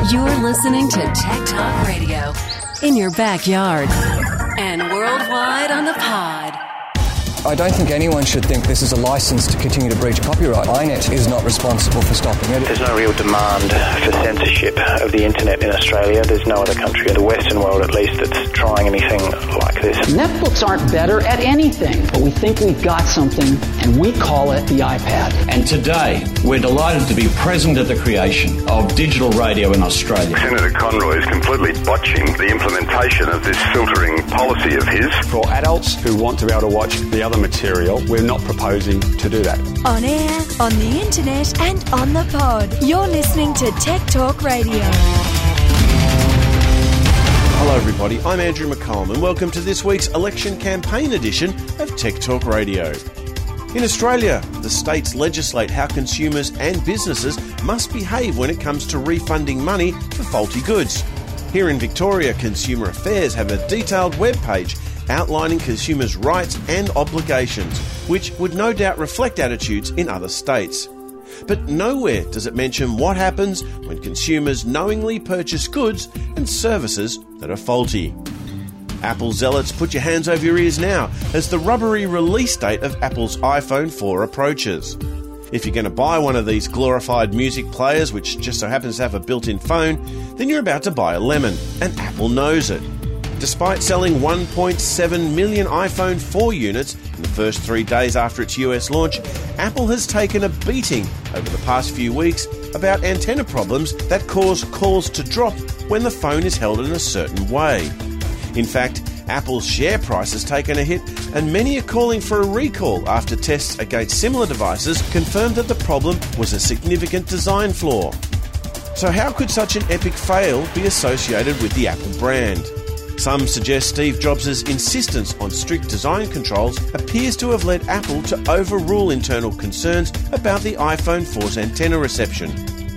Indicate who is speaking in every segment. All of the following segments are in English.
Speaker 1: You're listening to Tech Talk Radio in your backyard and worldwide on the pod.
Speaker 2: I don't think anyone should think this is a license to continue to breach copyright. iNet is not responsible for stopping it.
Speaker 3: There's no real demand for censorship of the internet in Australia. There's no other country in the Western world, at least, that's trying anything like this.
Speaker 4: Netbooks aren't better at anything, but we think we've got something, and we call it the iPad.
Speaker 5: And today, we're delighted to be present at the creation of digital radio in Australia.
Speaker 6: Senator Conroy is completely botching the implementation of this filtering policy of his.
Speaker 7: For adults who want to be able to watch the other material, we're not proposing to do that.
Speaker 8: On air, on the internet and on the pod. You're listening to Tech Talk Radio.
Speaker 9: Hello everybody, I'm Andrew McCallum and welcome to this week's election campaign edition of Tech Talk Radio. In Australia, the states legislate how consumers and businesses must behave when it comes to refunding money for faulty goods. Here in Victoria, Consumer Affairs have a detailed web page outlining consumers' rights and obligations, which would no doubt reflect attitudes in other states. But nowhere does it mention what happens when consumers knowingly purchase goods and services that are faulty. Apple zealots, put your hands over your ears now as the rubbery release date of Apple's iPhone 4 approaches. If you're going to buy one of these glorified music players, which just so happens to have a built-in phone, then you're about to buy a lemon, and Apple knows it. Despite selling 1.7 million iPhone 4 units in the first 3 days after its US launch, Apple has taken a beating over the past few weeks about antenna problems that cause calls to drop when the phone is held in a certain way. In fact, Apple's share price has taken a hit, and many are calling for a recall after tests against similar devices confirmed that the problem was a significant design flaw. So how could such an epic fail be associated with the Apple brand? Some suggest Steve Jobs' insistence on strict design controls appears to have led Apple to overrule internal concerns about the iPhone 4's antenna reception.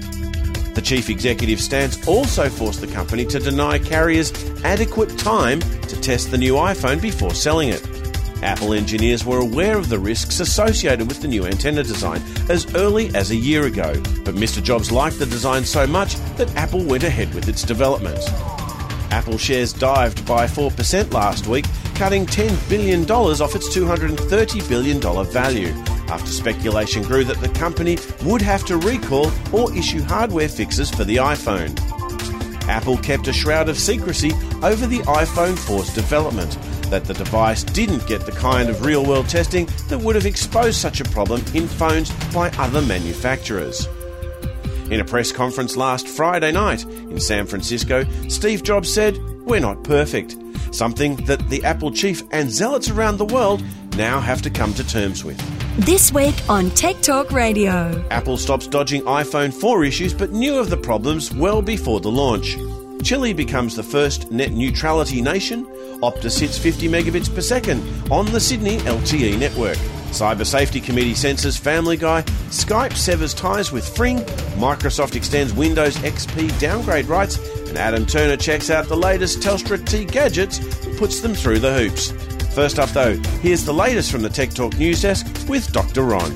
Speaker 9: The chief executive stance also forced the company to deny carriers adequate time to test the new iPhone before selling it. Apple engineers were aware of the risks associated with the new antenna design as early as a year ago, but Mr. Jobs liked the design so much that Apple went ahead with its development. Apple shares dived by 4% last week, cutting $10 billion off its $230 billion value, after speculation grew that the company would have to recall or issue hardware fixes for the iPhone. Apple kept a shroud of secrecy over the iPhone 4's development, that the device didn't get the kind of real-world testing that would have exposed such a problem in phones by other manufacturers. In a press conference last Friday night in San Francisco, Steve Jobs said, "We're not perfect," something that the Apple chief and zealots around the world now have to come to terms with.
Speaker 8: This week on Tech Talk Radio.
Speaker 9: Apple stops dodging iPhone 4 issues but knew of the problems well before the launch. Chile becomes the first net neutrality nation. Optus hits 50 megabits per second on the Sydney LTE network. Cyber Safety Committee censors Family Guy, Skype severs ties with Fring, Microsoft extends Windows XP downgrade rights, and Adam Turner checks out the latest Telstra T gadgets and puts them through the hoops. First up though, here's the latest from the Tech Talk News Desk with Dr. Ron.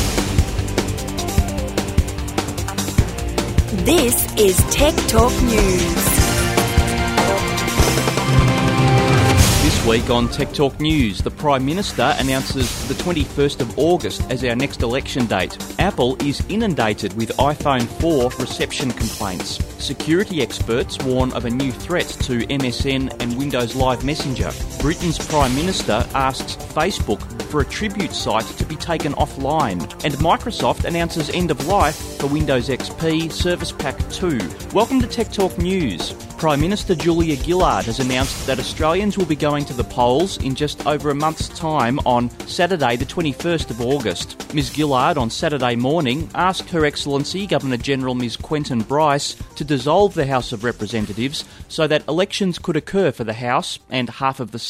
Speaker 8: This is Tech Talk News.
Speaker 10: This week on Tech Talk News, the Prime Minister announces the 21st of August as our next election date. Apple is inundated with iPhone 4 reception complaints. Security experts warn of a new threat to MSN and Windows Live Messenger. Britain's Prime Minister asks Facebook for a tribute site to be taken offline. And Microsoft announces end of life for Windows XP Service Pack 2. Welcome to Tech Talk News. Prime Minister Julia Gillard has announced that Australians will be going to the polls in just over a month's time on Saturday the 21st of August. Ms Gillard on Saturday morning asked Her Excellency Governor-General Ms Quentin Bryce to dissolve the House of Representatives so that elections could occur for the House and half of the Senate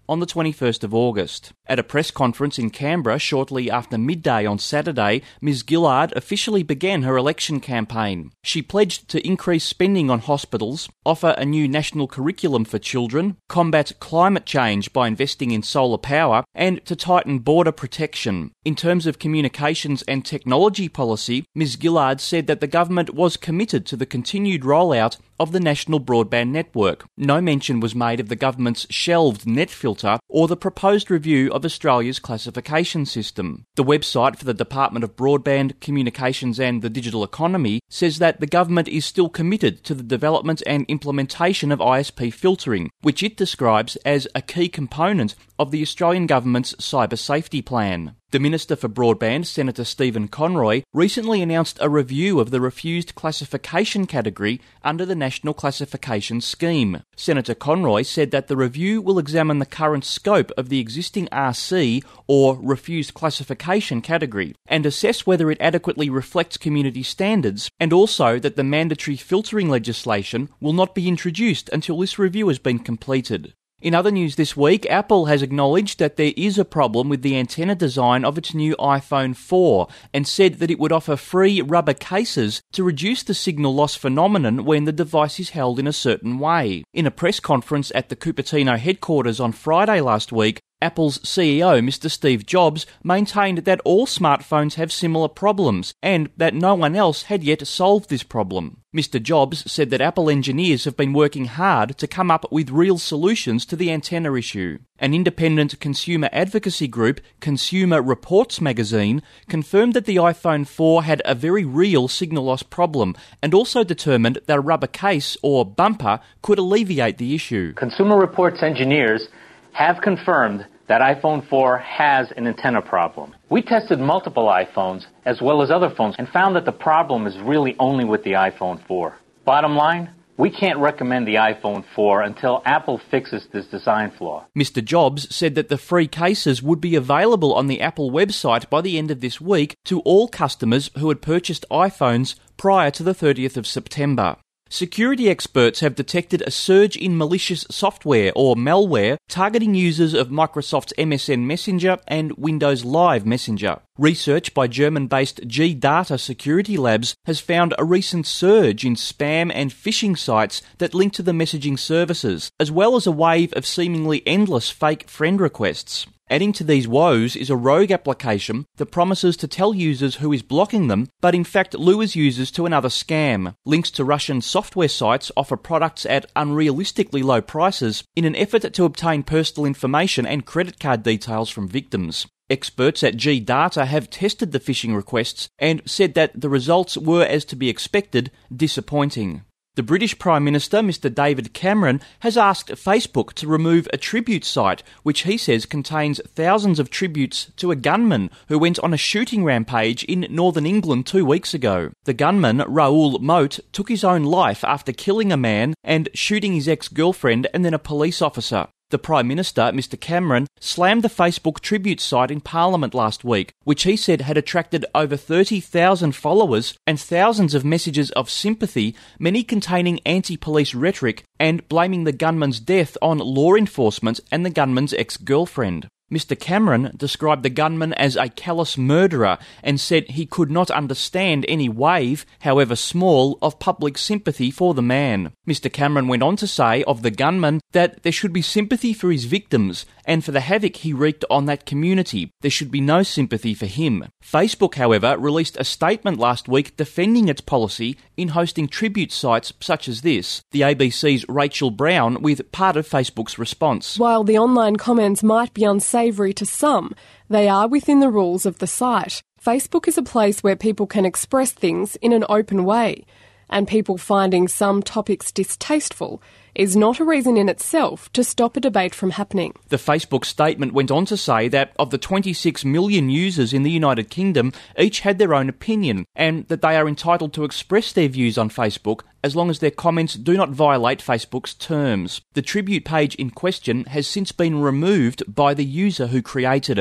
Speaker 10: on the 21st of August. At a press conference in Canberra shortly after midday on Saturday, Ms Gillard officially began her election campaign. She pledged to increase spending on hospitals, offer a new national curriculum for children, combat climate change by investing in solar power, and to tighten border protection. In terms of communications and technology policy, Ms Gillard said that the government was committed to the continued rollout of the National Broadband Network. No mention was made of the government's shelved net filter or the proposed review of Australia's classification system. The website for the Department of Broadband, Communications and the Digital Economy says that the government is still committed to the development and implementation of ISP filtering, which it describes as a key component of the Australian government's cyber safety plan. The Minister for Broadband, Senator Stephen Conroy, recently announced a review of the refused classification category under the National Classification Scheme. Senator Conroy said that the review will examine the current scope of the existing RC, or refused classification category, and assess whether it adequately reflects community standards, and also that the mandatory filtering legislation will not be introduced until this review has been completed. In other news this week, Apple has acknowledged that there is a problem with the antenna design of its new iPhone 4 and said that it would offer free rubber cases to reduce the signal loss phenomenon when the device is held in a certain way. In a press conference at the Cupertino headquarters on Friday last week, Apple's CEO, Mr. Steve Jobs, maintained that all smartphones have similar problems and that no one else had yet solved this problem. Mr. Jobs said that Apple engineers have been working hard to come up with real solutions to the antenna issue. An independent consumer advocacy group, Consumer Reports magazine, confirmed that the iPhone 4 had a very real signal loss problem and also determined that a rubber case or bumper could alleviate the issue.
Speaker 11: Consumer Reports engineers have confirmed that iPhone 4 has an antenna problem. We tested multiple iPhones as well as other phones and found that the problem is really only with the iPhone 4. Bottom line, we can't recommend the iPhone 4 until Apple fixes this design flaw.
Speaker 10: Mr. Jobs said that the free cases would be available on the Apple website by the end of this week to all customers who had purchased iPhones prior to the 30th of September. Security experts have detected a surge in malicious software or malware targeting users of Microsoft's MSN Messenger and Windows Live Messenger. Research by German-based G-Data Security Labs has found a recent surge in spam and phishing sites that link to the messaging services, as well as a wave of seemingly endless fake friend requests. Adding to these woes is a rogue application that promises to tell users who is blocking them, but in fact lures users to another scam. Links to Russian software sites offer products at unrealistically low prices in an effort to obtain personal information and credit card details from victims. Experts at G-Data have tested the phishing requests and said that the results were, as to be expected, disappointing. The British Prime Minister, Mr. David Cameron, has asked Facebook to remove a tribute site which he says contains thousands of tributes to a gunman who went on a shooting rampage in northern England 2 weeks ago. The gunman, Raoul Moat, took his own life after killing a man and shooting his ex-girlfriend and then a police officer. The Prime Minister, Mr. Cameron, slammed the Facebook tribute site in Parliament last week, which he said had attracted over 30,000 followers and thousands of messages of sympathy, many containing anti-police rhetoric and blaming the gunman's death on law enforcement and the gunman's ex-girlfriend. Mr. Cameron described the gunman as a callous murderer and said he could not understand any wave, however small, of public sympathy for the man. Mr. Cameron went on to say of the gunman that there should be sympathy for his victims and for the havoc he wreaked on that community. There should be no sympathy for him. Facebook, however, released a statement last week defending its policy in hosting tribute sites such as this. The ABC's Rachel Brown with part of Facebook's response.
Speaker 12: While the online comments might be unsavoury to some, they are within the rules of the site. Facebook is a place where people can express things in an open way, and people finding some topics distasteful is not a reason in itself to stop a debate from happening.
Speaker 10: The Facebook statement went on to say that of the 26 million users in the United Kingdom, each had their own opinion, and that they are entitled to express their views on Facebook as long as their comments do not violate Facebook's terms. The tribute page in question has since been removed by the user who created it.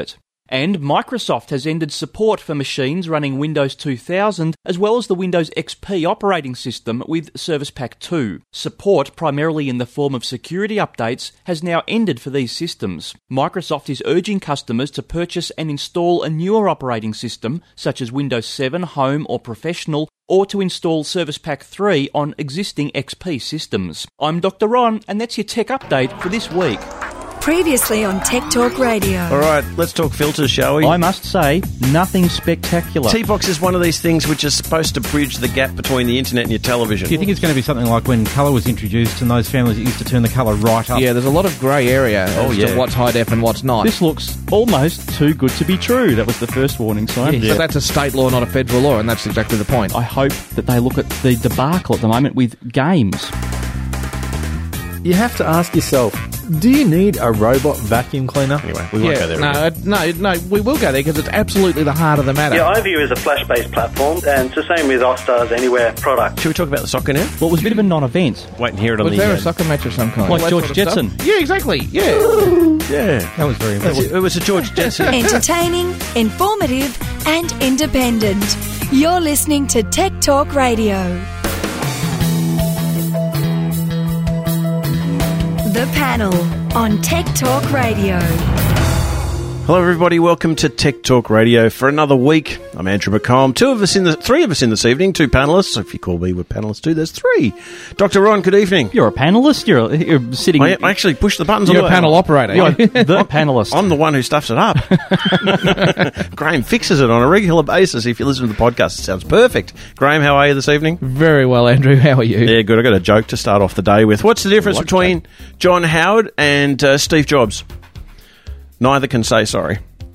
Speaker 10: And Microsoft has ended support for machines running Windows 2000 as well as the Windows XP operating system with Service Pack 2. Support, primarily in the form of security updates, has now ended for these systems. Microsoft is urging customers to purchase and install a newer operating system, such as Windows 7 Home or Professional, or to install Service Pack 3 on existing XP systems. I'm Dr. Ron, and that's your tech update for this week.
Speaker 8: Previously on Tech Talk Radio.
Speaker 9: All right, let's talk filters, shall we?
Speaker 10: I must say, nothing spectacular.
Speaker 9: T-Box is one of these things which is supposed to bridge the gap between the internet and your television.
Speaker 13: Do you think it's going to be something like when colour was introduced and those families that used to turn the colour right up?
Speaker 14: Yeah, there's a lot of grey area as to what's high def and what's not.
Speaker 10: This looks almost too good to be true. That was the first warning sign.
Speaker 14: Yes, but that's a state law, not a federal law, and that's exactly the point.
Speaker 10: I hope that they look at the debacle at the moment with games.
Speaker 15: You have to ask yourself, do you need a robot vacuum cleaner?
Speaker 9: Anyway, we won't go there again.
Speaker 14: No, we will go there because it's absolutely the heart of the matter.
Speaker 16: Yeah, iView is a Flash-based platform, and it's the same with Offstar's Anywhere product.
Speaker 9: Should we talk about the soccer now?
Speaker 10: Well, it was a bit of a non-event.
Speaker 9: Wait and hear it on
Speaker 14: Was there a soccer match of some kind?
Speaker 10: Like George Jetson.
Speaker 14: Yeah, exactly. Yeah.
Speaker 9: Yeah.
Speaker 13: That was very impressive.
Speaker 9: It was a George Jetson.
Speaker 8: Entertaining, informative, and independent. You're listening to Tech Talk Radio. The Panel on Tech Talk Radio.
Speaker 9: Hello, everybody. Welcome to Tech Talk Radio for another week. I'm Andrew McComb. Three of us in this evening, two panellists. If you call me, we're panellists too. There's three. Dr. Ron, good evening.
Speaker 10: You're a panellist. You're sitting.
Speaker 9: I actually push the buttons.
Speaker 14: You're a panel operator.
Speaker 10: You're the panellist.
Speaker 9: I'm the one who stuffs it up. Graham fixes it on a regular basis. If you listen to the podcast, it sounds perfect. Graham, how are you this evening?
Speaker 14: Very well, Andrew. How are you?
Speaker 9: Yeah, good. I got a joke to start off the day with. What's the difference between John Howard and Steve Jobs? Neither can say sorry.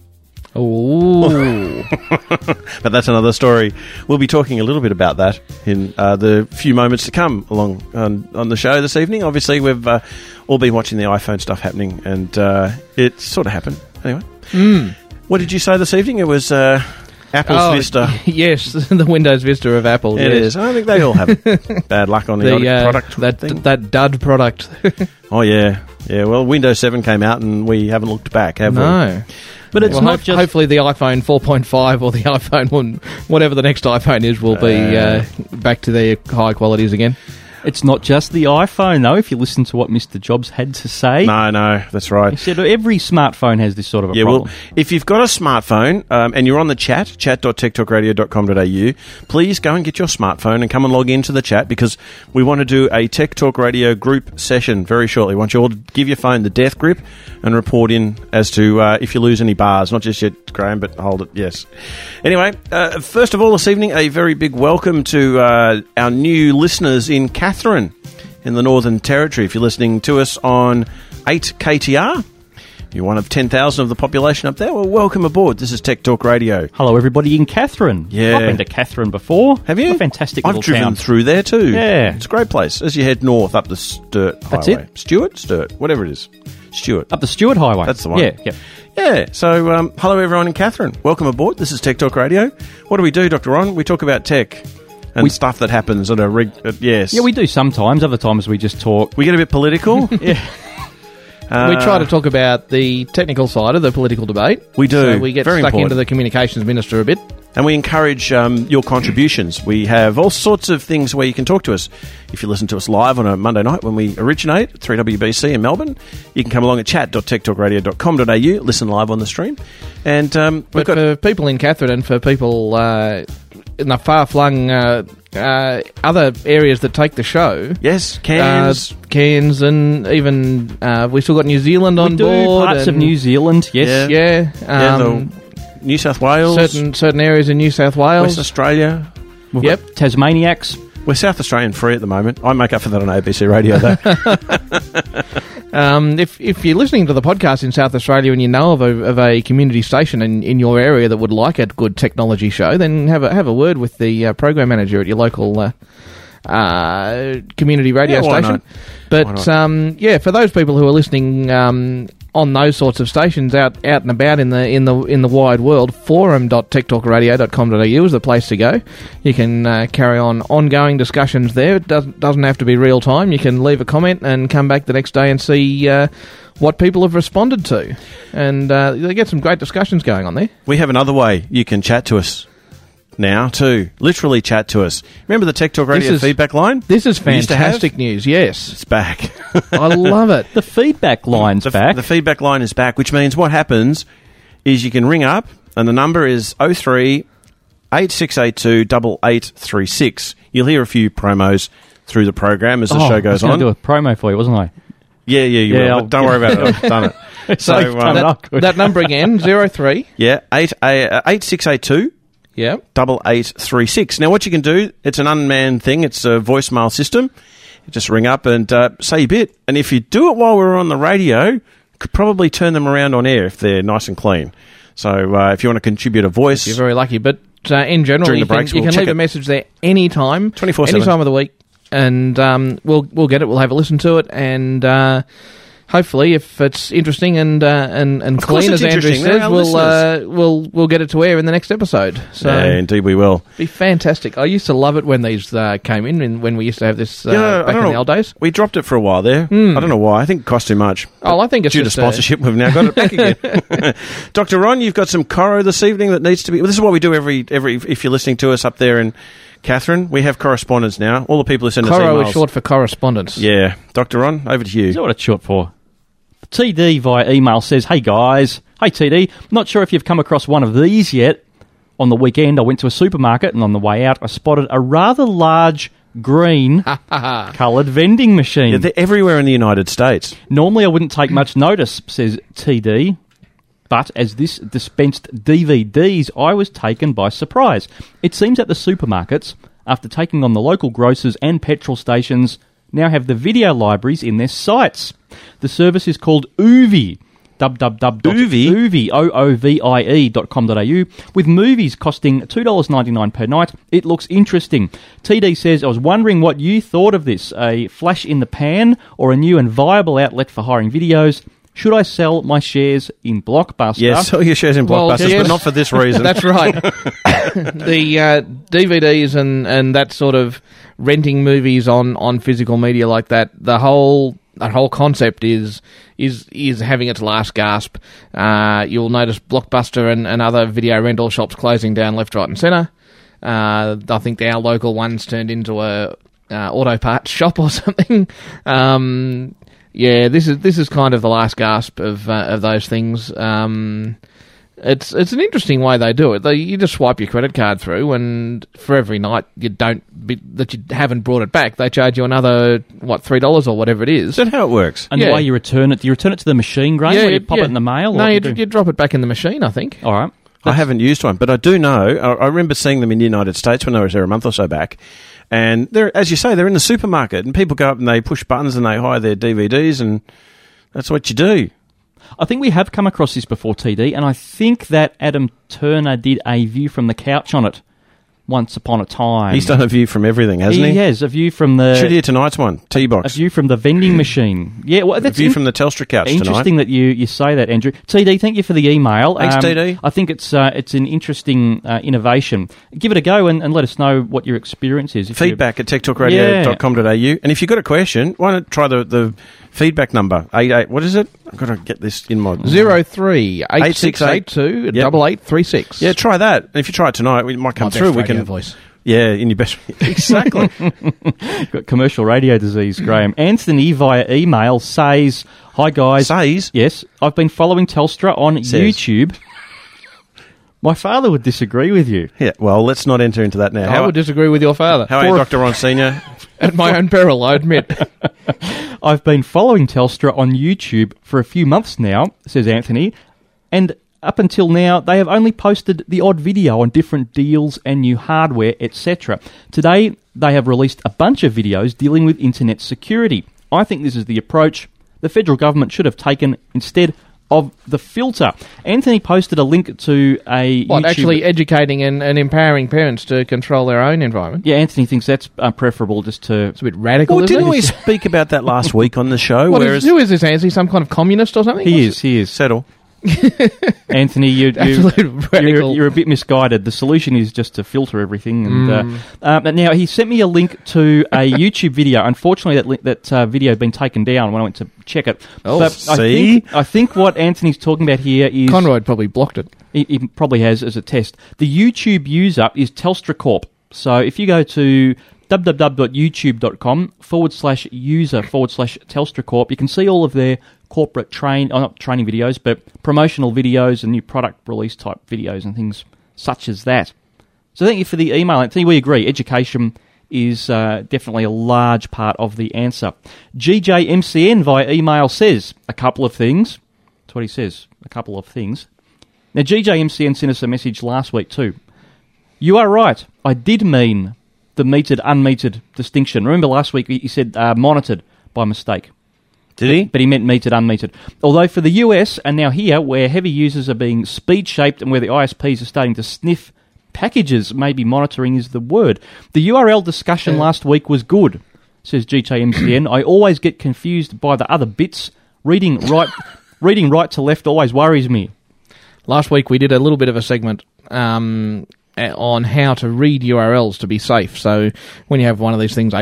Speaker 14: Ooh.
Speaker 9: But that's another story. We'll be talking a little bit about that in the few moments to come along on the show this evening. Obviously, we've all been watching the iPhone stuff happening, and it sort of happened. Anyway. What did you say this evening? It was Apple's Vista.
Speaker 14: Yes, the Windows Vista of Apple.
Speaker 9: It is. I think they all have bad luck on the product.
Speaker 14: That dud product.
Speaker 9: Oh, yeah. Yeah, well, Windows 7 came out and we haven't looked back, have we?
Speaker 14: No.
Speaker 10: But it's not just...
Speaker 14: Hopefully the iPhone 4.5 or the iPhone, whatever the next iPhone is, will be back to their high qualities again.
Speaker 10: It's not just the iPhone, though, if you listen to what Mr. Jobs had to say.
Speaker 9: No, that's right.
Speaker 10: He said every smartphone has this sort of a problem.
Speaker 9: Well, if you've got a smartphone and you're on the chat.techtalkradio.com.au, please go and get your smartphone and come and log into the chat, because we want to do a Tech Talk Radio group session very shortly. We want you all to give your phone the death grip and report in as to if you lose any bars. Not just yet, Graham, but hold it, yes. Anyway, first of all this evening, a very big welcome to our new listeners in Catherine in the Northern Territory. If you're listening to us on 8KTR, you're one of 10,000 of the population up there, well, welcome aboard. This is Tech Talk Radio.
Speaker 10: Hello, everybody in Catherine.
Speaker 9: Yeah.
Speaker 10: I've been to Catherine before.
Speaker 9: Have you?
Speaker 10: It's a fantastic little town.
Speaker 9: I've driven through there too.
Speaker 10: Yeah.
Speaker 9: It's a great place. As you head north up the Sturt
Speaker 10: That's
Speaker 9: Highway.
Speaker 10: it?
Speaker 9: Sturt, whatever it is. Sturt.
Speaker 10: Up the Stewart Highway.
Speaker 9: That's the one.
Speaker 10: Yeah.
Speaker 9: Yeah, so hello everyone in Catherine. Welcome aboard. This is Tech Talk Radio. What do we do, Dr. Ron? We talk about tech and stuff that happens at a yes.
Speaker 10: Yeah, we do sometimes. Other times we just talk.
Speaker 9: We get a bit political.
Speaker 10: Yeah.
Speaker 14: We try to talk about the technical side of the political debate.
Speaker 9: We do.
Speaker 14: So we get
Speaker 9: Very
Speaker 14: stuck
Speaker 9: important.
Speaker 14: into the communications minister a bit.
Speaker 9: And we encourage your contributions. We have all sorts of things where you can talk to us. If you listen to us live on a Monday night when we originate, 3WBC in Melbourne, you can come along at chat.techtalkradio.com.au, listen live on the stream. And
Speaker 14: but for people in Catherine and for people in the far-flung other areas that take the show...
Speaker 9: Yes, Cairns.
Speaker 14: Cairns, and even we've still got New Zealand on board.
Speaker 10: Parts of New Zealand, yes.
Speaker 14: Yeah.
Speaker 9: New South Wales.
Speaker 14: Certain areas in New South Wales.
Speaker 9: West Australia.
Speaker 10: We've got Tasmaniacs.
Speaker 9: We're South Australian free at the moment. I make up for that on ABC Radio, though.
Speaker 14: If you're listening to the podcast in South Australia and you know of a community station in your area that would like a good technology show, then have a word with the program manager at your local community radio
Speaker 9: why
Speaker 14: station.
Speaker 9: not?
Speaker 14: But for those people who are listening on those sorts of stations out and about in the wide world, forum.techtalkradio.com.au is the place to go. You can carry on ongoing discussions there. It doesn't have to be real time. You can leave a comment and come back the next day and see what people have responded to, and they get some great discussions going on there.
Speaker 9: We have another way you can chat to us now too. Literally chat to us. Remember the Tech Talk Radio feedback line?
Speaker 14: This is fantastic news. Yes,
Speaker 9: it's back.
Speaker 14: I love it.
Speaker 10: The feedback line's back.
Speaker 9: The feedback line is back, which means what happens is you can ring up, and the number is 03 8682 8836. You'll hear a few promos through the program as the show goes on.
Speaker 10: I was going to do a promo for you, wasn't I?
Speaker 9: Yeah, you will. But don't worry about it. I've done it.
Speaker 14: So that number again, 03.
Speaker 9: Yeah, 8682.
Speaker 14: Yeah.
Speaker 9: 8836. Now, what you can do, it's an unmanned thing. It's a voicemail system. You just ring up and say your bit. And if you do it while we're on the radio, you could probably turn them around on air if they're nice and clean. So if you want to contribute a voice...
Speaker 14: You're very lucky. But in general, you can leave a message there anytime.
Speaker 9: 24/7.
Speaker 14: Any time of the week. And we'll get it. We'll have a listen to it. And... hopefully, if it's interesting and clean, as Andrew says, we'll get it to air in the next episode. So
Speaker 9: yeah, indeed we will.
Speaker 14: Be fantastic. I used to love it when these came in when we used to have this back in the old days.
Speaker 9: We dropped it for a while there. I don't know why. I think it cost too much.
Speaker 14: Oh, I think it's
Speaker 9: due to sponsorship. We've now got it back again. Dr. Ron, you've got some Coro this evening that needs to be... Well, this is what we do every if you're listening to us up there in Catherine. We have correspondence now. All the people who send us emails.
Speaker 14: Coro is short for correspondence.
Speaker 9: Yeah. Dr. Ron, over to you.
Speaker 10: Is that what it's short for? TD via email says, "Hey guys, hey TD, not sure if you've come across one of these yet. On the weekend I went to a supermarket and on the way out I spotted a rather large green coloured vending machine.
Speaker 9: Yeah, they're everywhere in the United States.
Speaker 10: Normally I wouldn't take much notice," says TD, "but as this dispensed DVDs, I was taken by surprise. It seems that the supermarkets, after taking on the local grocers and petrol stations, now have the video libraries in their sites. The service is called Oovie, www.oovie.com.au, with movies costing $2.99 per night. It looks interesting. TD says, I was wondering what you thought of this, a flash in the pan or a new and viable outlet for hiring videos. Should I sell my shares in Blockbuster?
Speaker 9: Yes, sell your shares in Blockbuster, but not for this reason.
Speaker 14: That's right. The DVDs and that sort of renting movies on physical media like that, that whole concept is having its last gasp. You'll notice Blockbuster and other video rental shops closing down left, right and centre. I think our local one's turned into a auto parts shop or something. Yeah, this is kind of the last gasp of those things. It's an interesting way they do it. You just swipe your credit card through, and for every night that you haven't brought it back, they charge you another $3 or whatever it is.
Speaker 9: Is that how it works?
Speaker 10: And the way you return it, do you return it to the machine, Graham? Or you pop it in the mail?
Speaker 14: No, you drop it back in the machine, I think.
Speaker 10: All right.
Speaker 9: I haven't used one, but I do know. I remember seeing them in the United States when I was there a month or so back. And they're, as you say, they're in the supermarket, and people go up and they push buttons and they hire their DVDs, and that's what you do.
Speaker 10: I think we have come across this before, TD, and I think that Adam Turner did a view from the couch on it once upon a time.
Speaker 9: He's done a view from everything, hasn't he?
Speaker 10: He has, a view from the...
Speaker 9: Should hear tonight's one, T-Box.
Speaker 10: A view from the vending machine. Yeah, well, that's
Speaker 9: a view from the Telstra couch tonight.
Speaker 10: Interesting that you say that, Andrew. TD, thank you for the email.
Speaker 9: Thanks, TD.
Speaker 10: I think it's an interesting innovation. Give it a go and let us know what your experience is.
Speaker 9: Feedback at techtalkradio.com.au. And if you've got a question, why don't try the feedback number? 88. What is it? I've got to get this in my...
Speaker 14: 03 8682 8836.
Speaker 9: Yeah, try that. And if you try it tonight, it might come through. We can
Speaker 14: voice.
Speaker 9: Yeah, in your best... Exactly.
Speaker 10: You've got commercial radio disease, Graham. Anthony via email says, "Hi guys."
Speaker 9: Says?
Speaker 10: Yes. "I've been following Telstra on YouTube." My father would disagree with you.
Speaker 9: Yeah, well, let's not enter into that now.
Speaker 14: I would disagree with your father.
Speaker 9: How are you, Dr. Ron Senior?
Speaker 14: At my own peril, I admit.
Speaker 10: "I've been following Telstra on YouTube for a few months now," says Anthony, "and up until now, they have only posted the odd video on different deals and new hardware, etc. Today, they have released a bunch of videos dealing with internet security. I think this is the approach the federal government should have taken instead of the filter. Anthony posted a link to a YouTube...
Speaker 14: actually educating and empowering parents to control their own environment?
Speaker 10: Yeah, Anthony thinks that's preferable just to...
Speaker 14: It's a bit radical,
Speaker 9: Well, didn't we speak about that last week on the show?
Speaker 14: Who is this, Anthony? Some kind of communist or something?
Speaker 10: He is.
Speaker 9: Settle.
Speaker 10: Anthony, you're a bit misguided. The solution is just to filter everything. And now, he sent me a link to a YouTube video. Unfortunately, that video had been taken down when I went to check it.
Speaker 9: Oh, see?
Speaker 10: I think what Anthony's talking about here is...
Speaker 14: Conroy probably blocked it.
Speaker 10: He probably has as a test. The YouTube user is Telstra Corp. So if you go to www.youtube.com/user/Telstra Corp, you can see all of their corporate not training videos, but promotional videos and new product release type videos and things such as that. So thank you for the email, Anthony. We agree. Education is definitely a large part of the answer. GJMCN via email says a couple of things. That's what he says, a couple of things. Now, GJMCN sent us a message last week too. You are right. I did mean the metered-unmetered distinction. Remember last week he said monitored by mistake.
Speaker 9: Did he?
Speaker 10: But he meant metered, unmetered. Although for the US, and now here, where heavy users are being speed-shaped and where the ISPs are starting to sniff packages, maybe monitoring is the word. The URL discussion last week was good, says GJMCN. I always get confused by the other bits. Reading right to left always worries me.
Speaker 14: Last week we did a little bit of a segment on how to read URLs to be safe. So when you have one of these things,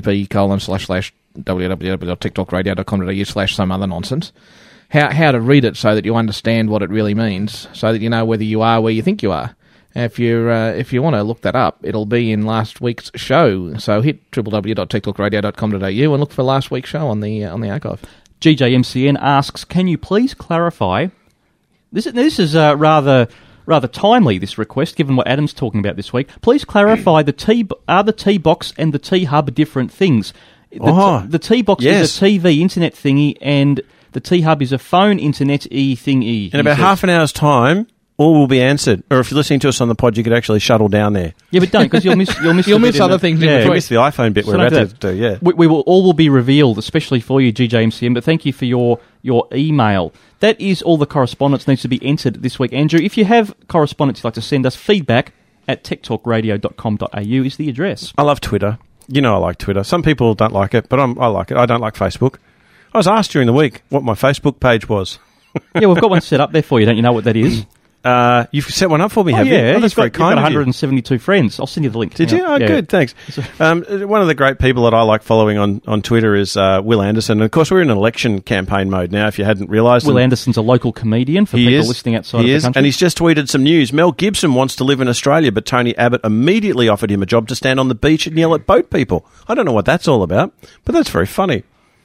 Speaker 14: http://www.tiktalkradio.com.au/some other nonsense, how to read it so that you understand what it really means, so that you know whether you are where you think you are. If you want to look that up, it'll be in last week's show. So hit www.tiktalkradio.com.au and look for last week's show on the archive.
Speaker 10: GJMCN asks, can you please clarify... This is rather timely, this request, given what Adam's talking about this week. Please clarify, are the T-Box and the T-Hub different things? The T-Box is a TV internet thingy, and the T-Hub is a phone internet-y thingy.
Speaker 9: In about half an hour's time, all will be answered. Or if you're listening to us on the pod, you could actually shuttle down there.
Speaker 10: Yeah, but don't, because you'll miss
Speaker 14: other things.
Speaker 9: You'll miss the iPhone bit we're about to do, yeah.
Speaker 10: We will be revealed, especially for you, GJMCN, but thank you for your email. That is all the correspondence needs to be entered this week. Andrew, if you have correspondence you'd like to send us, feedback at techtalkradio.com.au is the address.
Speaker 9: I love Twitter. You know I like Twitter. Some people don't like it, but I like it. I don't like Facebook. I was asked during the week what my Facebook page was.
Speaker 10: Yeah, we've got one set up there for you. Don't you know what that is?
Speaker 9: You've set one up for me, have you?
Speaker 10: Yeah,
Speaker 9: that's very kind
Speaker 10: of you. 172 friends. I'll send you the link.
Speaker 9: Did you? Oh, yeah. Good, thanks. One of the great people that I like following on Twitter is Will Anderson. And, of course, we're in an election campaign mode now, if you hadn't realised.
Speaker 10: Will Anderson's a local comedian for people listening outside of the country.
Speaker 9: And he's just tweeted some news. Mel Gibson wants to live in Australia, but Tony Abbott immediately offered him a job to stand on the beach and yell at boat people. I don't know what that's all about, but that's very funny.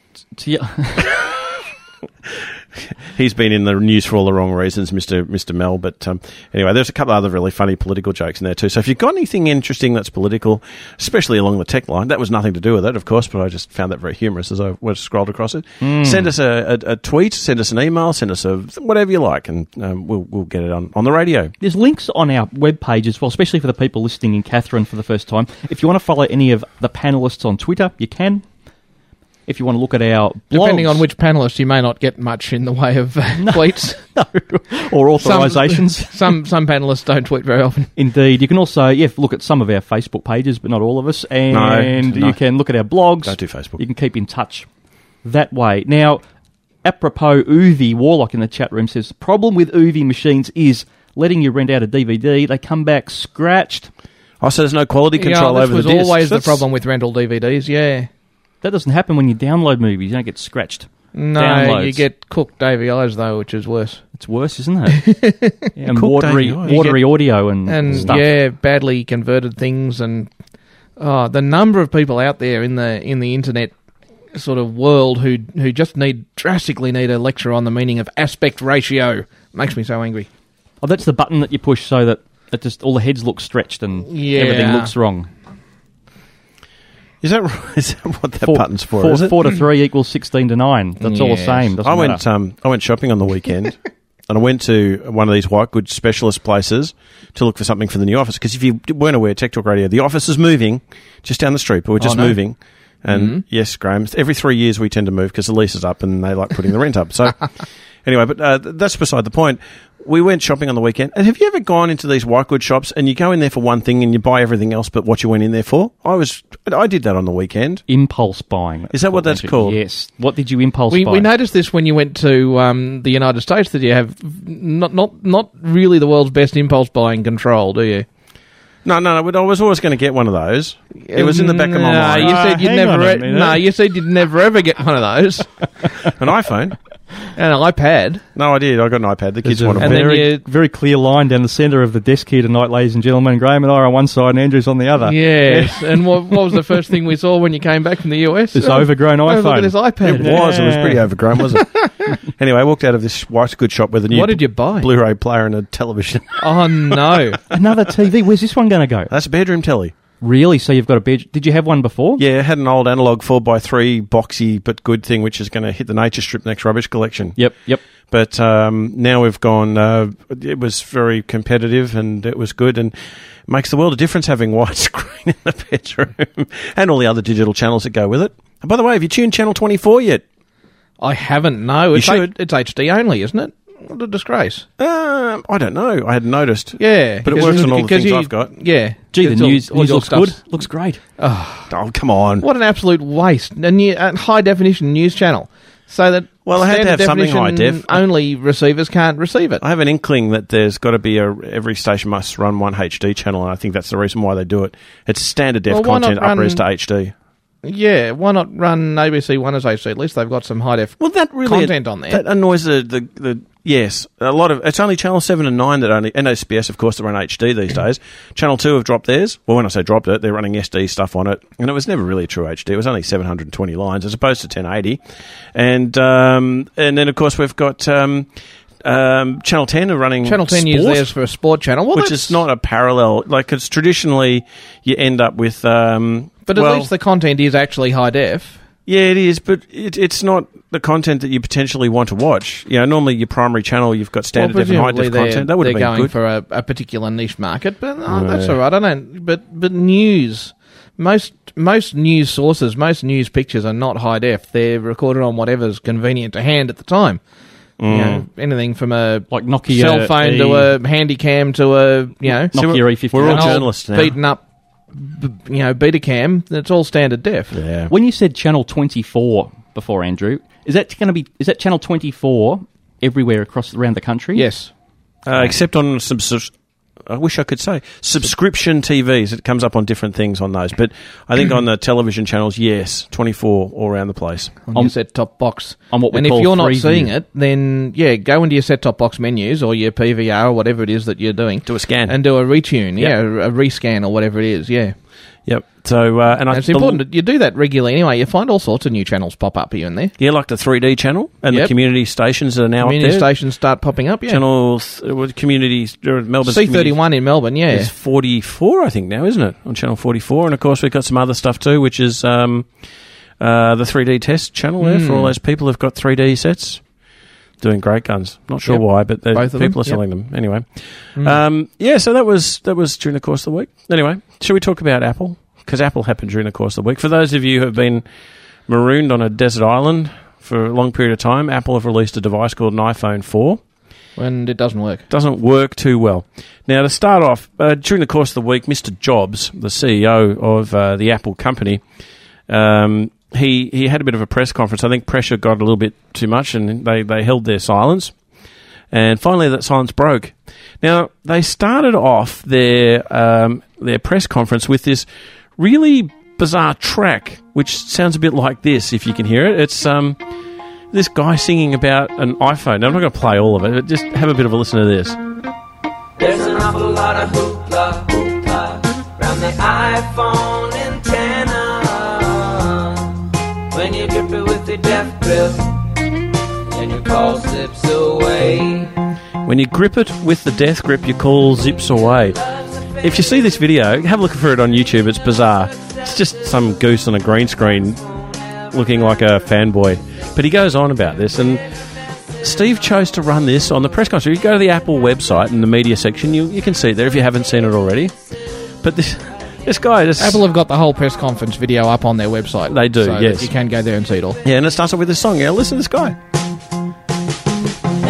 Speaker 9: He's been in the news for all the wrong reasons, Mr. Mel. But anyway, there's a couple of other really funny political jokes in there too. So if you've got anything interesting that's political, especially along the tech line, that was nothing to do with it, of course, but I just found that very humorous as I scrolled across it. Send us a tweet, send us an email, send us whatever you like, and we'll get it on the radio.
Speaker 10: There's links on our webpage as well, especially for the people listening in Catherine for the first time. If you want to follow any of the panellists on Twitter, you can. If you want to look at our blogs.
Speaker 14: Depending on which panellist, you may not get much in the way of tweets.
Speaker 10: Or authorisations.
Speaker 14: Some panellists don't tweet very often.
Speaker 10: Indeed. You can also look at some of our Facebook pages, but not all of us. And you can look at our blogs.
Speaker 9: Don't do Facebook.
Speaker 10: You can keep in touch that way. Now, apropos Uvi, Warlock in the chat room says, the problem with Uvi machines is letting you rent out a DVD, they come back scratched.
Speaker 9: Oh, so there's no quality control over the discs.
Speaker 14: This was always the problem with rental DVDs, yeah.
Speaker 10: That doesn't happen when you download movies. You don't get scratched.
Speaker 14: No,
Speaker 10: downloads.
Speaker 14: You get cooked AVIs, though, which is worse.
Speaker 10: It's worse, isn't it? And watery audio and stuff.
Speaker 14: Yeah, badly converted things. And the number of people out there in the internet sort of world who just drastically need a lecture on the meaning of aspect ratio makes me so angry.
Speaker 10: Oh, that's the button that you push so that it just all the heads look stretched and everything looks wrong.
Speaker 9: Is that what that button's for?
Speaker 10: 4 to 3 equals 16 to 9. That's all the same.
Speaker 9: I went shopping on the weekend, and I went to one of these white goods specialist places to look for something for the new office. Because if you weren't aware, Tech Talk Radio, the office is moving just down the street, but we're just moving. And yes, Graham, every 3 years we tend to move because the lease is up and they like putting the rent up. So Anyway, but that's beside the point. We went shopping on the weekend. And have you ever gone into these white goods shops and you go in there for one thing and you buy everything else but what you went in there for? I did that on the weekend.
Speaker 10: Impulse buying.
Speaker 9: Is that what that's called?
Speaker 10: Yes. What did you impulse buy?
Speaker 14: We noticed this when you went to the United States, that you have not really the world's best impulse buying control, do you?
Speaker 9: No, I was always going to get one of those. It was in the back of my mind.
Speaker 14: You said you'd never ever get one of those.
Speaker 9: An iPhone.
Speaker 14: An iPad.
Speaker 9: No, I did. I got an iPad. The kids wanted
Speaker 17: one. Very clear line down the centre of the desk here tonight, ladies and gentlemen. Graham and I are on one side and Andrew's on the other.
Speaker 14: Yes. And what was the first thing we saw when you came back from the US?
Speaker 17: This overgrown iPhone.
Speaker 14: Look at this iPad.
Speaker 9: It was pretty overgrown, wasn't it? Anyway, I walked out of this white goods shop with a new
Speaker 14: What did you buy?
Speaker 9: Blu-ray player and a television.
Speaker 14: Oh, no.
Speaker 17: Another TV. Where's this one going to go?
Speaker 9: That's a bedroom telly.
Speaker 17: Really? So you've got a bed? Did you have one before?
Speaker 9: Yeah, I had an old analog 4x3 boxy but good thing, which is going to hit the nature strip next rubbish collection.
Speaker 17: Yep.
Speaker 9: But now we've gone. It was very competitive and it was good, and it makes the world of difference having widescreen in the bedroom and all the other digital channels that go with it. And by the way, have you tuned Channel 24 yet?
Speaker 14: I haven't. No,
Speaker 9: You should.
Speaker 14: It's HD only, isn't it? What a disgrace.
Speaker 9: I don't know. I hadn't noticed.
Speaker 14: Yeah.
Speaker 9: But it works on all the things I've got.
Speaker 14: Yeah.
Speaker 17: Gee, the news looks good. Looks great.
Speaker 9: Oh, come on.
Speaker 14: What an absolute waste. A high-definition news channel. So that
Speaker 9: I had to have something high def.
Speaker 14: Only receivers can't receive it.
Speaker 9: I have an inkling that there's got to be every station must run one HD channel, and I think that's the reason why they do it. It's standard def content up-res to HD.
Speaker 14: Yeah, why not run ABC One as HD? At least they've got some high-def content on there.
Speaker 9: That annoys the yes, a lot of... It's only Channel 7 and 9 that only... And SBS, of course, that run HD these days. Channel 2 have dropped theirs. Well, when I say dropped it, they're running SD stuff on it. And it was never really true HD. It was only 720 lines as opposed to 1080. And then, of course, we've got... Channel 10 are running
Speaker 14: Channel 10
Speaker 9: sport,
Speaker 14: uses theirs for a sport channel. Well,
Speaker 9: which is not a parallel. Like, because traditionally you end up with...
Speaker 14: but at least the content is actually high def.
Speaker 9: Yeah, it is, but it's not the content that you potentially want to watch. You know, normally your primary channel, you've got standard def and high def content. That would have been
Speaker 14: going
Speaker 9: good
Speaker 14: for a particular niche market, but that's all right. I don't. But news, most news sources, most news pictures are not high def. They're recorded on whatever's convenient to hand at the time. You know, anything from a
Speaker 17: Nokia
Speaker 14: cell phone to a handy cam to a
Speaker 17: Nokia E50.
Speaker 9: We're all journalists now.
Speaker 14: Beaten up, Betacam. That's all standard def.
Speaker 9: Yeah.
Speaker 10: When you said Channel 24 before, Andrew, is that Channel 24 everywhere around the country?
Speaker 14: Yes.
Speaker 9: Except on some... I wish I could say subscription TVs. It comes up on different things on those, but I think on the television channels, yes, 24 all around the place
Speaker 14: on your set-top box.
Speaker 10: On what we
Speaker 14: and
Speaker 10: call
Speaker 14: if you're not
Speaker 10: Freeview.
Speaker 14: seeing it, then go into your set-top box menus or your PVR or whatever it is that you're doing.
Speaker 9: Do a scan
Speaker 14: and do a retune, a rescan or whatever it is. Yeah.
Speaker 9: Yep. So,
Speaker 14: it's important that you do that regularly anyway. You find all sorts of new channels pop up here and there.
Speaker 9: Yeah, like the 3D channel and the community stations that are now
Speaker 14: community
Speaker 9: up there.
Speaker 14: Stations start popping up,
Speaker 9: Communities, Melbourne
Speaker 14: C31 in Melbourne,
Speaker 9: is 44, I think now, isn't it? On Channel 44. And, of course, we've got some other stuff too, which is the 3D test channel there for all those people who've got 3D sets. Doing great guns. Not sure why, but people are selling them. Anyway. So that was during the course of the week. Anyway, shall we talk about Apple? Because Apple happened during the course of the week. For those of you who have been marooned on a desert island for a long period of time, Apple have released a device called an iPhone 4.
Speaker 14: And it doesn't work.
Speaker 9: Doesn't work too well. Now, to start off, during the course of the week, Mr. Jobs, the CEO of the Apple company, he had a bit of a press conference. I think pressure got a little bit too much, and they held their silence. And finally, that silence broke. Now, they started off their press conference with this really bizarre track, which sounds a bit like this, if you can hear it. It's this guy singing about an iPhone. Now, I'm not going to play all of it, but just have a bit of a listen to this.
Speaker 18: There's an awful lot of hoopla around the iPhone antenna. When you grip it with the death grip and your call zips away.
Speaker 9: When you grip it with the death grip, your call zips away. If you see this video, have a look for it on YouTube. It's bizarre. It's just some goose on a green screen looking like a fanboy. But he goes on about this, and Steve chose to run this on the press conference. You go to the Apple website in the media section, you can see it there if you haven't seen it already. But this guy...
Speaker 14: Apple have got the whole press conference video up on their website.
Speaker 9: They do,
Speaker 14: so
Speaker 9: yes.
Speaker 14: You can go there and see it all.
Speaker 9: Yeah, and it starts off with this song. Yeah, listen to this guy.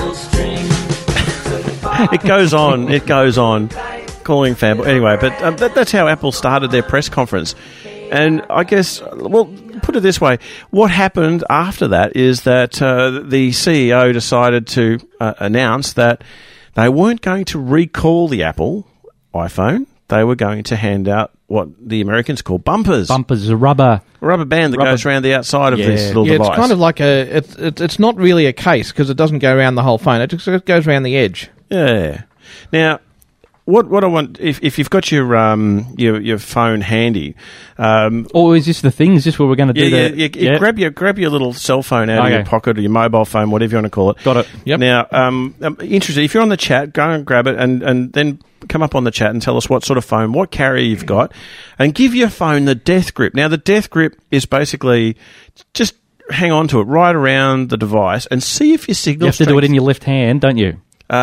Speaker 9: It goes on. It goes on. Calling fanboy. Anyway, but that's how Apple started their press conference. And I guess, well, put it this way, what happened after that is that the CEO decided to announce that they weren't going to recall the Apple iPhone. They were going to hand out what the Americans call bumpers.
Speaker 17: Bumpers, a rubber
Speaker 9: band that goes around the outside of this little device.
Speaker 14: It's kind of like it's not really a case because it doesn't go around the whole phone. It just goes around the edge.
Speaker 9: Yeah. Now, what I want, if you've got your phone handy,
Speaker 17: is this the thing? Is this where we're going to do
Speaker 9: grab your little cell phone out of your pocket or your mobile phone, whatever you want to call it.
Speaker 17: Got it. Yep.
Speaker 9: Now, I'm interested. If you're on the chat, go and grab it and then come up on the chat and tell us what sort of phone, what carrier you've got, and give your phone the death grip. Now, the death grip is basically just hang on to it right around the device and see if your signal.
Speaker 17: You have to do it in your left hand, don't you?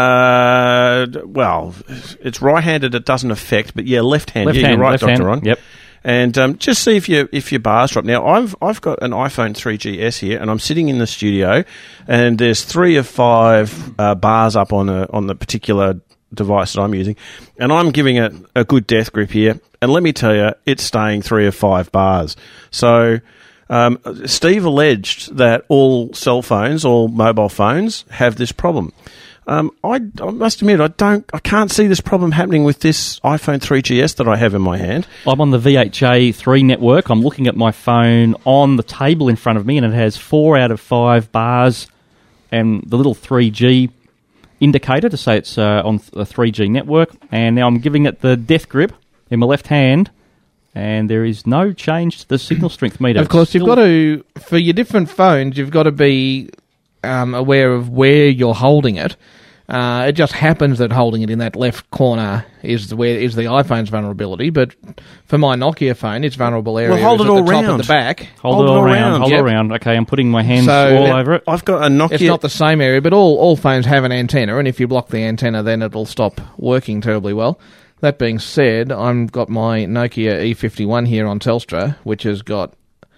Speaker 9: Well, it's right-handed. It doesn't affect, but left-handed. You're right, Dr. Ron.
Speaker 17: Yep.
Speaker 9: And just see if your bars drop. Now, I've got an iPhone 3GS here, and I'm sitting in the studio, and there's 3 of 5 bars up on the particular device that I'm using, and I'm giving it a good death grip here. And let me tell you, it's staying 3 of 5 bars. So. Steve alleged that all cell phones, all mobile phones, have this problem. I must admit, I can't see this problem happening with this iPhone 3GS that I have in my hand.
Speaker 17: I'm on the VHA3 network. I'm looking at my phone on the table in front of me, and it has 4 out of 5 bars and the little 3G indicator to say it's on the 3G network. And now I'm giving it the death grip in my left hand. And there is no change to the signal strength meter.
Speaker 14: Of course, you've got to, for your different phones, you've got to be aware of where you're holding it. It just happens that holding it in that left corner is the iPhone's vulnerability, but for my Nokia phone, its vulnerable area is at the top of the back.
Speaker 17: Hold it all around. Okay, I'm putting my hands all over it.
Speaker 9: I've got a Nokia.
Speaker 14: It's not the same area, but all phones have an antenna, and if you block the antenna, then it'll stop working terribly well. That being said, I've got my Nokia E51 here on Telstra, which has got,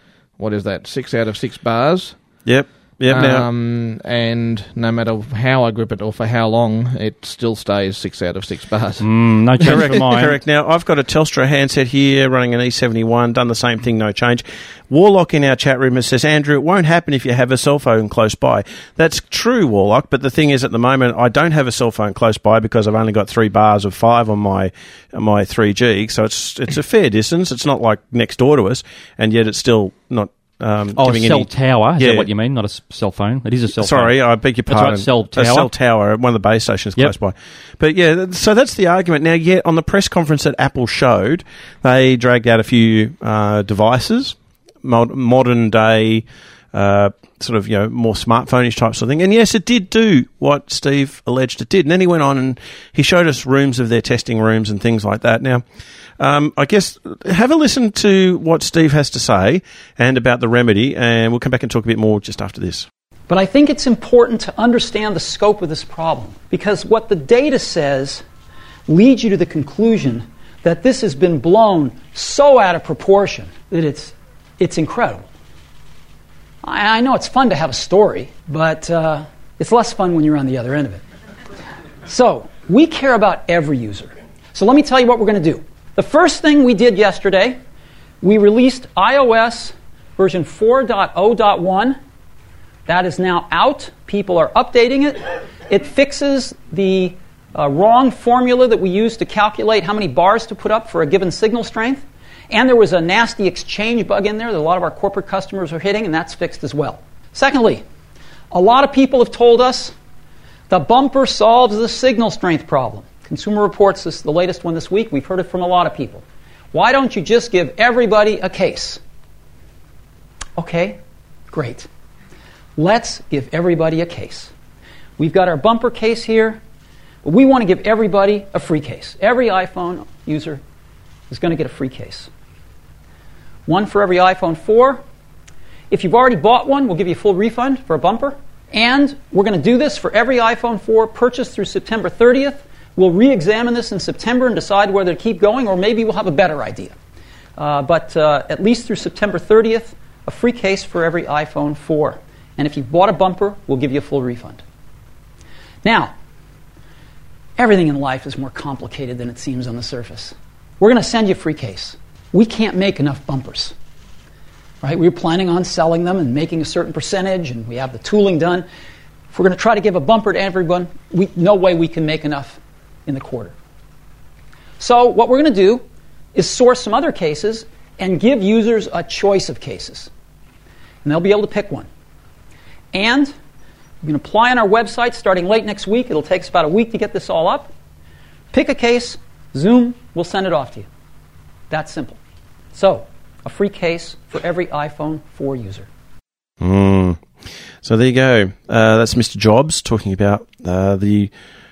Speaker 14: 6 out of 6 bars.
Speaker 9: Yep.
Speaker 14: And no matter how I grip it or for how long, it still stays 6 out of 6 bars.
Speaker 17: No change for mine.
Speaker 9: Correct. Now, I've got a Telstra handset here running an E71, done the same thing, no change. Warlock in our chat room says, Andrew, it won't happen if you have a cell phone close by. That's true, Warlock, but the thing is, at the moment, I don't have a cell phone close by because I've only got 3 bars of 5 on my 3G, so it's a fair distance. It's not like next door to us, and yet it's still not...
Speaker 17: a cell tower, is that what you mean? Not a cell phone? It is a cell phone.
Speaker 9: Sorry, I beg your pardon.
Speaker 17: That's right, cell tower.
Speaker 9: A cell tower, one of the base stations close by. But yeah, so that's the argument. Now, on the press conference that Apple showed, they dragged out a few devices, modern day, sort of, more smartphone-ish types of thing. And yes, it did do what Steve alleged it did. And then he went on and he showed us rooms of their testing rooms and things like that. Now, I guess have a listen to what Steve has to say and about the remedy, and we'll come back and talk a bit more just after this.
Speaker 4: But I think it's important to understand the scope of this problem, because what the data says leads you to the conclusion that this has been blown so out of proportion that it's incredible. I know it's fun to have a story, but it's less fun when you're on the other end of it. So we care about every user. So let me tell you what we're going to do. The first thing we did yesterday, we released iOS version 4.0.1. That is now out. People are updating it. It fixes the wrong formula that we use to calculate how many bars to put up for a given signal strength. And there was a nasty exchange bug in there that a lot of our corporate customers are hitting, and that's fixed as well. Secondly, a lot of people have told us the bumper solves the signal strength problem. Consumer Reports is the latest one this week. We've heard it from a lot of people. Why don't you just give everybody a case? Okay, great. Let's give everybody a case. We've got our bumper case here, but we want to give everybody a free case. Every iPhone user is going to get a free case. One for every iPhone 4. If you've already bought one, we'll give you a full refund for a bumper. And we're going to do this for every iPhone 4 purchased through September 30th. We'll re-examine this in September and decide whether to keep going, or maybe we'll have a better idea. But at least through September 30th, a free case for every iPhone 4. And if you bought a bumper, we'll give you a full refund. Now, everything in life is more complicated than it seems on the surface. We're going to send you a free case. We can't make enough bumpers. Right? We were planning on selling them and making a certain percentage, and we have the tooling done. If we're going to try to give a bumper to everyone, no way we can make enough in the quarter. So what we're going to do is source some other cases and give users a choice of cases. And they'll be able to pick one. And you can apply on our website starting late next week. It'll take us about a week to get this all up. Pick a case, Zoom will send it off to you. That's simple. So, a free case for every iPhone 4 user.
Speaker 9: So there you go. That's Mr. Jobs talking about the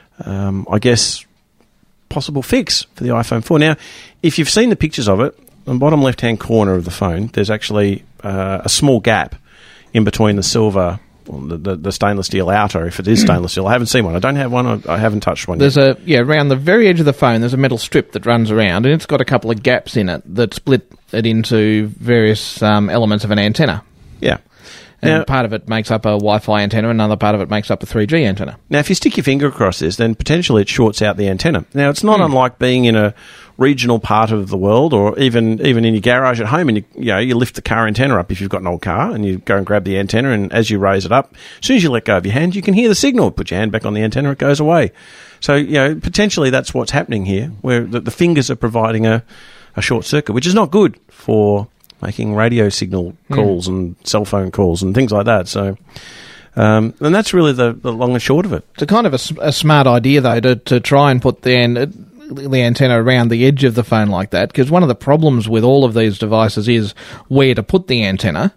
Speaker 9: possible fix for the iPhone 4. Now, if you've seen the pictures of it, on the bottom left-hand corner of the phone, there's actually a small gap in between the silver, the stainless steel outer, if it is stainless steel. I haven't seen one. I don't have one. I haven't touched one
Speaker 14: yet.
Speaker 9: There's
Speaker 14: around the very edge of the phone, there's a metal strip that runs around, and it's got a couple of gaps in it that split it into various elements of an antenna.
Speaker 9: Yeah.
Speaker 14: And
Speaker 9: Now,
Speaker 14: part of it makes up a Wi-Fi antenna, another part of it makes up a 3G antenna.
Speaker 9: Now, if you stick your finger across this, then potentially it shorts out the antenna. Now, it's not unlike being in a regional part of the world, or even in your garage at home, and you lift the car antenna up if you've got an old car, and you go and grab the antenna, and as you raise it up, as soon as you let go of your hand, you can hear the signal. Put your hand back on the antenna, it goes away. So, potentially that's what's happening here, where the fingers are providing a short circuit, which is not good for making radio signal calls and cell phone calls and things like that. So, and that's really the long and short of it.
Speaker 14: It's a kind of a smart idea, though, to try and put the antenna around the edge of the phone like that, because one of the problems with all of these devices is where to put the antenna.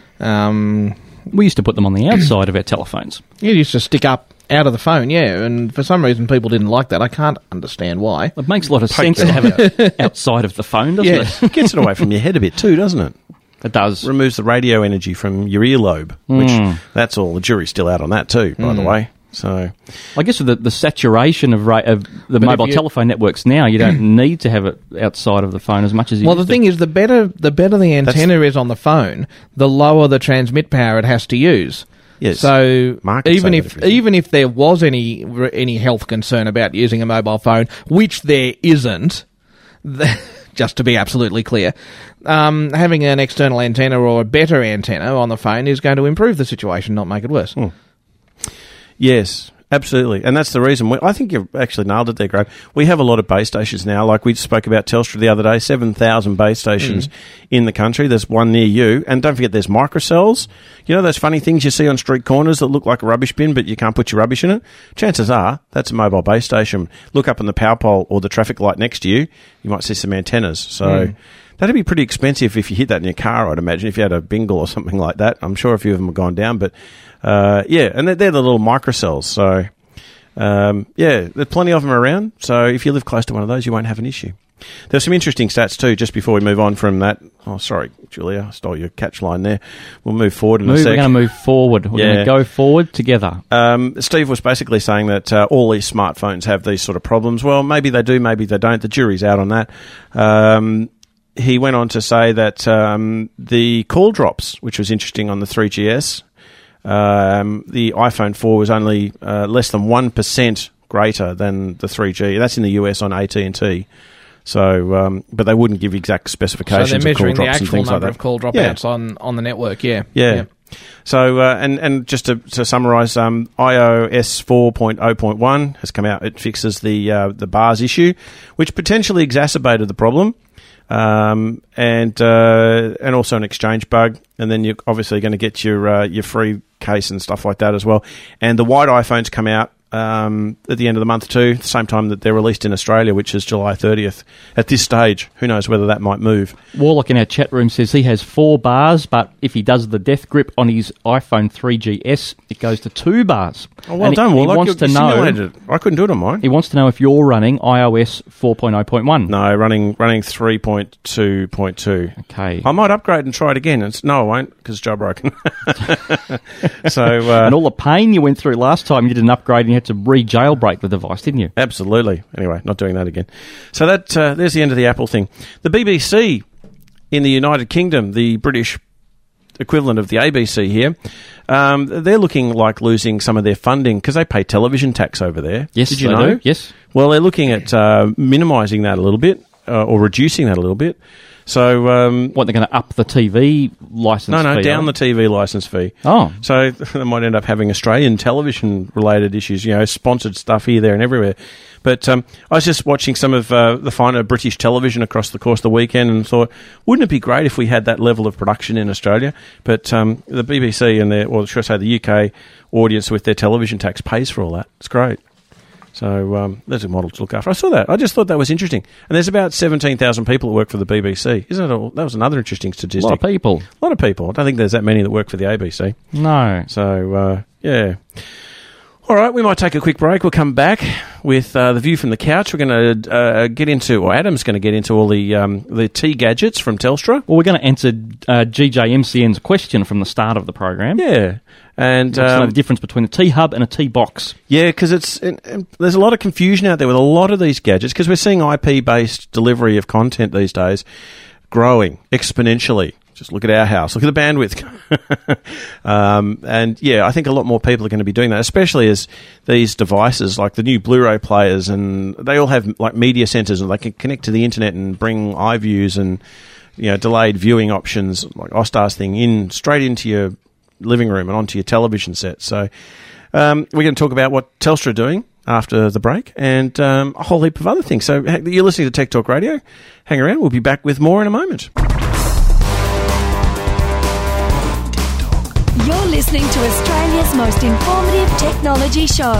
Speaker 17: We used to put them on the outside of our telephones.
Speaker 14: It used to stick up out of the phone, yeah, and for some reason people didn't like that. I can't understand why.
Speaker 17: It makes a lot of sense to have it outside of the phone, doesn't it?
Speaker 9: It gets it away from your head a bit too, doesn't it?
Speaker 17: It does.
Speaker 9: Removes the radio energy from your earlobe, which that's all. The jury's still out on that too, by the way. So,
Speaker 17: I guess with the saturation of the mobile telephone networks now, you don't need to have it outside of the phone as much as you used to.
Speaker 14: Well, the thing is, the better the antenna is on the phone, the lower the transmit power it has to use.
Speaker 9: Yes.
Speaker 14: So even if there was any health concern about using a mobile phone, which there isn't, just to be absolutely clear, having an external antenna or a better antenna on the phone is going to improve the situation, not make it worse.
Speaker 9: Yes, absolutely. And that's the reason. I think you've actually nailed it there, Greg. We have a lot of base stations now. Like we spoke about Telstra the other day, 7,000 base stations in the country. There's one near you. And don't forget there's microcells. You know those funny things you see on street corners that look like a rubbish bin, but you can't put your rubbish in it? Chances are that's a mobile base station. Look up on the power pole or the traffic light next to you. You might see some antennas. So that'd be pretty expensive if you hit that in your car, I'd imagine, if you had a bingle or something like that. I'm sure a few of them have gone down, but and they're the little microcells. So, there's plenty of them around. So if you live close to one of those, you won't have an issue. There's some interesting stats too, just before we move on from that. Oh, sorry, Julia, I stole your catch line there. We'll move forward in a sec.
Speaker 17: We're going to move forward. We're going to go forward together.
Speaker 9: Steve was basically saying that all these smartphones have these sort of problems. Well, maybe they do, maybe they don't. The jury's out on that. He went on to say that the call drops, which was interesting on the 3GS, the iPhone 4 was only less than 1% greater than the 3G. That's in the US on AT&T. So, but they wouldn't give exact specifications
Speaker 14: of call drops and things like that. So they're measuring the actual number of call dropouts on the network,
Speaker 9: yeah. So, and just to summarise, iOS 4.0.1 has come out. It fixes the bars issue, which potentially exacerbated the problem. And also an exchange bug, and then you're obviously going to get your free case and stuff like that as well. And the white iPhones come out at the end of the month too, the same time that they're released in Australia, which is July 30th. At this stage, who knows whether that might move.
Speaker 17: Warlock in our chat room says he has 4 bars, but if he does the death grip on his iPhone 3GS, it goes to 2 bars.
Speaker 9: Oh, well done, Warlock.
Speaker 17: He wants to know.
Speaker 9: I couldn't do it on mine.
Speaker 17: He wants to know if you're running iOS 4.0.1.
Speaker 9: No, running 3.2.2.
Speaker 17: Okay.
Speaker 9: I might upgrade and try it again. No, I won't, because it's jailbroken. So,
Speaker 17: and all the pain you went through last time, you did an upgrade and you had to re-jailbreak the device, didn't you?
Speaker 9: Absolutely. Anyway, not doing that again. So that there's the end of the Apple thing. The BBC in the United Kingdom, the British equivalent of the ABC here, they're looking like losing some of their funding because they pay television tax over there.
Speaker 17: Yes,
Speaker 9: did you
Speaker 17: they
Speaker 9: know?
Speaker 17: do. Yes.
Speaker 9: Well, they're looking at minimising that a little bit or reducing that a little bit. So,
Speaker 17: what, they're going to up the TV licence fee?
Speaker 9: No, down the TV licence fee.
Speaker 17: Oh.
Speaker 9: So they might end up having Australian television-related issues, sponsored stuff here, there and everywhere. But I was just watching some of the finer British television across the course of the weekend and thought, wouldn't it be great if we had that level of production in Australia? But the BBC and should I say the UK audience with their television tax pays for all that. It's great. So there's a model to look after. I saw that. I just thought that was interesting. And there's about 17,000 people that work for the BBC. Isn't it all? That was another interesting statistic.
Speaker 17: A lot of people.
Speaker 9: A lot of people. I don't think there's that many that work for the ABC.
Speaker 17: No.
Speaker 9: So, yeah. All right, we might take a quick break. We'll come back with the view from the couch. We're going to get into, or Adam's going to get into all the T gadgets from Telstra.
Speaker 17: Well, we're going to answer GJMCN's question from the start of the program.
Speaker 9: Yeah. And
Speaker 17: the difference between a T-Hub and a T-Box.
Speaker 9: Yeah, because there's a lot of confusion out there with a lot of these gadgets because we're seeing IP-based delivery of content these days growing exponentially. Just look at our house. Look at the bandwidth. And, yeah, I think a lot more people are going to be doing that, especially as these devices, like the new Blu-ray players, and they all have, like, media centers, and they can connect to the internet and bring iViews and, delayed viewing options, like Ostar's thing, straight into your living room and onto your television set. So we're going to talk about what Telstra are doing after the break and a whole heap of other things. So you're listening to Tech Talk Radio. Hang around. We'll be back with more in a moment.
Speaker 8: You're listening to Australia's most informative technology show.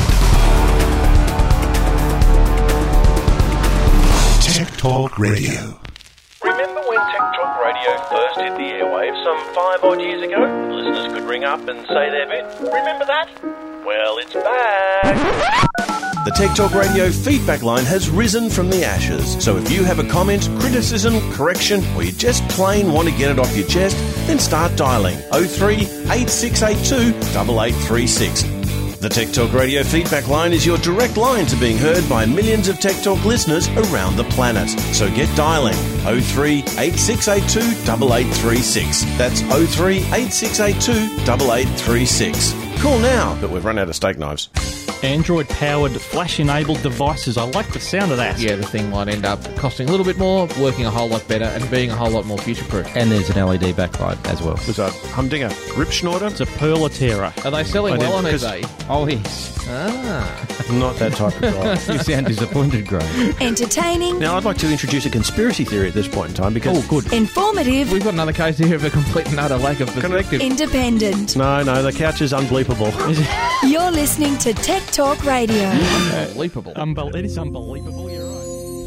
Speaker 19: Tech Talk Radio.
Speaker 9: Remember when Tech Talk Radio first hit the airwaves some 5 odd years ago? Listeners could ring up and say their bit. Remember that? Well, it's back. The Tech Talk Radio feedback line has risen from the ashes. So if you have a comment, criticism, correction, or you just plain want to get it off your chest, then start dialing 03 8682 8836. The Tech Talk Radio feedback line is your direct line to being heard by millions of Tech Talk listeners around the planet. So get dialing 03 8682 8836. That's 03 8682 8836. Call now, but we've run out of steak knives.
Speaker 17: Android-powered, flash-enabled devices. I like the sound of that.
Speaker 14: Yeah, the thing might end up costing a little bit more, working a whole lot better, and being a whole lot more future-proof.
Speaker 13: And there's an LED backlight as well.
Speaker 9: There's a Humdinger Ripschnorter.
Speaker 17: It's a Perla-Terra.
Speaker 14: Are they selling well on eBay?
Speaker 13: Oh, yes.
Speaker 9: I'm not that type of guy.
Speaker 13: You sound disappointed, Graham.
Speaker 8: Entertaining.
Speaker 9: Now, I'd like to introduce a conspiracy theory at this point in time because...
Speaker 13: Oh, good.
Speaker 8: Informative.
Speaker 14: We've got another case here of a complete and utter lack of perspective.
Speaker 8: Independent.
Speaker 9: No, the couch is unbleepable.
Speaker 8: You're listening to Tech Talk Radio.
Speaker 14: Unbelievable.
Speaker 17: It is unbelievable, you're right.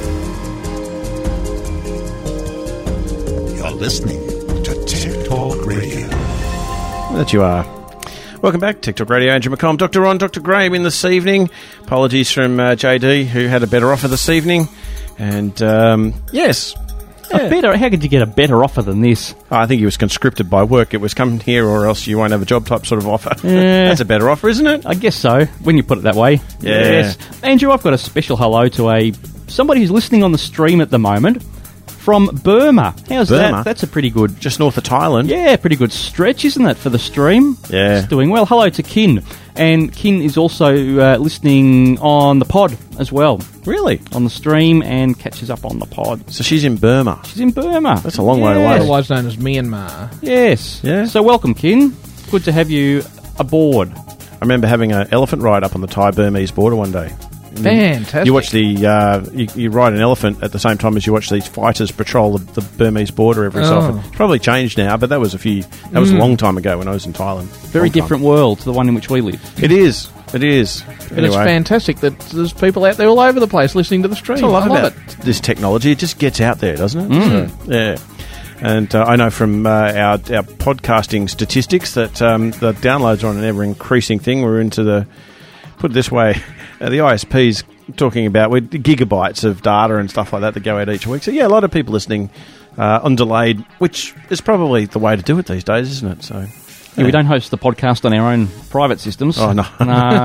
Speaker 19: You're listening to Tech Talk Radio.
Speaker 9: That you are. Welcome back, Tech Talk Radio. Andrew McComb, Dr. Ron, Dr. Graham in this evening. Apologies from JD, who had a better offer this evening. And, yes...
Speaker 17: Yeah. How could you get a better offer than this?
Speaker 9: I think he was conscripted by work. It was come here or else you won't have a job type sort of offer.
Speaker 17: Yeah.
Speaker 9: That's a better offer, isn't it?
Speaker 17: I guess so, when you put it that way.
Speaker 9: Yeah.
Speaker 17: Yes. Andrew, I've got a special hello to somebody who's listening on the stream at the moment from Burma. How's
Speaker 9: Burma?
Speaker 17: that? That's a pretty good...
Speaker 9: Just north of Thailand.
Speaker 17: Yeah, pretty good stretch, isn't it, for the stream?
Speaker 9: Yeah.
Speaker 17: It's doing well. Hello to Kin. And Kin is also listening on the pod as well.
Speaker 9: Really?
Speaker 17: On the stream and catches up on the pod.
Speaker 9: So she's in Burma.
Speaker 17: She's in Burma.
Speaker 9: That's a long way away.
Speaker 14: Otherwise known as Myanmar.
Speaker 17: Yes.
Speaker 9: Yeah.
Speaker 17: So welcome, Kin. Good to have you aboard.
Speaker 9: I remember having an elephant ride up on the Thai-Burmese border one day.
Speaker 14: Fantastic.
Speaker 9: You watch you ride an elephant at the same time as you watch these fighters patrol the Burmese border every so often. It's probably changed now, but that was a long time ago when I was in Thailand.
Speaker 17: Very different world to the one in which we live.
Speaker 9: It is.
Speaker 14: But it's fantastic that there's people out there all over the place listening to the stream.
Speaker 9: That's what I love about this technology. It just gets out there, doesn't it? So, yeah. And I know from our podcasting statistics that the downloads are on an ever-increasing thing. We're into put it this way, the ISP's talking about gigabytes of data and stuff like that go out each week. So, yeah, a lot of people listening undelayed, which is probably the way to do it these days, isn't it? So...
Speaker 17: Yeah, we don't host the podcast on our own private systems.
Speaker 9: Oh, no.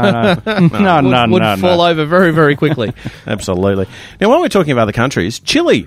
Speaker 17: No.
Speaker 14: Would fall over very, very quickly.
Speaker 9: Absolutely. Now, while we're talking about other countries, Chile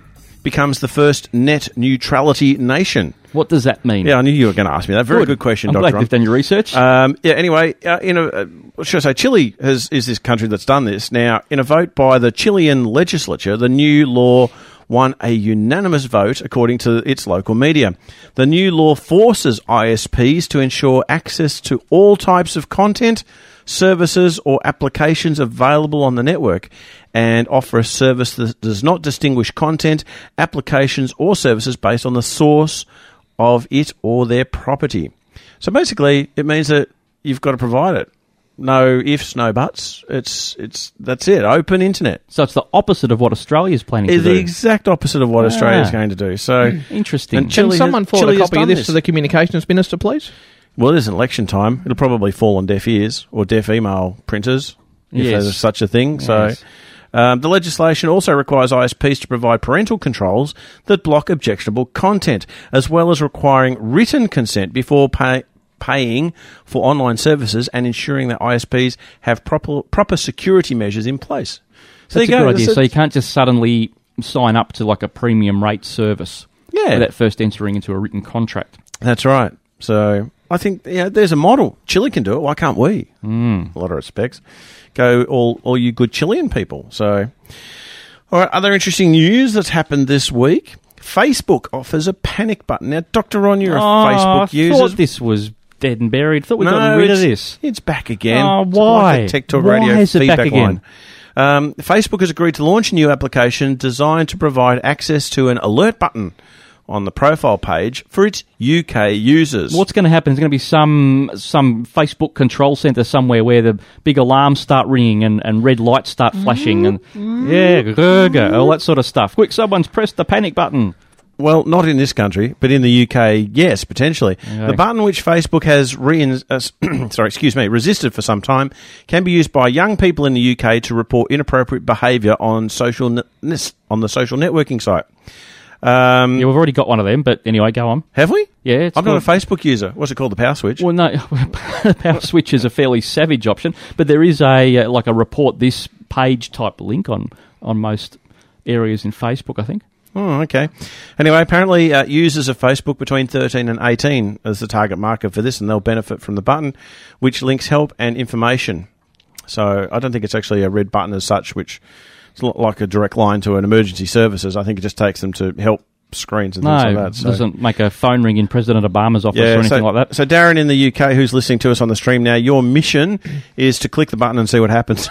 Speaker 9: becomes the first net neutrality nation.
Speaker 17: What does that mean?
Speaker 9: Yeah, I knew you were going to ask me that. Very good question,
Speaker 17: I'm
Speaker 9: Dr.
Speaker 17: glad
Speaker 9: Ron.
Speaker 17: you've done your research.
Speaker 9: Anyway, should I say Chile is this country that's done this. Now, in a vote by the Chilean legislature, the new law won a unanimous vote according to its local media. The new law forces ISPs to ensure access to all types of content, services or applications available on the network and offer a service that does not distinguish content, applications or services based on the source of it or their property. So basically, it means that you've got to provide it. No ifs, no buts. That's it. Open internet.
Speaker 17: So it's the opposite of what Australia's planning to do.
Speaker 9: The exact opposite of what Australia's going to do. So
Speaker 17: interesting.
Speaker 9: And
Speaker 14: Can someone forward a copy of this to the Communications Minister, please?
Speaker 9: Well, it is an election time. It'll probably fall on deaf ears or deaf email printers, if there's such a thing.
Speaker 17: Yes.
Speaker 9: So the legislation also requires ISPs to provide parental controls that block objectionable content, as well as requiring written consent before paying for online services and ensuring that ISPs have proper security measures in place. So
Speaker 17: That's a good idea. So you can't just suddenly sign up to like a premium rate service without first entering into a written contract.
Speaker 9: That's right. So I think there's a model. Chile can do it. Why can't we? A lot of respects. Go all you good Chilean people. So, all right, other interesting news that's happened this week. Facebook offers a panic button. Now, Dr. Ron, you're a Facebook user.
Speaker 17: I thought this was dead and buried. Thought we'd gotten rid of this.
Speaker 9: It's back again.
Speaker 17: Oh,
Speaker 9: It's
Speaker 17: why?
Speaker 9: like a Tech Talk
Speaker 17: Why
Speaker 9: Radio
Speaker 17: is it
Speaker 9: feedback
Speaker 17: back again?
Speaker 9: line. Facebook has agreed to launch a new application designed to provide access to an alert button on the profile page for its UK users.
Speaker 17: What's going to happen? There's going to be some Facebook control centre somewhere where the big alarms start ringing and red lights start flashing and all that sort of stuff. Quick, someone's pressed the panic button.
Speaker 9: Well, not in this country, but in the UK, yes, potentially.
Speaker 17: Okay.
Speaker 9: The button which Facebook has resisted for some time can be used by young people in the UK to report inappropriate behaviour on the social networking site.
Speaker 17: We've already got one of them, but anyway, go on.
Speaker 9: Have we?
Speaker 17: Yeah.
Speaker 9: I'm not a Facebook user. What's it called, the Power Switch?
Speaker 17: Well, no, Power Switch is a fairly savage option, but there is a report this page type link on most areas in Facebook, I think.
Speaker 9: Oh, okay. Anyway, apparently users of Facebook between 13 and 18 is the target market for this, and they'll benefit from the button, which links help and information. So I don't think it's actually a red button as such, which is like a direct line to an emergency services. I think it just takes them to help screens and things like that. So.
Speaker 17: Doesn't make a phone ring in President Obama's office or anything like that.
Speaker 9: So Darren in the UK, who's listening to us on the stream now, your mission is to click the button and see what happens.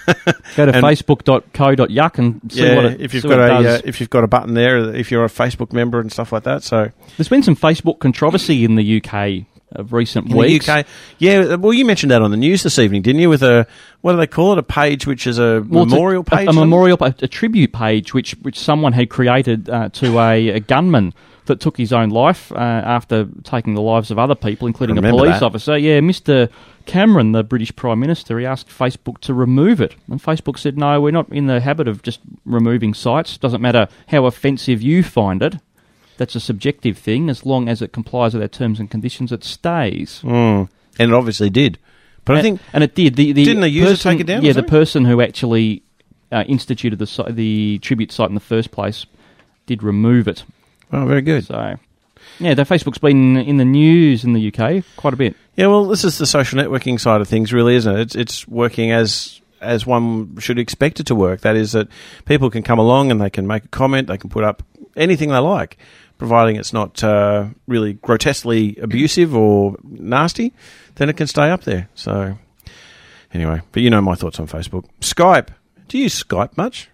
Speaker 17: Go to facebook.co.yuck and see what it does.
Speaker 9: If you've got a button there, if you're a Facebook member and stuff like that. So
Speaker 17: there's been some Facebook controversy in the UK of recent weeks.
Speaker 9: The UK, yeah. Well, you mentioned that on the news this evening, didn't you? With what do they call it? A page which is a memorial page,
Speaker 17: a tribute page, which someone had created to a gunman that took his own life after taking the lives of other people, including a police officer. Yeah, Mr. Cameron, the British Prime Minister, he asked Facebook to remove it, and Facebook said, "No, we're not in the habit of just removing sites. Doesn't matter how offensive you find it." That's a subjective thing. As long as it complies with our terms and conditions, it stays.
Speaker 9: And it obviously did. But I think...
Speaker 17: And it did.
Speaker 9: Didn't the user take it down?
Speaker 17: Yeah, the person who actually instituted the tribute site in the first place did remove it.
Speaker 9: Oh, very good.
Speaker 17: So, yeah, Facebook's been in the news in the UK quite a bit.
Speaker 9: Yeah, well, this is the social networking side of things, really, isn't it? It's working as one should expect it to work. That is that people can come along and they can make a comment, they can put up anything they like, providing it's not really grotesquely abusive or nasty, then it can stay up there. So, anyway, but you know my thoughts on Facebook. Skype. Do you use Skype much?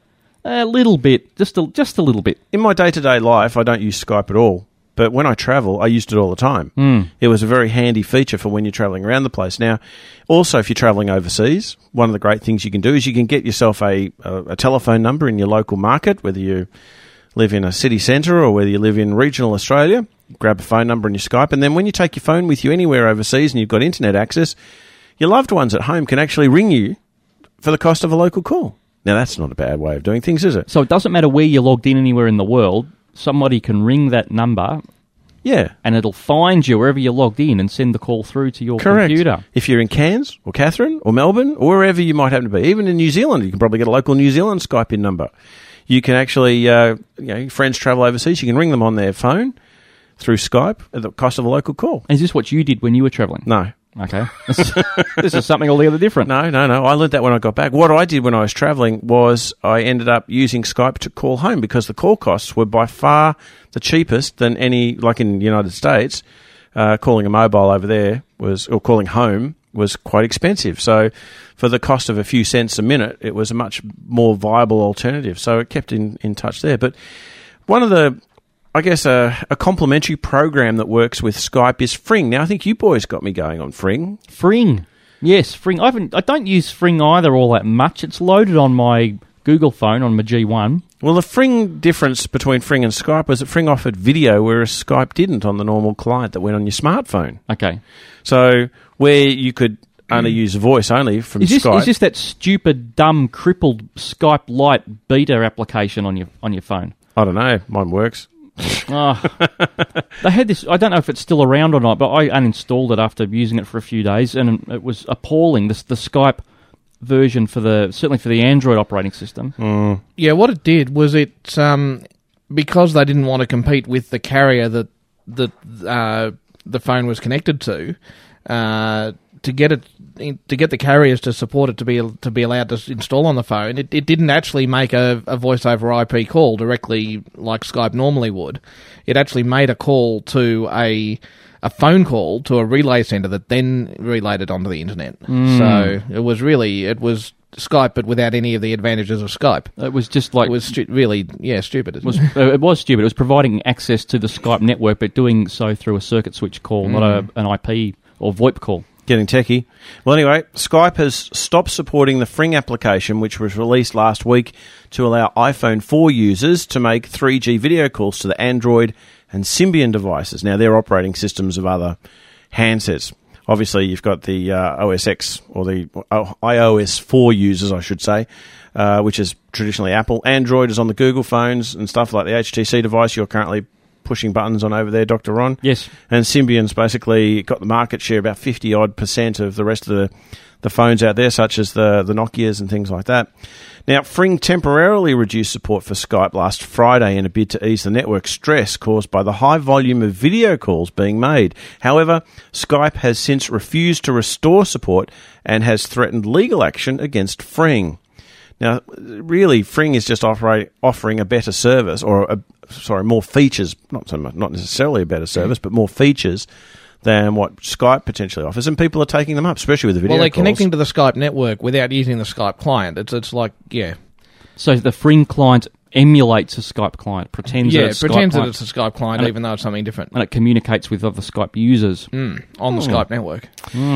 Speaker 17: A little bit, just a little bit.
Speaker 9: In my day-to-day life, I don't use Skype at all. But when I travel, I used it all the time. It was a very handy feature for when you're travelling around the place. Now, also, if you're travelling overseas, one of the great things you can do is you can get yourself a telephone number in your local market, whether you live in a city centre or whether you live in regional Australia. Grab a phone number in your Skype, and then when you take your phone with you anywhere overseas and you've got internet access, your loved ones at home can actually ring you for the cost of a local call. Now, that's not a bad way of doing things, is it?
Speaker 17: So it doesn't matter where you're logged in anywhere in the world, somebody can ring that number.
Speaker 9: Yeah.
Speaker 17: And it'll find you wherever you're logged in and send the call through to your computer.
Speaker 9: If you're in Cairns or Katherine or Melbourne or wherever you might happen to be, even in New Zealand, you can probably get a local New Zealand Skype in number. you can actually, friends travel overseas, you can ring them on their phone through Skype at the cost of a local call.
Speaker 17: Is this what you did when you were travelling?
Speaker 9: No.
Speaker 17: Okay. This is something altogether different.
Speaker 9: No. I learned that when I got back. What I did when I was travelling was I ended up using Skype to call home because the call costs were by far the cheapest than any, like in the United States, calling a mobile over there or calling home was quite expensive. So for the cost of a few cents a minute, it was a much more viable alternative. So it kept in touch there. But one of the, I guess, a complementary program that works with Skype is Fring. Now, I think you boys got me going on Fring.
Speaker 17: Fring. Yes, Fring. I don't use Fring either all that much. It's loaded on my Google phone, on my G1.
Speaker 9: Well, the Fring difference between Fring and Skype was that Fring offered video, whereas Skype didn't on the normal client that went on your smartphone.
Speaker 17: Okay.
Speaker 9: So where you could only use voice only from Skype.
Speaker 17: Is this that stupid, dumb, crippled Skype Lite beta application on your phone?
Speaker 9: I don't know. Mine works.
Speaker 17: They had this, I don't know if it's still around or not, but I uninstalled it after using it for a few days, and it was appalling. The Skype version certainly for the Android operating system.
Speaker 14: Yeah, what it did was because they didn't want to compete with the carrier that the phone was connected to get the carriers to support it to be allowed to install on the phone. It didn't actually make a voice over IP call directly like Skype normally would. It actually made a call to a phone call to a relay center that then relayed it onto the internet. So it was Skype, but without any of the advantages of Skype.
Speaker 17: It was just like...
Speaker 14: It was stupid.
Speaker 17: It was stupid. It was providing access to the Skype network, but doing so through a circuit switch call, not an IP or VoIP call.
Speaker 9: Getting techie. Well, anyway, Skype has stopped supporting the Fring application, which was released last week to allow iPhone 4 users to make 3G video calls to the Android and Symbian devices. Now, they're operating systems of other handsets. Obviously, you've got the OS X, or the iOS 4 users, I should say, which is traditionally Apple. Android is on the Google phones and stuff like the HTC device you're currently pushing buttons on over there, Dr. Ron.
Speaker 17: Yes.
Speaker 9: And Symbian's basically got the market share, about 50-odd% of the rest of the phones out there, such as the Nokias and things like that. Now, Fring temporarily reduced support for Skype last Friday in a bid to ease the network stress caused by the high volume of video calls being made. However, Skype has since refused to restore support and has threatened legal action against Fring. Now, really, Fring is just offering a better service, more features, not necessarily a better service, but more features than what Skype potentially offers, and people are taking them up, especially with the video calls.
Speaker 14: Well, they're connecting to the Skype network without using the Skype client. It's like, yeah.
Speaker 17: So the Fring client emulates a Skype client, pretends that it's
Speaker 14: that it's a Skype client, even though it's something different.
Speaker 17: And it communicates with other Skype users.
Speaker 14: On the Skype network.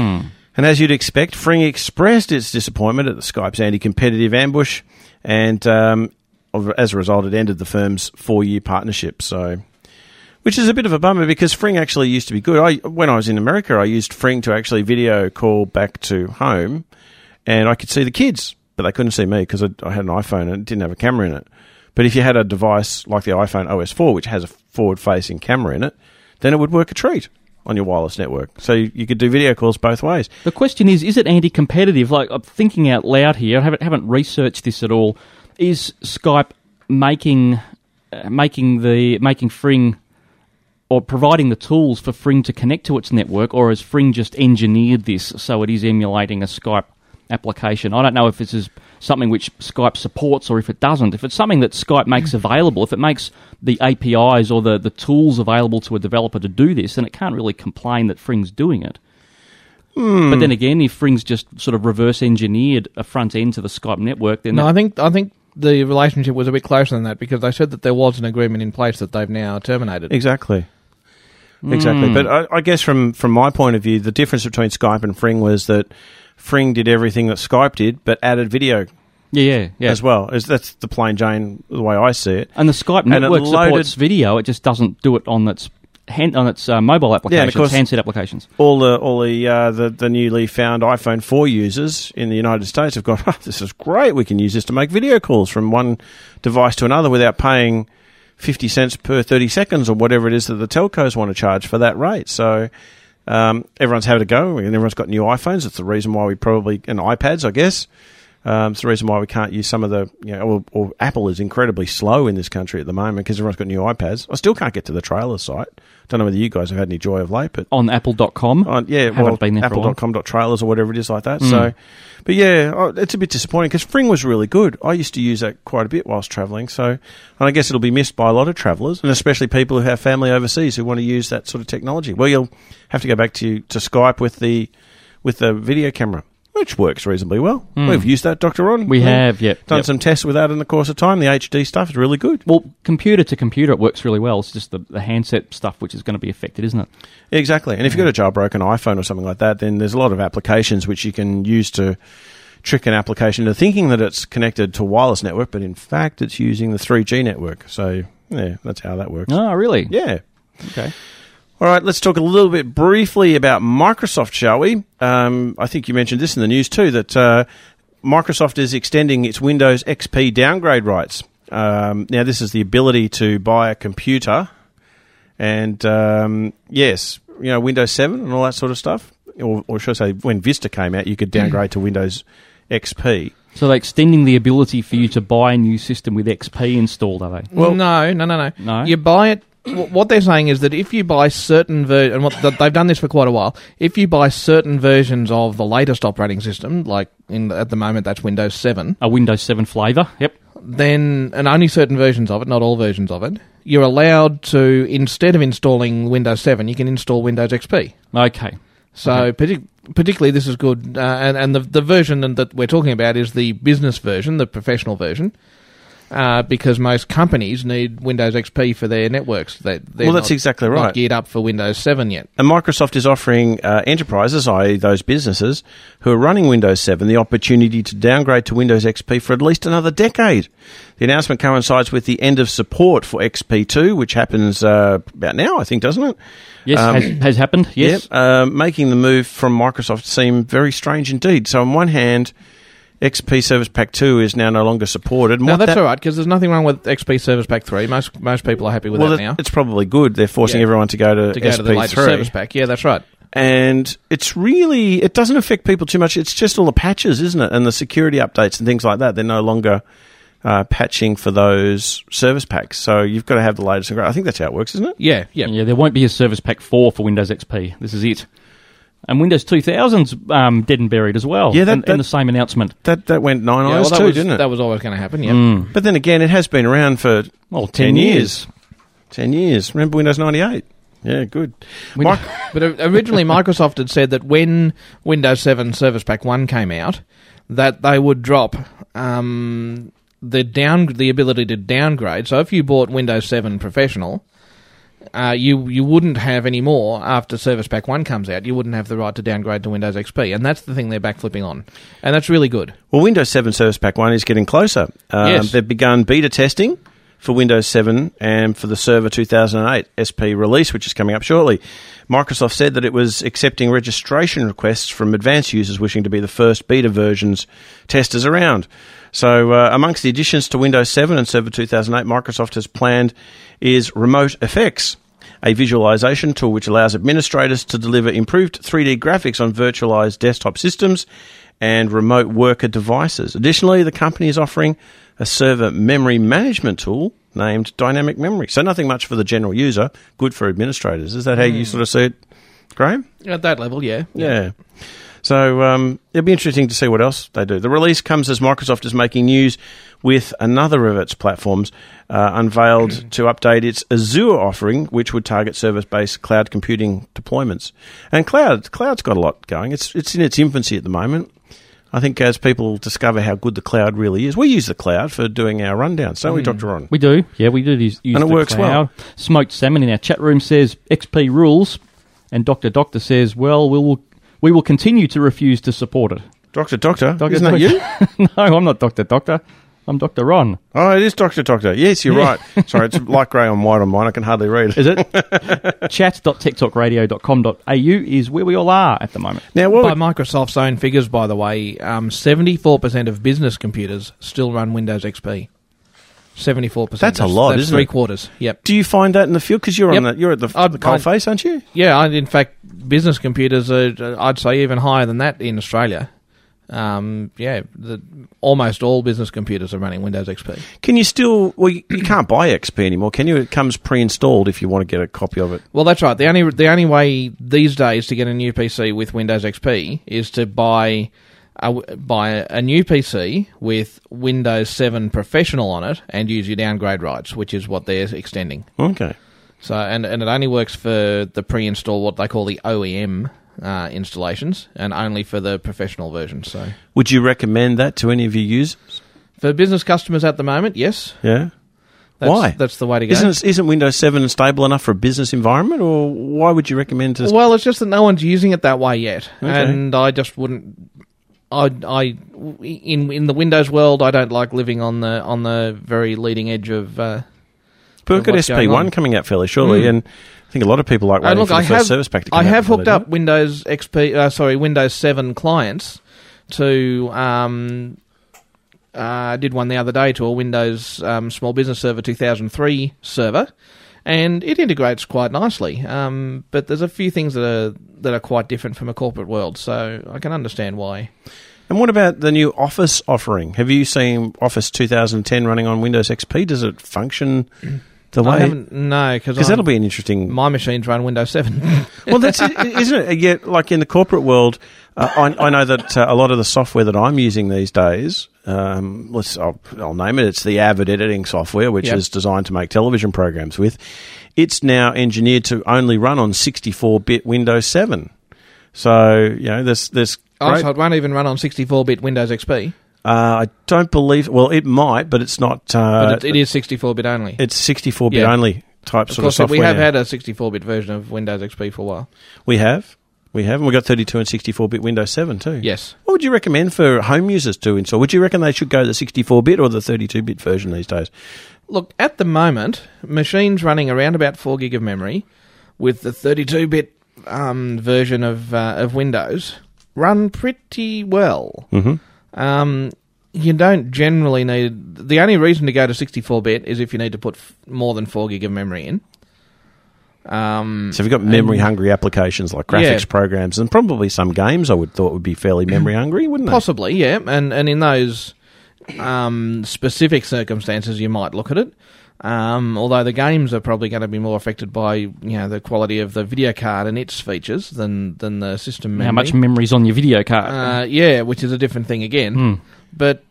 Speaker 9: And as you'd expect, Fring expressed its disappointment at the Skype's anti-competitive ambush, and as a result, it ended the firm's 4-year partnership. So, which is a bit of a bummer because Fring actually used to be good. When I was in America, I used Fring to actually video call back to home, and I could see the kids, but they couldn't see me because I had an iPhone and it didn't have a camera in it. But if you had a device like the iPhone OS 4, which has a forward-facing camera in it, then it would work a treat on your wireless network. So you could do video calls both ways.
Speaker 17: The question is it anti-competitive? Like, I'm thinking out loud here. I haven't researched this at all. Is Skype making Fring, or providing the tools for Fring to connect to its network, or has Fring just engineered this so it is emulating a Skype application? I don't know if this is something which Skype supports or if it doesn't. If it's something that Skype makes available, if it makes the APIs or the tools available to a developer to do this, then it can't really complain that Fring's doing it. But then again, if Fring's just sort of reverse engineered a front end to the Skype network, then...
Speaker 14: No, I think the relationship was a bit closer than that because they said that there was an agreement in place that they've now terminated.
Speaker 9: Exactly. But I guess from my point of view, the difference between Skype and Fring was that Fring did everything that Skype did, but added video.
Speaker 17: Yeah.
Speaker 9: As well. That's the plain Jane, the way I see it.
Speaker 17: And the Skype network supports video, it just doesn't do it on its mobile applications, handset applications.
Speaker 9: All the newly found iPhone 4 users in the United States have gone, this is great, we can use this to make video calls from one device to another without paying 50 cents per 30 seconds or whatever it is that the telcos want to charge for that rate. So everyone's having a go, and everyone's got new iPhones. It's the reason why and iPads, I guess. It's the reason why we can't use some of the, or Apple is incredibly slow in this country at the moment because everyone's got new iPads. I still can't get to the trailer site. Don't know whether you guys have had any joy of late, but
Speaker 17: on apple.com.
Speaker 9: Been there apple.com.trailers or whatever it is like that. So, but it's a bit disappointing because Fring was really good. I used to use that quite a bit whilst travelling. So, and I guess it'll be missed by a lot of travellers, and especially people who have family overseas who want to use that sort of technology. Well, you'll have to go back to Skype with the video camera, which works reasonably well. We've used that, Dr. Ron.
Speaker 17: We have,
Speaker 9: Done some tests with that in the course of time. The HD stuff is really good.
Speaker 17: Well, computer to computer, it works really well. It's just the handset stuff which is going to be affected, isn't it?
Speaker 9: Exactly. And if you've got a jailbroken iPhone or something like that, then there's a lot of applications which you can use to trick an application into thinking that it's connected to a wireless network, but in fact it's using the 3G network. So, yeah, that's how that works.
Speaker 17: Oh, really?
Speaker 9: Yeah.
Speaker 17: Okay.
Speaker 9: All right, let's talk a little bit briefly about Microsoft, shall we? I think you mentioned this in the news too, that Microsoft is extending its Windows XP downgrade rights. Now, this is the ability to buy a computer and, Windows 7 and all that sort of stuff. Or should I say, when Vista came out, you could downgrade to Windows XP.
Speaker 17: So they're extending the ability for you to buy a new system with XP installed, are they?
Speaker 14: Well, no. You buy it. What they're saying is that if you buy certain versions, and they've done this for quite a while, if you buy certain versions of the latest operating system, like at the moment that's Windows 7.
Speaker 17: A Windows 7 flavour, yep.
Speaker 14: Then, and only certain versions of it, not all versions of it, you're allowed to, instead of installing Windows 7, you can install Windows XP.
Speaker 17: Okay.
Speaker 14: So particularly this is good, and the version that we're talking about is the business version, the professional version. Because most companies need Windows XP for their networks.
Speaker 9: That's exactly right.
Speaker 14: Not geared up for Windows 7 yet.
Speaker 9: And Microsoft is offering enterprises, i.e. those businesses, who are running Windows 7, the opportunity to downgrade to Windows XP for at least another decade. The announcement coincides with the end of support for XP2, which happens about now, I think, doesn't it?
Speaker 17: Yes, has happened, yes.
Speaker 9: Making the move from Microsoft seem very strange indeed. So on one hand, XP Service Pack 2 is now no longer supported.
Speaker 14: No, that's all right, because there's nothing wrong with XP Service Pack 3. Most people are happy with that now.
Speaker 9: It's probably good. They're forcing everyone to go to SP3.
Speaker 14: The latest Service Pack. Yeah, that's right.
Speaker 9: And it doesn't affect people too much. It's just all the patches, isn't it? And the security updates and things like that. They're no longer patching for those service packs. So you've got to have the latest and greatest. I think that's how it works, isn't it?
Speaker 14: Yeah.
Speaker 17: There won't be a Service Pack 4 for Windows XP. This is it. And Windows 2000's dead and buried as well. Yeah, in the same announcement.
Speaker 9: That went 9 eyes too, didn't it?
Speaker 14: That was always going to happen, yeah.
Speaker 9: But then again, it has been around for 10 years. 10 years. Remember Windows 98? Yeah, good.
Speaker 14: But originally Microsoft had said that when Windows 7 Service Pack 1 came out, that they would drop the ability to downgrade. So if you bought Windows 7 Professional, you wouldn't have any more after Service Pack 1 comes out. You wouldn't have the right to downgrade to Windows XP, and that's the thing they're backflipping on. And that's really good.
Speaker 9: Well, Windows 7 Service Pack 1 is getting closer.
Speaker 14: Yes.
Speaker 9: They've begun beta testing for Windows 7 and for the Server 2008 SP release, which is coming up shortly. Microsoft said that it was accepting registration requests from advanced users wishing to be the first beta versions testers around. So amongst the additions to Windows 7 and Server 2008, Microsoft has planned is Remote Effects, a visualization tool which allows administrators to deliver improved 3D graphics on virtualized desktop systems and remote worker devices. Additionally, the company is offering a server memory management tool named Dynamic Memory. So nothing much for the general user, good for administrators. Is that how you sort of see it, Graham?
Speaker 14: At that level, yeah.
Speaker 9: Yeah. So it'll be interesting to see what else they do. The release comes as Microsoft is making news with another of its platforms unveiled to update its Azure offering, which would target service-based cloud computing deployments. And cloud's got a lot going. It's in its infancy at the moment. I think as people discover how good the cloud really is, we use the cloud for doing our rundowns, don't we, Dr. Ron?
Speaker 17: We do. Yeah, we do use
Speaker 9: and it works
Speaker 17: cloud.
Speaker 9: well.
Speaker 17: Smoked Salmon in our chat room says XP rules, and Dr. says, well, we will continue to refuse to support it.
Speaker 9: Doctor, isn't that you?
Speaker 17: No, I'm not Doctor. I'm Dr. Ron.
Speaker 9: Oh, it is Doctor. Yes, you're right. Sorry, it's light grey on white on mine. I can hardly read.
Speaker 17: Is it? chat.techtalkradio.com.au is where we all are at the moment.
Speaker 14: Now, by Microsoft's own figures, by the way, 74% of business computers still run Windows XP. 74%.
Speaker 9: That's a lot, isn't it?
Speaker 14: 3/4. Yep.
Speaker 9: Do you find that in the field? Because you're at the coalface, aren't you?
Speaker 14: Yeah, in fact, business computers are, I'd say, even higher than that in Australia. almost all business computers are running Windows XP.
Speaker 9: Can you still? Well, you can't buy XP anymore, can you? It comes pre-installed if you want to get a copy of it.
Speaker 14: Well, that's right. The only way these days to get a new PC with Windows XP is to buy a new PC with Windows 7 Professional on it and use your downgrade rights, which is what they're extending.
Speaker 9: Okay.
Speaker 14: So and it only works for the pre-install, what they call the OEM installations, and only for the professional version. So,
Speaker 9: would you recommend that to any of your users?
Speaker 14: For business customers at the moment, yes.
Speaker 9: Yeah.
Speaker 14: Why? That's the way to go.
Speaker 9: Isn't Windows 7 stable enough for a business environment, or why would you recommend to...
Speaker 14: Well, it's just that no one's using it that way yet.
Speaker 9: Okay.
Speaker 14: And I just wouldn't... in the Windows world, I don't like living on the very leading edge of... But
Speaker 9: we've got SP1 coming out fairly shortly, and I think a lot of people like waiting for the first service pack to come out.
Speaker 14: I have hooked up Windows 7 clients to... did one the other day to a Windows Small Business Server 2003 server, and it integrates quite nicely. But there's a few things that are quite different from a corporate world, so I can understand why.
Speaker 9: And what about the new Office offering? Have you seen Office 2010 running on Windows XP? Does it function the way?
Speaker 14: No, because
Speaker 9: that'll be an interesting...
Speaker 14: My machines run Windows 7.
Speaker 9: Well, that's it, isn't it? Yet, like in the corporate world, I know that a lot of the software that I'm using these days, I'll name it. It's the Avid editing software, which is designed to make television programs with. It's now engineered to only run on 64-bit Windows 7. So there's.
Speaker 14: So it won't even run on 64-bit Windows XP.
Speaker 9: I don't believe... Well, it might, but it's not...
Speaker 14: but it is 64-bit only.
Speaker 9: It's 64-bit only type sort of software.
Speaker 14: We have had a 64-bit version of Windows XP for a while.
Speaker 9: We have. And we've got 32 and 64-bit Windows 7 too.
Speaker 14: Yes.
Speaker 9: What would you recommend for home users to install? Would you reckon they should go the 64-bit or the 32-bit version these days?
Speaker 14: Look, at the moment, machines running around about 4 gig of memory with the 32-bit version of Windows run pretty well.
Speaker 9: Mm-hmm.
Speaker 14: You don't generally need... The only reason to go to 64-bit is if you need to put more than 4 gig of memory in.
Speaker 9: So you've got memory-hungry applications like graphics programs and probably some games I would thought would be fairly memory-hungry, wouldn't they?
Speaker 14: Possibly, yeah. And in those specific circumstances, you might look at it. Although the games are probably going to be more affected by the quality of the video card and its features than the system memory.
Speaker 17: How much memory's on your video card?
Speaker 14: Which is a different thing again. But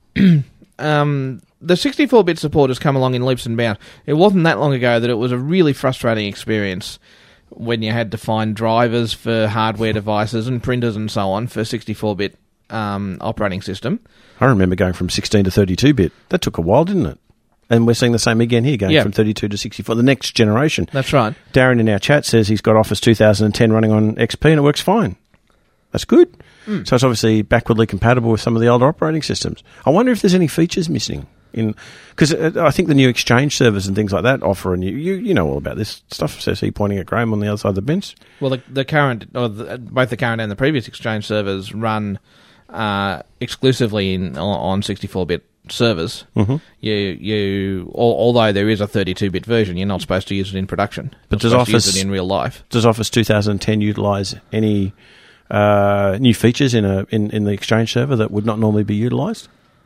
Speaker 14: the 64-bit support has come along in leaps and bounds. It wasn't that long ago that it was a really frustrating experience when you had to find drivers for hardware devices and printers and so on for 64-bit operating system.
Speaker 9: I remember going from 16 to 32-bit. That took a while, didn't it? And we're seeing the same again here, going from 32 to 64, the next generation.
Speaker 14: That's right.
Speaker 9: Darren in our chat says he's got Office 2010 running on XP and it works fine. That's good. So it's obviously backwardly compatible with some of the older operating systems. I wonder if there's any features missing. Because I think the new Exchange servers and things like that offer, and you know all about this stuff, says he, pointing at Graham on the other side of the bench.
Speaker 14: Well, the current, both the current and the previous Exchange servers run exclusively on 64-bit servers.
Speaker 9: Mm-hmm.
Speaker 14: Although there is a 32-bit version, you're not supposed to use it in production.
Speaker 9: But
Speaker 14: does Office use it in real life?
Speaker 9: Does Office 2010 utilise any new features in the Exchange server that would not normally be utilised?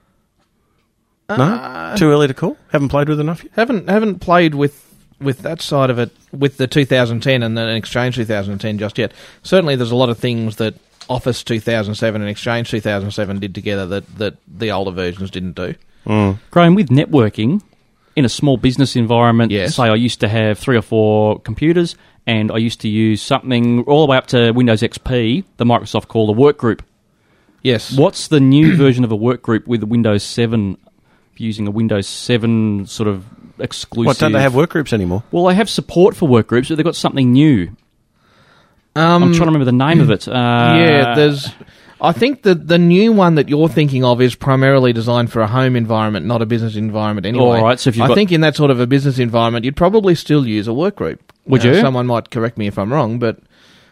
Speaker 9: No? Too early to call? Haven't played with enough yet?
Speaker 14: Haven't played with that side of it, with the 2010 and the Exchange 2010 just yet. Certainly there's a lot of things that Office 2007 and Exchange 2007 did together that the older versions didn't do.
Speaker 17: Graham, with networking, in a small business environment, say I used to have 3 or 4 computers and I used to use something all the way up to Windows XP, the Microsoft called a workgroup.
Speaker 14: Yes.
Speaker 17: What's the new version of a workgroup with Windows 7, using a Windows 7 sort of exclusive...
Speaker 9: What, don't they have workgroups anymore?
Speaker 17: Well, they have support for workgroups, but they've got something new. I'm trying to remember the name of it.
Speaker 14: I think that the new one that you're thinking of is primarily designed for a home environment, not a business environment anyway.
Speaker 17: All right, so if
Speaker 14: I think in that sort of a business environment, you'd probably still use a workgroup.
Speaker 17: Would you?
Speaker 14: Someone might correct me if I'm wrong, but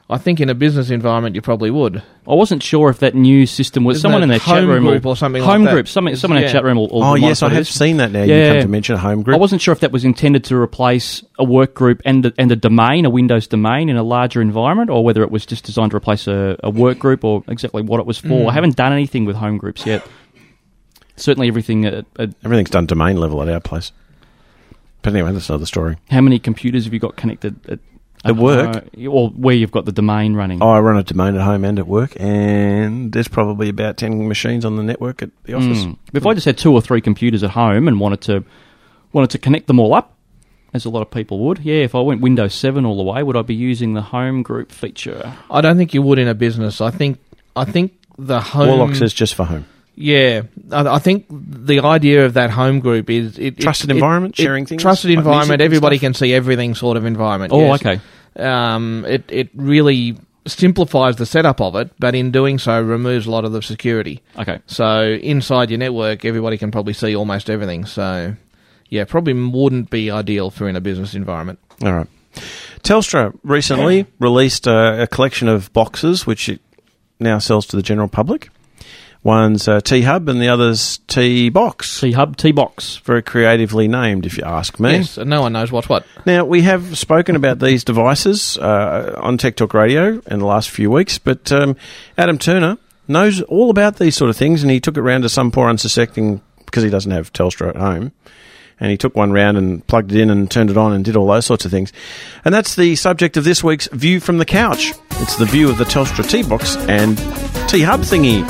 Speaker 14: I think in a business environment you probably would.
Speaker 17: I wasn't sure if that new system was someone in their chat room
Speaker 14: or something
Speaker 17: home
Speaker 14: like that.
Speaker 17: group. Someone in our chat room.
Speaker 9: Oh yes, I have seen that now. You come to mention a home group.
Speaker 17: I wasn't sure if that was intended to replace a work group and a domain, a Windows domain in a larger environment, or whether it was just designed to replace a work group, or exactly what it was for. I haven't done anything with home groups yet. Certainly everything...
Speaker 9: Everything's done domain level at our place. But anyway, that's another story.
Speaker 17: How many computers have you got connected
Speaker 9: at work?
Speaker 17: Or where you've got the domain running?
Speaker 9: Oh, I run a domain at home and at work, and there's probably about 10 machines on the network at the office.
Speaker 17: If I just had 2 or 3 computers at home and wanted to connect them all up, as a lot of people would, if I went Windows 7 all the way, would I be using the home group feature?
Speaker 14: I don't think you would in a business. I think the home...
Speaker 9: Warlock says just for home.
Speaker 14: Yeah, I think the idea of that home group is...
Speaker 9: Trusted environment, sharing things?
Speaker 14: Trusted environment, everybody can see everything sort of environment.
Speaker 17: Oh, okay.
Speaker 14: It really simplifies the setup of it, but in doing so removes a lot of the security.
Speaker 17: Okay.
Speaker 14: So inside your network, everybody can probably see almost everything. So, yeah, probably wouldn't be ideal for in a business environment.
Speaker 9: All right. Telstra recently released a collection of boxes, which it now sells to the general public. One's T-Hub and the other's T-Box.
Speaker 17: T-Hub, T-Box.
Speaker 9: Very creatively named, if you ask me.
Speaker 14: Yes, and no one knows what's what.
Speaker 9: Now, we have spoken about these devices on Tech Talk Radio in the last few weeks, but Adam Turner knows all about these sort of things, and he took it round to some poor unsuspecting, because he doesn't have Telstra at home, and he took one round and plugged it in and turned it on and did all those sorts of things. And that's the subject of this week's View from the Couch. It's the view of the Telstra T-Box and T-Hub thingy.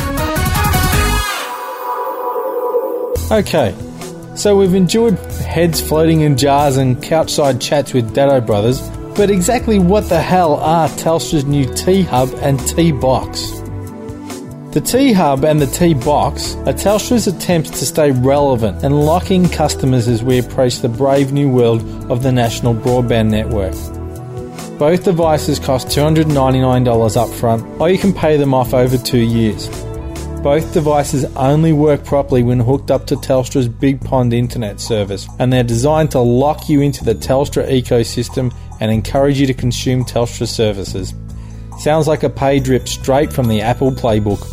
Speaker 15: Okay, so we've enjoyed heads floating in jars and couchside chats with Dado Brothers, but exactly what the hell are Telstra's new T-Hub and T-Box? The T-Hub and the T-Box are Telstra's attempts to stay relevant and lock in customers as we approach the brave new world of the national broadband network. Both devices cost $299 up front, or you can pay them off over 2 years. Both devices only work properly when hooked up to Telstra's Big Pond internet service, and they're designed to lock you into the Telstra ecosystem and encourage you to consume Telstra services. Sounds like a page ripped straight from the Apple playbook.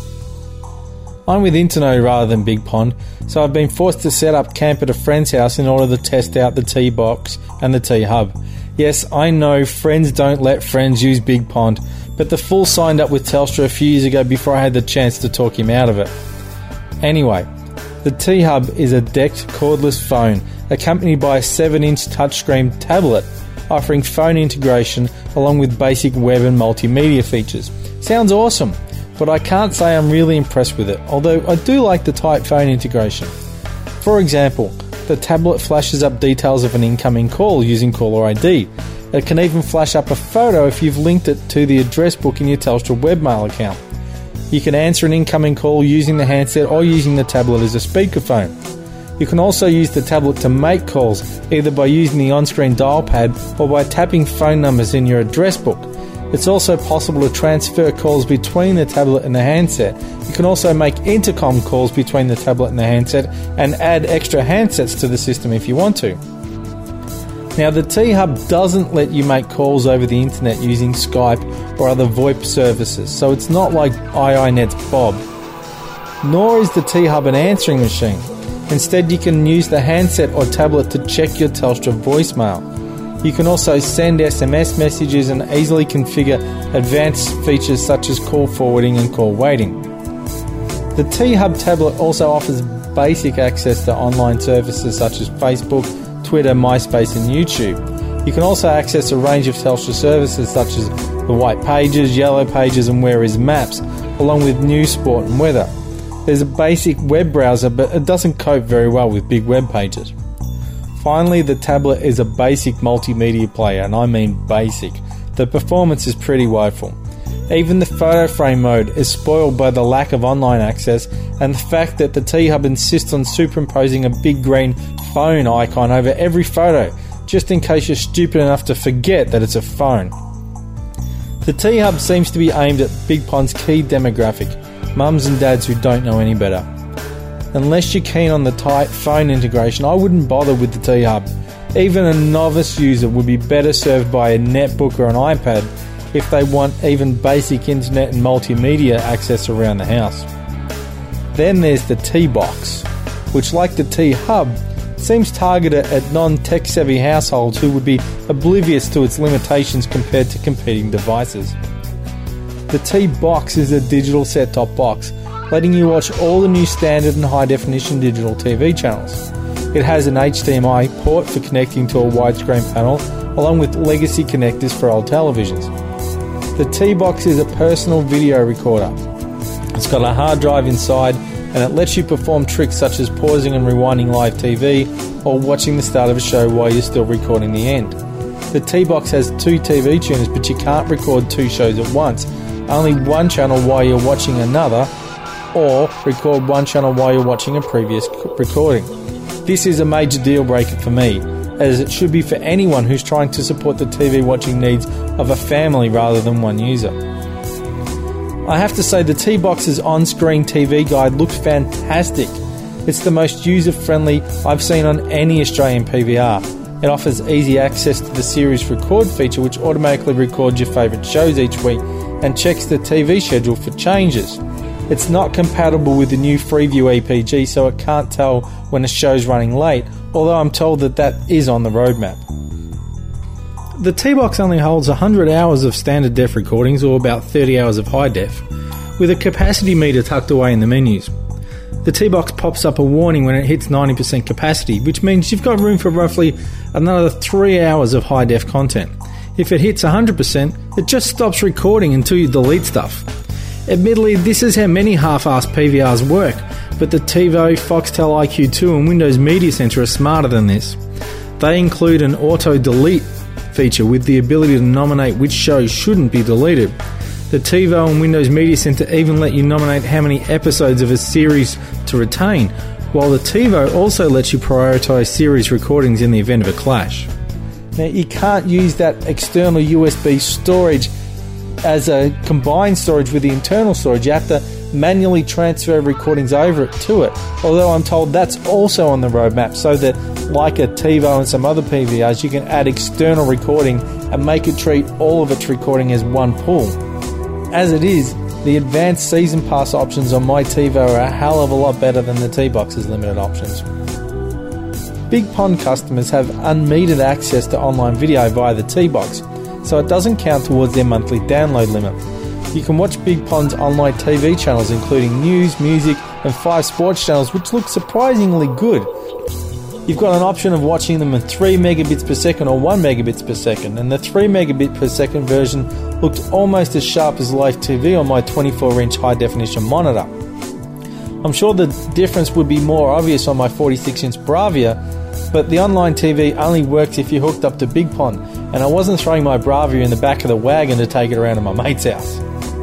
Speaker 15: I'm with Internode rather than Big Pond, so I've been forced to set up camp at a friend's house in order to test out the T-Box and the T-Hub. Yes, I know friends don't let friends use Big Pond, but the fool signed up with Telstra a few years ago before I had the chance to talk him out of it. Anyway, the T-Hub is a decked cordless phone accompanied by a 7-inch touchscreen tablet offering phone integration along with basic web and multimedia features. Sounds awesome, but I can't say I'm really impressed with it, although I do like the tight phone integration. For example, the tablet flashes up details of an incoming call using caller ID. It can even flash up a photo if you've linked it to the address book in your Telstra webmail account. You can answer an incoming call using the handset or using the tablet as a speakerphone. You can also use the tablet to make calls, either by using the on-screen dial pad or by tapping phone numbers in your address book. It's also possible to transfer calls between the tablet and the handset. You can also make intercom calls between the tablet and the handset and add extra handsets to the system if you want to. Now, the T-Hub doesn't let you make calls over the internet using Skype or other VoIP services, so it's not like iiNet's Bob. Nor is the T-Hub an answering machine. Instead, you can use the handset or tablet to check your Telstra voicemail. You can also send SMS messages and easily configure advanced features such as call forwarding and call waiting. The T-Hub tablet also offers basic access to online services such as Facebook, Twitter, MySpace and YouTube. You can also access a range of Telstra services such as the White Pages, Yellow Pages and Where Is Maps, along with news, sport and weather. There's a basic web browser, but it doesn't cope very well with big web pages. Finally, the tablet is a basic multimedia player, and I mean basic. The performance is pretty woeful. Even the photo frame mode is spoiled by the lack of online access and the fact that the T-Hub insists on superimposing a big green phone icon over every photo, just in case you're stupid enough to forget that it's a phone. The T-Hub seems to be aimed at Big Pond's key demographic, mums and dads who don't know any better. Unless you're keen on the tight phone integration, I wouldn't bother with the T-Hub. Even a novice user would be better served by a netbook or an iPad, if they want even basic internet and multimedia access around the house. Then there's the T-Box, which, like the T-Hub, seems targeted at non-tech-savvy households who would be oblivious to its limitations compared to competing devices. The T-Box is a digital set-top box, letting you watch all the new standard and high-definition digital TV channels. It has an HDMI port for connecting to a widescreen panel, along with legacy connectors for old televisions. The T-Box is a personal video recorder. It's got a hard drive inside, and it lets you perform tricks such as pausing and rewinding live TV or watching the start of a show while you're still recording the end. The T-Box has 2 TV tuners, but you can't record 2 shows at once. Only one channel while you're watching another, or record one channel while you're watching a previous recording. This is a major deal breaker for me, as it should be for anyone who's trying to support the TV watching needs of a family rather than one user. I have to say the T-Box's on-screen TV guide looks fantastic. It's the most user-friendly I've seen on any Australian PVR. It offers easy access to the series record feature, which automatically records your favourite shows each week and checks the TV schedule for changes. It's not compatible with the new Freeview EPG, so it can't tell when a show's running late, although I'm told that is on the roadmap. The T-Box only holds 100 hours of standard def recordings, or about 30 hours of high def, with a capacity meter tucked away in the menus. The T-Box pops up a warning when it hits 90% capacity, which means you've got room for roughly another 3 hours of high def content. If it hits 100%, it just stops recording until you delete stuff. Admittedly, this is how many half-assed PVRs work, but the TiVo, Foxtel IQ2 and Windows Media Center are smarter than this. They include an auto-delete feature with the ability to nominate which shows shouldn't be deleted. The TiVo and Windows Media Center even let you nominate how many episodes of a series to retain, while the TiVo also lets you prioritise series recordings in the event of a clash. Now, you can't use that external USB storage as a combined storage with the internal storage. You have to manually transfer recordings over to it, although I'm told that's also on the roadmap, so that like a TiVo and some other PVRs, you can add external recording and make it treat all of its recording as one pool. As it is, the advanced season pass options on my TiVo are a hell of a lot better than the T-Box's limited options. Big Pond customers have unmetered access to online video via the T-Box, so it doesn't count towards their monthly download limit. You can watch Big Pond's online TV channels, including news, music and 5 sports channels, which look surprisingly good. You've got an option of watching them in 3 megabits per second or 1 megabits per second, and the 3 megabit per second version looked almost as sharp as live TV on my 24-inch high-definition monitor. I'm sure the difference would be more obvious on my 46-inch Bravia, but the online TV only works if you're hooked up to Big Pond, and I wasn't throwing my Bravia in the back of the wagon to take it around to my mate's house.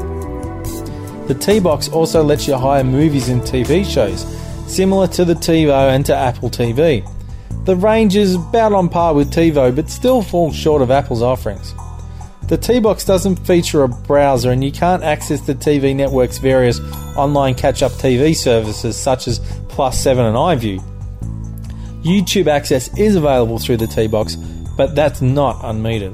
Speaker 15: The T-Box also lets you hire movies and TV shows, similar to the TiVo and to Apple TV. The range is about on par with TiVo, but still falls short of Apple's offerings. The T-Box doesn't feature a browser, and you can't access the TV network's various online catch-up TV services such as Plus 7 and iView. YouTube access is available through the T-Box, but that's not unmetered.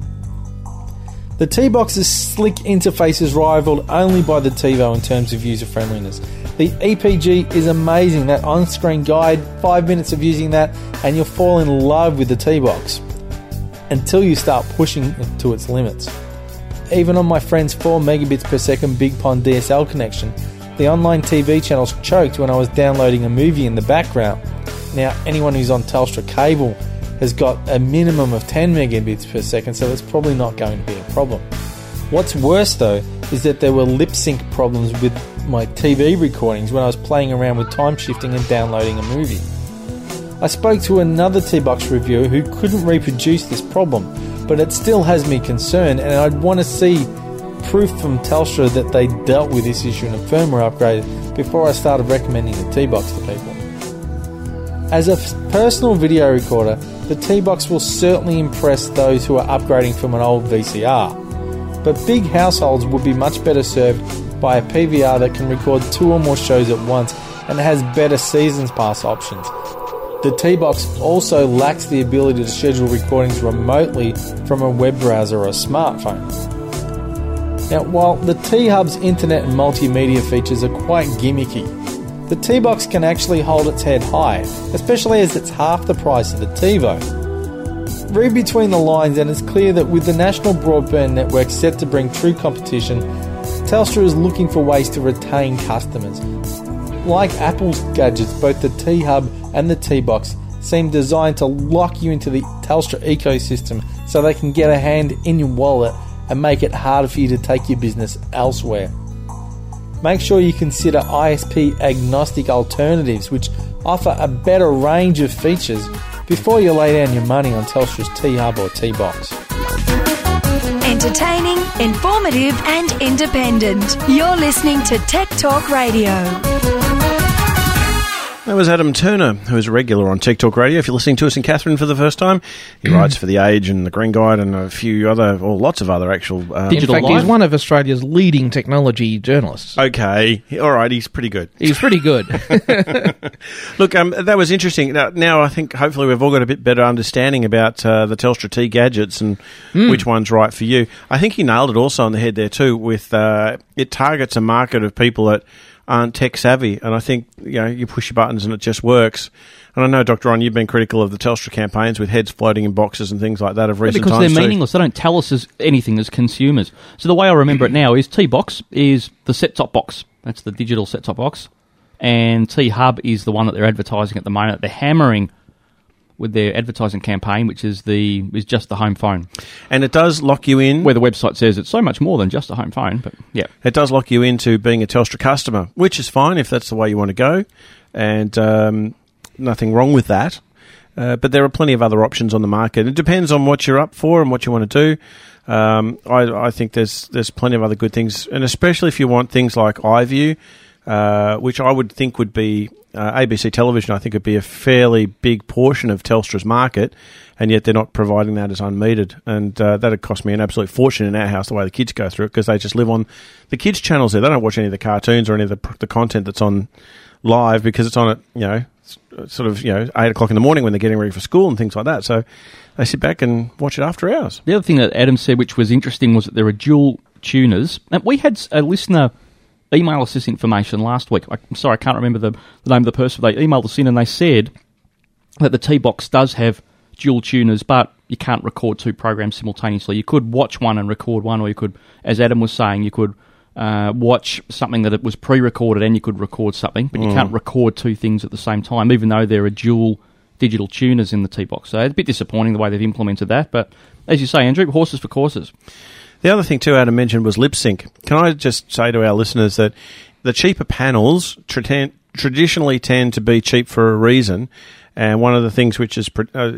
Speaker 15: The T-Box's slick interface is rivaled only by the TiVo in terms of user-friendliness. The EPG is amazing. That on-screen guide, 5 minutes of using that, and you'll fall in love with the T-Box until you start pushing it to its limits. Even on my friend's 4 megabits per second Big Pond DSL connection, the online TV channels choked when I was downloading a movie in the background. Now, anyone who's on Telstra cable has got a minimum of 10 megabits per second, so it's probably not going to be a problem. What's worse though is that there were lip sync problems with my TV recordings when I was playing around with time shifting and downloading a movie. I spoke to another T-Box reviewer who couldn't reproduce this problem, but it still has me concerned, and I'd want to see proof from Telstra that they dealt with this issue in a firmware upgrade before I started recommending the T-Box to people. As a personal video recorder, the T-Box will certainly impress those who are upgrading from an old VCR, but big households would be much better served by a PVR that can record 2 or more shows at once and has better seasons pass options. The T-Box also lacks the ability to schedule recordings remotely from a web browser or a smartphone. Now, while the T-Hub's internet and multimedia features are quite gimmicky, the T-Box can actually hold its head high, especially as it's half the price of the TiVo. Read between the lines and it's clear that with the national broadband network set to bring true competition, Telstra is looking for ways to retain customers. Like Apple's gadgets, both the T-Hub and the T-Box seem designed to lock you into the Telstra ecosystem so they can get a hand in your wallet and make it harder for you to take your business elsewhere. Make sure you consider ISP agnostic alternatives which offer a better range of features before you lay down your money on Telstra's T-Hub or T-Box.
Speaker 8: Entertaining, informative and independent. You're listening to Tech Talk Radio.
Speaker 9: That was Adam Turner, who is a regular on Tech Talk Radio. If you're listening to us in Catherine for the first time, he writes for The Age and The Green Guide and a few other, or lots of other actual...
Speaker 14: Digital in fact, he's one of Australia's leading technology journalists.
Speaker 9: Okay, all right, he's pretty good.
Speaker 14: He's pretty good.
Speaker 9: Look, that was interesting. Now I think hopefully we've all got a bit better understanding about the Telstra T gadgets and which one's right for you. I think he nailed it also on the head there too with it targets a market of people that aren't tech savvy, and I think you push your buttons and it just works. And I know, Dr. Ron, you've been critical of the Telstra campaigns with heads floating in boxes and things like that of recent times.
Speaker 17: Because they're meaningless. They don't tell us anything as consumers. So the way I remember it now is T-Box is the set-top box. That's the digital set-top box. And T-Hub is the one that they're advertising at the moment. They're hammering with their advertising campaign, which is just the home phone.
Speaker 9: And it does lock you in...
Speaker 17: Where the website says it's so much more than just a home phone, but yeah.
Speaker 9: It does lock you into being a Telstra customer, which is fine if that's the way you want to go, and nothing wrong with that. But there are plenty of other options on the market. It depends on what you're up for and what you want to do. I think there's plenty of other good things, and especially if you want things like iView, which I would think would be... ABC Television, I think, would be a fairly big portion of Telstra's market, and yet they're not providing that as unmetered. And that would cost me an absolute fortune in our house, the way the kids go through it, because they just live on the kids' channels there. They don't watch any of the cartoons or any of the content that's on live because it's on at, sort of 8 o'clock in the morning when they're getting ready for school and things like that. So they sit back and watch it after hours.
Speaker 17: The other thing that Adam said, which was interesting, was that there are dual tuners. And we had a listener email us this information last week. I'm sorry, I can't remember the name of the person. They emailed us in and they said that the T-Box does have dual tuners, but you can't record two programs simultaneously. You could watch one and record one, or you could, as Adam was saying, you could watch something that it was pre-recorded and you could record something, but you can't record two things at the same time, even though there are dual digital tuners in the T-Box. So it's a bit disappointing the way they've implemented that, but as you say, Andrew, horses for courses.
Speaker 9: The other thing, too, Adam mentioned was lip sync. Can I just say to our listeners that the cheaper panels traditionally tend to be cheap for a reason, and one of the things which is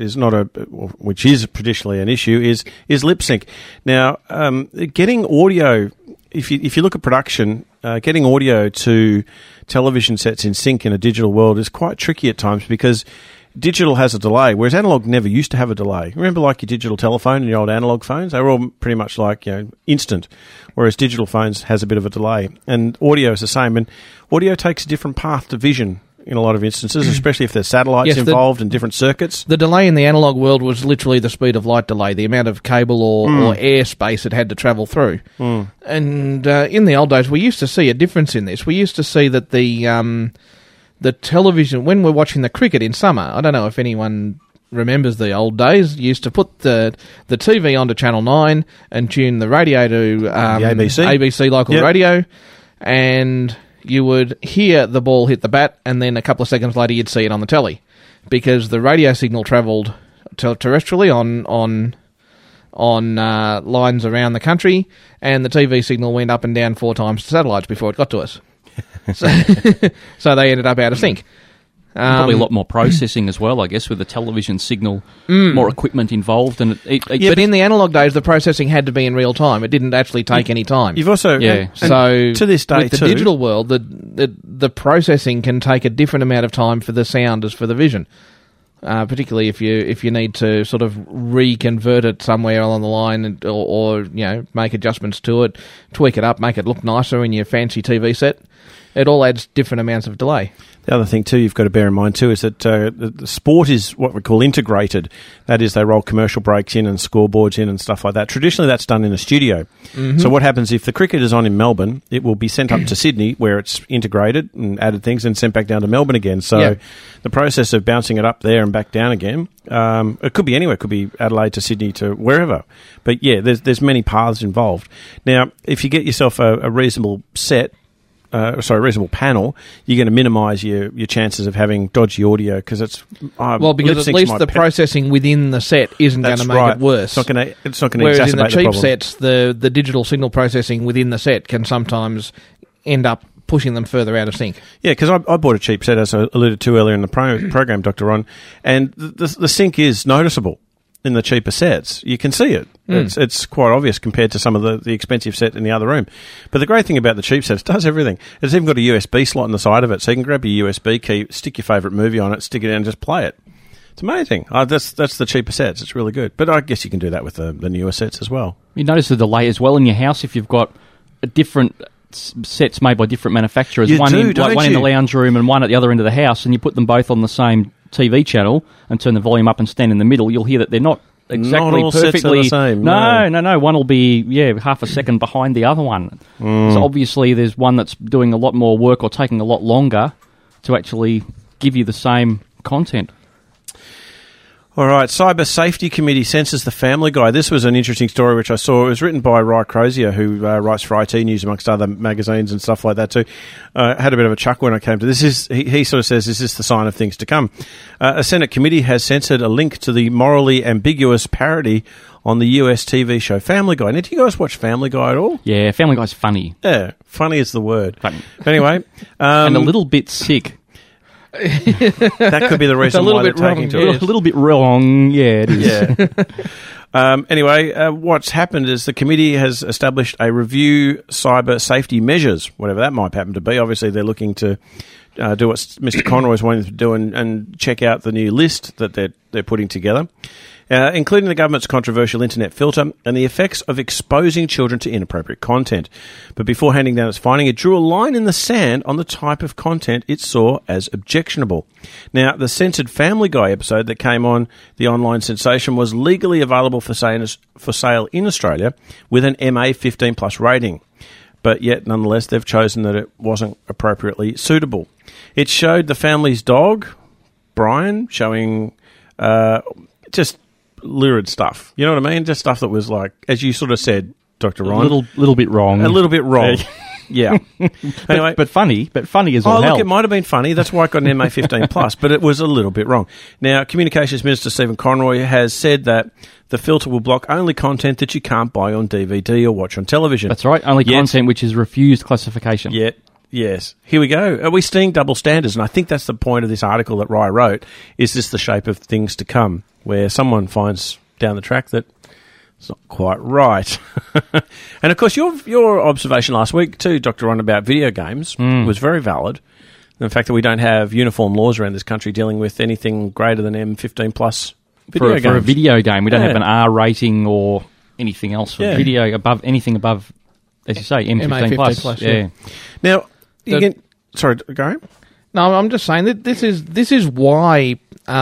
Speaker 9: traditionally an issue is lip sync. Now, getting audio, if you look at production, getting audio to television sets in sync in a digital world is quite tricky at times because digital has a delay, whereas analog never used to have a delay. Remember, like your digital telephone and your old analog phones? They were all pretty much like, instant, whereas digital phones has a bit of a delay. And audio is the same, and audio takes a different path to vision in a lot of instances, especially if there's satellites involved and different circuits.
Speaker 14: The delay in the analog world was literally the speed of light delay, the amount of cable or air space it had to travel through. And in the old days, we used to see a difference in this. We used to see that the television, when we're watching the cricket in summer, I don't know if anyone remembers the old days, you used to put the TV onto Channel 9 and tune the radio to the ABC local radio, and you would hear the ball hit the bat, and then a couple of seconds later you'd see it on the telly, because the radio signal travelled terrestrially on lines around the country, and the TV signal went up and down 4 times to satellites before it got to us. So they ended up out of sync.
Speaker 17: Probably a lot more processing as well, I guess, with the television signal, more equipment involved. And
Speaker 14: but in the analog days, the processing had to be in real time. It didn't actually take any time.
Speaker 9: You've also...
Speaker 14: So
Speaker 9: to this day,
Speaker 14: with the digital world, the processing can take a different amount of time for the sound as for the vision. Particularly if you need to sort of reconvert it somewhere along the line, or make adjustments to it, tweak it up, make it look nicer in your fancy TV set. it all adds different amounts of delay.
Speaker 9: The other thing, too, you've got to bear in mind, too, is that the sport is what we call integrated. That is, they roll commercial breaks in and scoreboards in and stuff like that. Traditionally, that's done in a studio.
Speaker 14: Mm-hmm.
Speaker 9: So what happens if the cricket is on in Melbourne, it will be sent up to Sydney, where it's integrated and added things, and sent back down to Melbourne again. So the process of bouncing it up there and back down again, it could be anywhere. It could be Adelaide to Sydney to wherever. But, yeah, there's many paths involved. Now, if you get yourself a reasonable set, reasonable panel, you're going to minimise your chances of having dodgy audio because it's
Speaker 14: because at least the processing within the set isn't going to make it worse.
Speaker 9: It's not going to exacerbate
Speaker 14: Whereas in the cheap
Speaker 9: problem.
Speaker 14: sets, the digital signal processing within the set can sometimes end up pushing them further out of sync.
Speaker 9: Yeah, because I bought a cheap set, as I alluded to earlier in the program, Dr. Ron, and the sync is noticeable. In the cheaper sets, you can see it. It's quite obvious compared to some of the expensive set in the other room. But the great thing about the cheap sets, it does everything. It's even got a USB slot on the side of it, so you can grab your USB key, stick your favourite movie on it, stick it in and just play it. It's amazing. That's the cheaper sets. It's really good. But I guess you can do that with the newer sets as well.
Speaker 17: You notice the delay as well in your house if you've got a different sets made by different manufacturers. One in the lounge room and one at the other end of the house, and you put them both on the same TV channel and turn the volume up and stand in the middle, you'll hear that they're not exactly
Speaker 9: not all
Speaker 17: perfectly
Speaker 9: sets are the same.
Speaker 17: No. One will be half a second behind the other one. So obviously there's one that's doing a lot more work or taking a lot longer to actually give you the same content.
Speaker 9: All right, Cyber Safety Committee censors the Family Guy. This was an interesting story which I saw. It was written by Ry Crozier, who writes for IT News amongst other magazines and stuff like that too. Had a bit of a chuckle when I came to this. He sort of says, is this the sign of things to come? A Senate committee has censored a link to the morally ambiguous parody on the US TV show Family Guy. Now, do you guys watch Family Guy at all?
Speaker 17: Yeah, Family Guy's funny.
Speaker 9: Yeah, funny is the word.
Speaker 17: Funny.
Speaker 9: Anyway.
Speaker 17: And a little bit sick.
Speaker 9: That could be the reason why they're taking to it.
Speaker 17: A little bit wrong, yeah, it is.
Speaker 9: Yeah. Anyway, what's happened is the committee has established a review cyber safety measures, whatever that might happen to be. Obviously, they're looking to do what Mr. Conroy is wanting to do and check out the new list that they're putting together, including the government's controversial internet filter and the effects of exposing children to inappropriate content. But before handing down its finding, it drew a line in the sand on the type of content it saw as objectionable. Now, the censored Family Guy episode that came on the online sensation was legally available for sale in Australia with an MA 15+ rating. But yet, nonetheless, they've chosen that it wasn't appropriately suitable. It showed the family's dog, Brian, showing just lurid stuff. You know what I mean? Just stuff that was like, as you sort of said, Dr. Ron.
Speaker 17: A little bit wrong.
Speaker 9: A little bit wrong. Yeah. Anyway,
Speaker 17: but funny as all hell.
Speaker 9: Look, it might have been funny. That's why it got an MA 15+, but it was a little bit wrong. Now, Communications Minister Stephen Conroy has said that the filter will block only content that you can't buy on DVD or watch on television.
Speaker 17: That's right. Only content which is refused classification.
Speaker 9: Yes. Here we go. Are we seeing double standards? And I think that's the point of this article that Ry wrote. Is this the shape of things to come, where someone finds down the track that it's not quite right? And, of course, your observation last week too, Dr. Ron, about video games was very valid. The fact that we don't have uniform laws around this country dealing with anything greater than M15+ video games.
Speaker 17: For a video game, we don't have an R rating or anything else for video anything above, as you say, M15+. Yeah.
Speaker 9: Now, sorry, go ahead.
Speaker 14: No, I'm just saying that this is why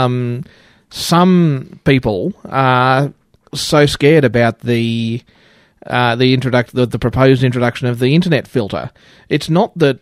Speaker 14: some people are so scared about the proposed introduction of the internet filter. It's not that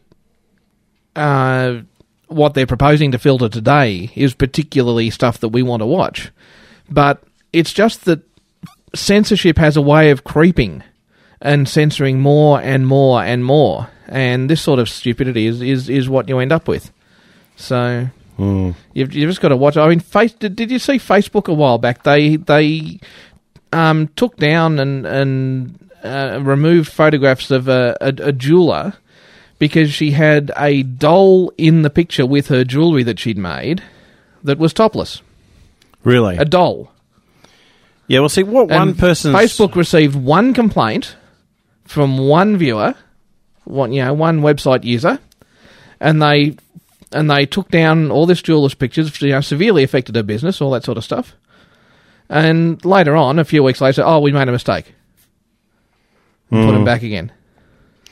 Speaker 14: what they're proposing to filter today is particularly stuff that we want to watch, but it's just that censorship has a way of creeping and censoring more and more and more, and this sort of stupidity is what you end up with. So you've just got to watch. I mean, did you see Facebook a while back? They took down and removed photographs of a jeweler because she had a doll in the picture with her jewellery that she'd made that was topless.
Speaker 9: Really?
Speaker 14: A doll.
Speaker 9: Yeah, well, see, Facebook
Speaker 14: received one complaint from one viewer, one website user, and they took down all this jeweler's pictures, severely affected her business, all that sort of stuff. And later on, a few weeks later, we made a mistake. Put them back again.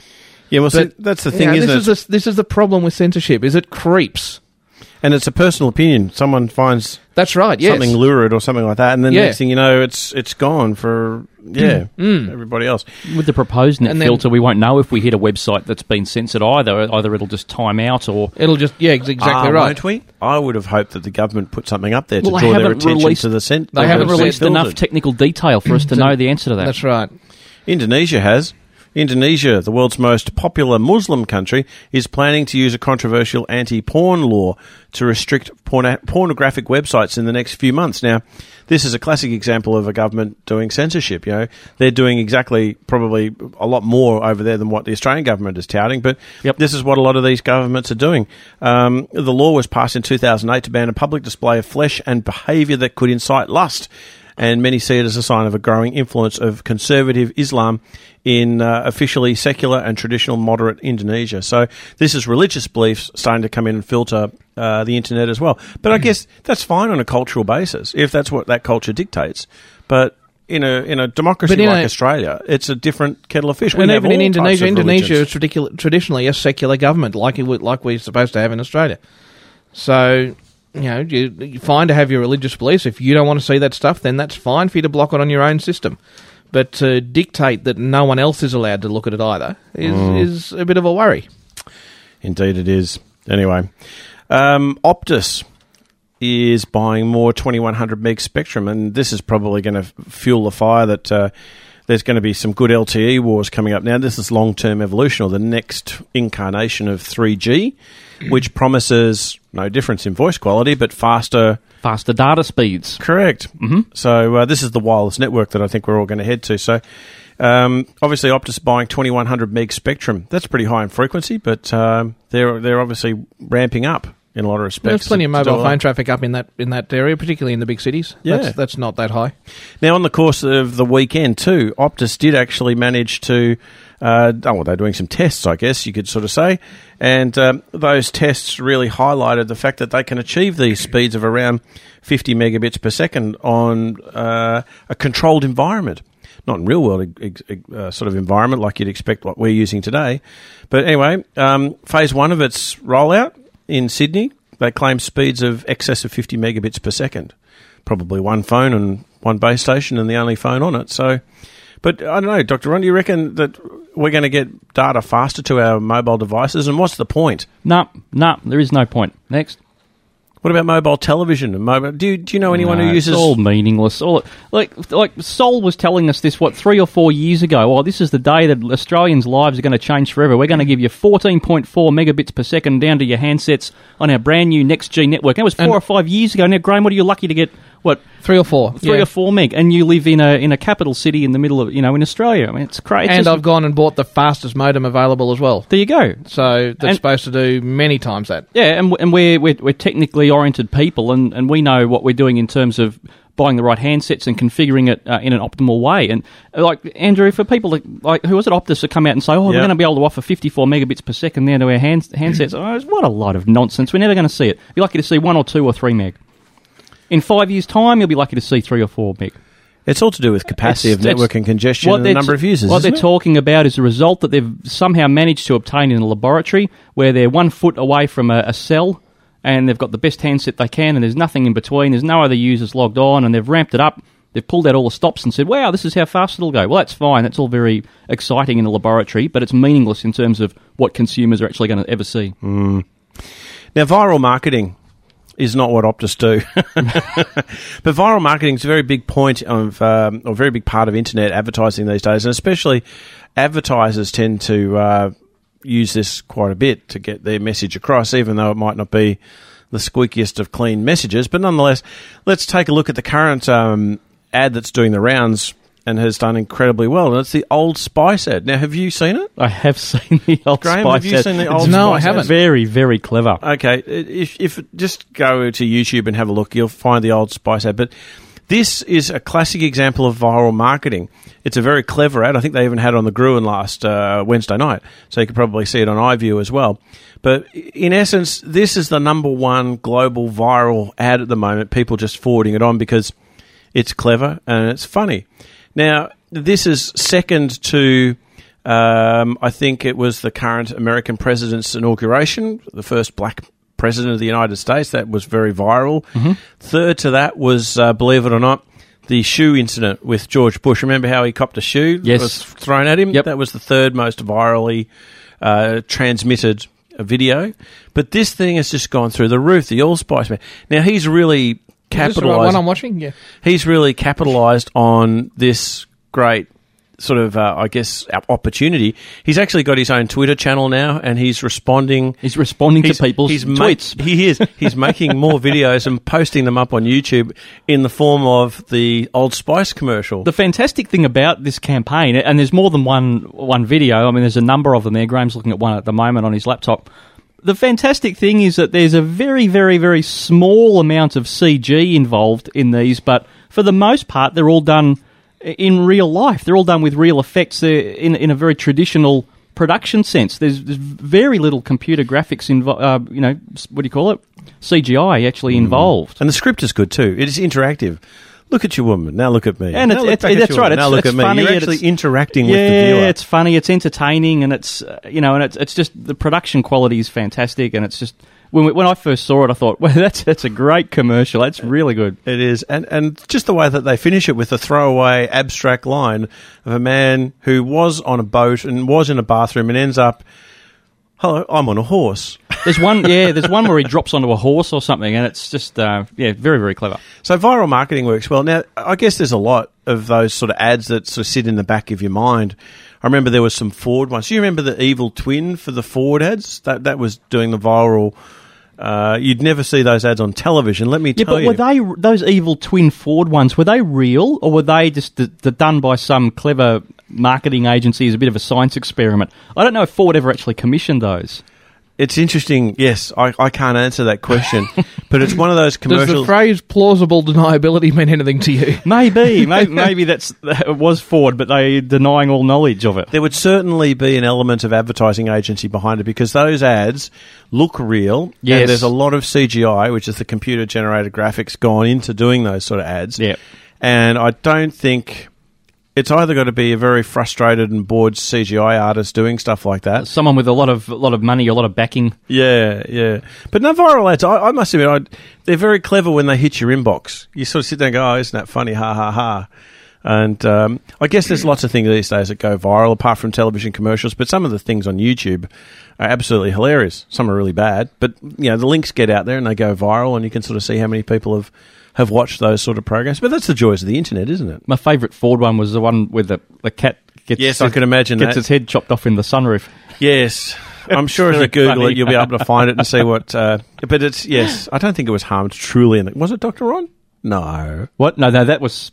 Speaker 9: Yeah, well, see, that's the thing, isn't it?
Speaker 14: This is the problem with censorship, is it creeps.
Speaker 9: And it's a personal opinion. Someone finds
Speaker 14: that's right, yes.
Speaker 9: something lurid or something like that, and then next thing you know, it's gone for everybody else.
Speaker 17: With the proposed net filter, we won't know if we hit a website that's been censored either. Either it'll just time out, or
Speaker 14: it'll just exactly right.
Speaker 9: Won't we? I would have hoped that the government put something up there to draw their attention to the
Speaker 17: They haven't released enough technical detail for us to know the answer to that.
Speaker 14: That's right.
Speaker 9: Indonesia has. Indonesia, the world's most popular Muslim country, is planning to use a controversial anti-porn law to restrict pornographic websites in the next few months. Now, this is a classic example of a government doing censorship. You know, they're doing exactly, probably a lot more over there than what the Australian government is touting, but this is what a lot of these governments are doing. The law was passed in 2008 to ban a public display of flesh and behaviour that could incite lust. And many see it as a sign of a growing influence of conservative Islam in officially secular and traditional moderate Indonesia. So this is religious beliefs starting to come in and filter the internet as well. But I guess that's fine on a cultural basis, if that's what that culture dictates. But in a democracy like Australia, it's a different kettle of fish.
Speaker 14: And even in Indonesia is traditionally a secular government, like we're supposed to have in Australia. So... You know, you're fine to have your religious beliefs. If you don't want to see that stuff, then that's fine for you to block it on your own system. But to dictate that no one else is allowed to look at it either is a bit of a worry.
Speaker 9: Indeed it is. Anyway, Optus is buying more 2100 meg spectrum, and this is probably going to fuel the fire that there's going to be some good LTE wars coming up. Now, this is long-term evolution, or the next incarnation of 3G, which promises no difference in voice quality, but faster
Speaker 17: data speeds.
Speaker 9: Correct. Mm-hmm. So this is the wireless network that I think we're all going to head to. So obviously Optus buying 2100 meg spectrum. That's pretty high in frequency, but they're obviously ramping up in a lot of respects.
Speaker 14: There's plenty of mobile phone traffic up in that area, particularly in the big cities.
Speaker 9: Yeah.
Speaker 14: That's not that high.
Speaker 9: Now, on the course of the weekend too, Optus did actually manage to... they're doing some tests, I guess you could sort of say, and those tests really highlighted the fact that they can achieve these speeds of around 50 megabits per second on a controlled environment. Not in real world sort of environment like you'd expect what we're using today. But anyway, phase one of its rollout in Sydney, they claim speeds of excess of 50 megabits per second. Probably one phone and one base station and the only phone on it. So, but I don't know, Dr. Ron, do you reckon that we're going to get data faster to our mobile devices? And what's the point?
Speaker 17: No, there is no point. Next.
Speaker 9: What about mobile television and mobile? Do you know anyone who uses?
Speaker 17: It's all meaningless. Like Sol was telling us this 3 or 4 years ago. Oh, this is the day that Australians' lives are going to change forever. We're going to give you 14.4 megabits per second down to your handsets on our brand new Next G network. That was 4 or 5 years ago. Now, Graham, what are you lucky to get? What,
Speaker 14: 3 or 4?
Speaker 17: 3 or 4 meg, and you live in a capital city in the middle of in Australia. I mean, it's crazy.
Speaker 14: And I've gone and bought the fastest modem available as well.
Speaker 17: There you go.
Speaker 14: So that's supposed to do many times that.
Speaker 17: Yeah, and we're technically oriented people, and we know what we're doing in terms of buying the right handsets and configuring it in an optimal way. And like Andrew, for people who was at Optus to come out and say, we're going to be able to offer 54 megabits per second there to our handsets. What a lot of nonsense. We're never going to see it. You're lucky to see 1 or 2 or 3 meg. In 5 years' time, you'll be lucky to see 3 or 4 meg.
Speaker 9: It's all to do with capacity of network and congestion and the number of users.
Speaker 17: What they're talking about is a result that they've somehow managed to obtain in a laboratory where they're 1 foot away from a cell and they've got the best handset they can and there's nothing in between. There's no other users logged on and they've ramped it up. They've pulled out all the stops and said, wow, this is how fast it'll go. Well, that's fine. That's all very exciting in a laboratory, but it's meaningless in terms of what consumers are actually going to ever see.
Speaker 9: Mm. Now, viral marketing is not what Optus do. But viral marketing is a very big point of, or very big part of internet advertising these days, and especially advertisers tend to use this quite a bit to get their message across, even though it might not be the squeakiest of clean messages. But nonetheless, let's take a look at the current ad that's doing the rounds and has done incredibly well, and it's the Old Spice ad. Now, have you seen it?
Speaker 17: I have seen the Old
Speaker 9: Graham,
Speaker 17: Spice ad.
Speaker 9: have you seen the Old Spice ad?
Speaker 14: No, I haven't.
Speaker 17: Very, very clever.
Speaker 9: Okay, if just go to YouTube and have a look, you'll find the Old Spice ad. But this is a classic example of viral marketing. It's a very clever ad. I think they even had it on the Gruen last Wednesday night, so you could probably see it on iView as well. But in essence, this is the number one global viral ad at the moment, people just forwarding it on because it's clever and it's funny. Now, this is second to I think it was the current American president's inauguration, the first black president of the United States. That was very viral. Third to that was, believe it or not, the shoe incident with George Bush. Remember how he copped a shoe that was thrown at him?
Speaker 17: Yep.
Speaker 9: That was the third most virally transmitted video. But this thing has just gone through the roof, the Allspice man. Now, he's really capitalised.
Speaker 14: Is this the one I'm watching? Yeah.
Speaker 9: He's really capitalised on this great sort of, opportunity. He's actually got his own Twitter channel now, and he's responding.
Speaker 17: He's responding to people's tweets.
Speaker 9: He is. He's making more videos and posting them up on YouTube in the form of the Old Spice commercial.
Speaker 17: The fantastic thing about this campaign, and there's more than one video. I mean, there's a number of them there. Graham's looking at one at the moment on his laptop. The fantastic thing is that there's a very, very, very small amount of CG involved in these, but for the most part, they're all done in real life. They're all done with real effects in a very traditional production sense. There's very little computer graphics involved, what do you call it? CGI actually involved.
Speaker 9: And the script is good too. It is interactive. Look at you, woman. Now look at me.
Speaker 17: And that's right.
Speaker 9: Now look at me.
Speaker 17: Funny.
Speaker 9: You're actually interacting with the viewer.
Speaker 17: Yeah, it's funny. It's entertaining, and it's it's just the production quality is fantastic, and it's just. When I first saw it, I thought, well, that's a great commercial. That's really good.
Speaker 9: It is. And just the way that they finish it with a throwaway abstract line of a man who was on a boat and was in a bathroom and ends up, hello, I'm on a horse.
Speaker 17: There's one where he drops onto a horse or something, and it's just, very, very clever.
Speaker 9: So viral marketing works well. Now, I guess there's a lot of those sort of ads that sort of sit in the back of your mind. I remember there was some Ford ones. Do you remember the evil twin for the Ford ads? That was doing the viral. You'd never see those ads on television, let me tell you.
Speaker 17: Were they, those evil twin Ford ones, were they real, or were they just done by some clever marketing agency as a bit of a science experiment? I don't know if Ford ever actually commissioned those.
Speaker 9: It's interesting. Yes, I can't answer that question, but it's one of those commercials.
Speaker 14: Does the phrase plausible deniability mean anything to you?
Speaker 17: Maybe it was Ford, but they denying all knowledge of it.
Speaker 9: There would certainly be an element of advertising agency behind it because those ads look real.
Speaker 17: Yes.
Speaker 9: And there's a lot of CGI, which is the computer generated graphics, gone into doing those sort of ads.
Speaker 17: Yeah.
Speaker 9: And I don't think. It's either got to be a very frustrated and bored CGI artist doing stuff like that.
Speaker 17: Someone with a lot of money, a lot of backing.
Speaker 9: Yeah. But no, viral ads, I must admit, they're very clever when they hit your inbox. You sort of sit there and go, oh, isn't that funny? Ha, ha, ha. And I guess there's lots of things these days that go viral, apart from television commercials, but some of the things on YouTube are absolutely hilarious. Some are really bad. But, the links get out there and they go viral, and you can sort of see how many people have watched those sort of programs. But that's the joys of the internet, isn't it?
Speaker 17: My favourite Ford one was the one with the cat gets
Speaker 9: I can imagine
Speaker 17: gets its head chopped off in the sunroof.
Speaker 9: Yes. I'm sure if you Google it, you'll be able to find it and see what... but it's... Yes, I don't think it was harmed truly. Was it Dr. Ron? No.
Speaker 17: What? No, that was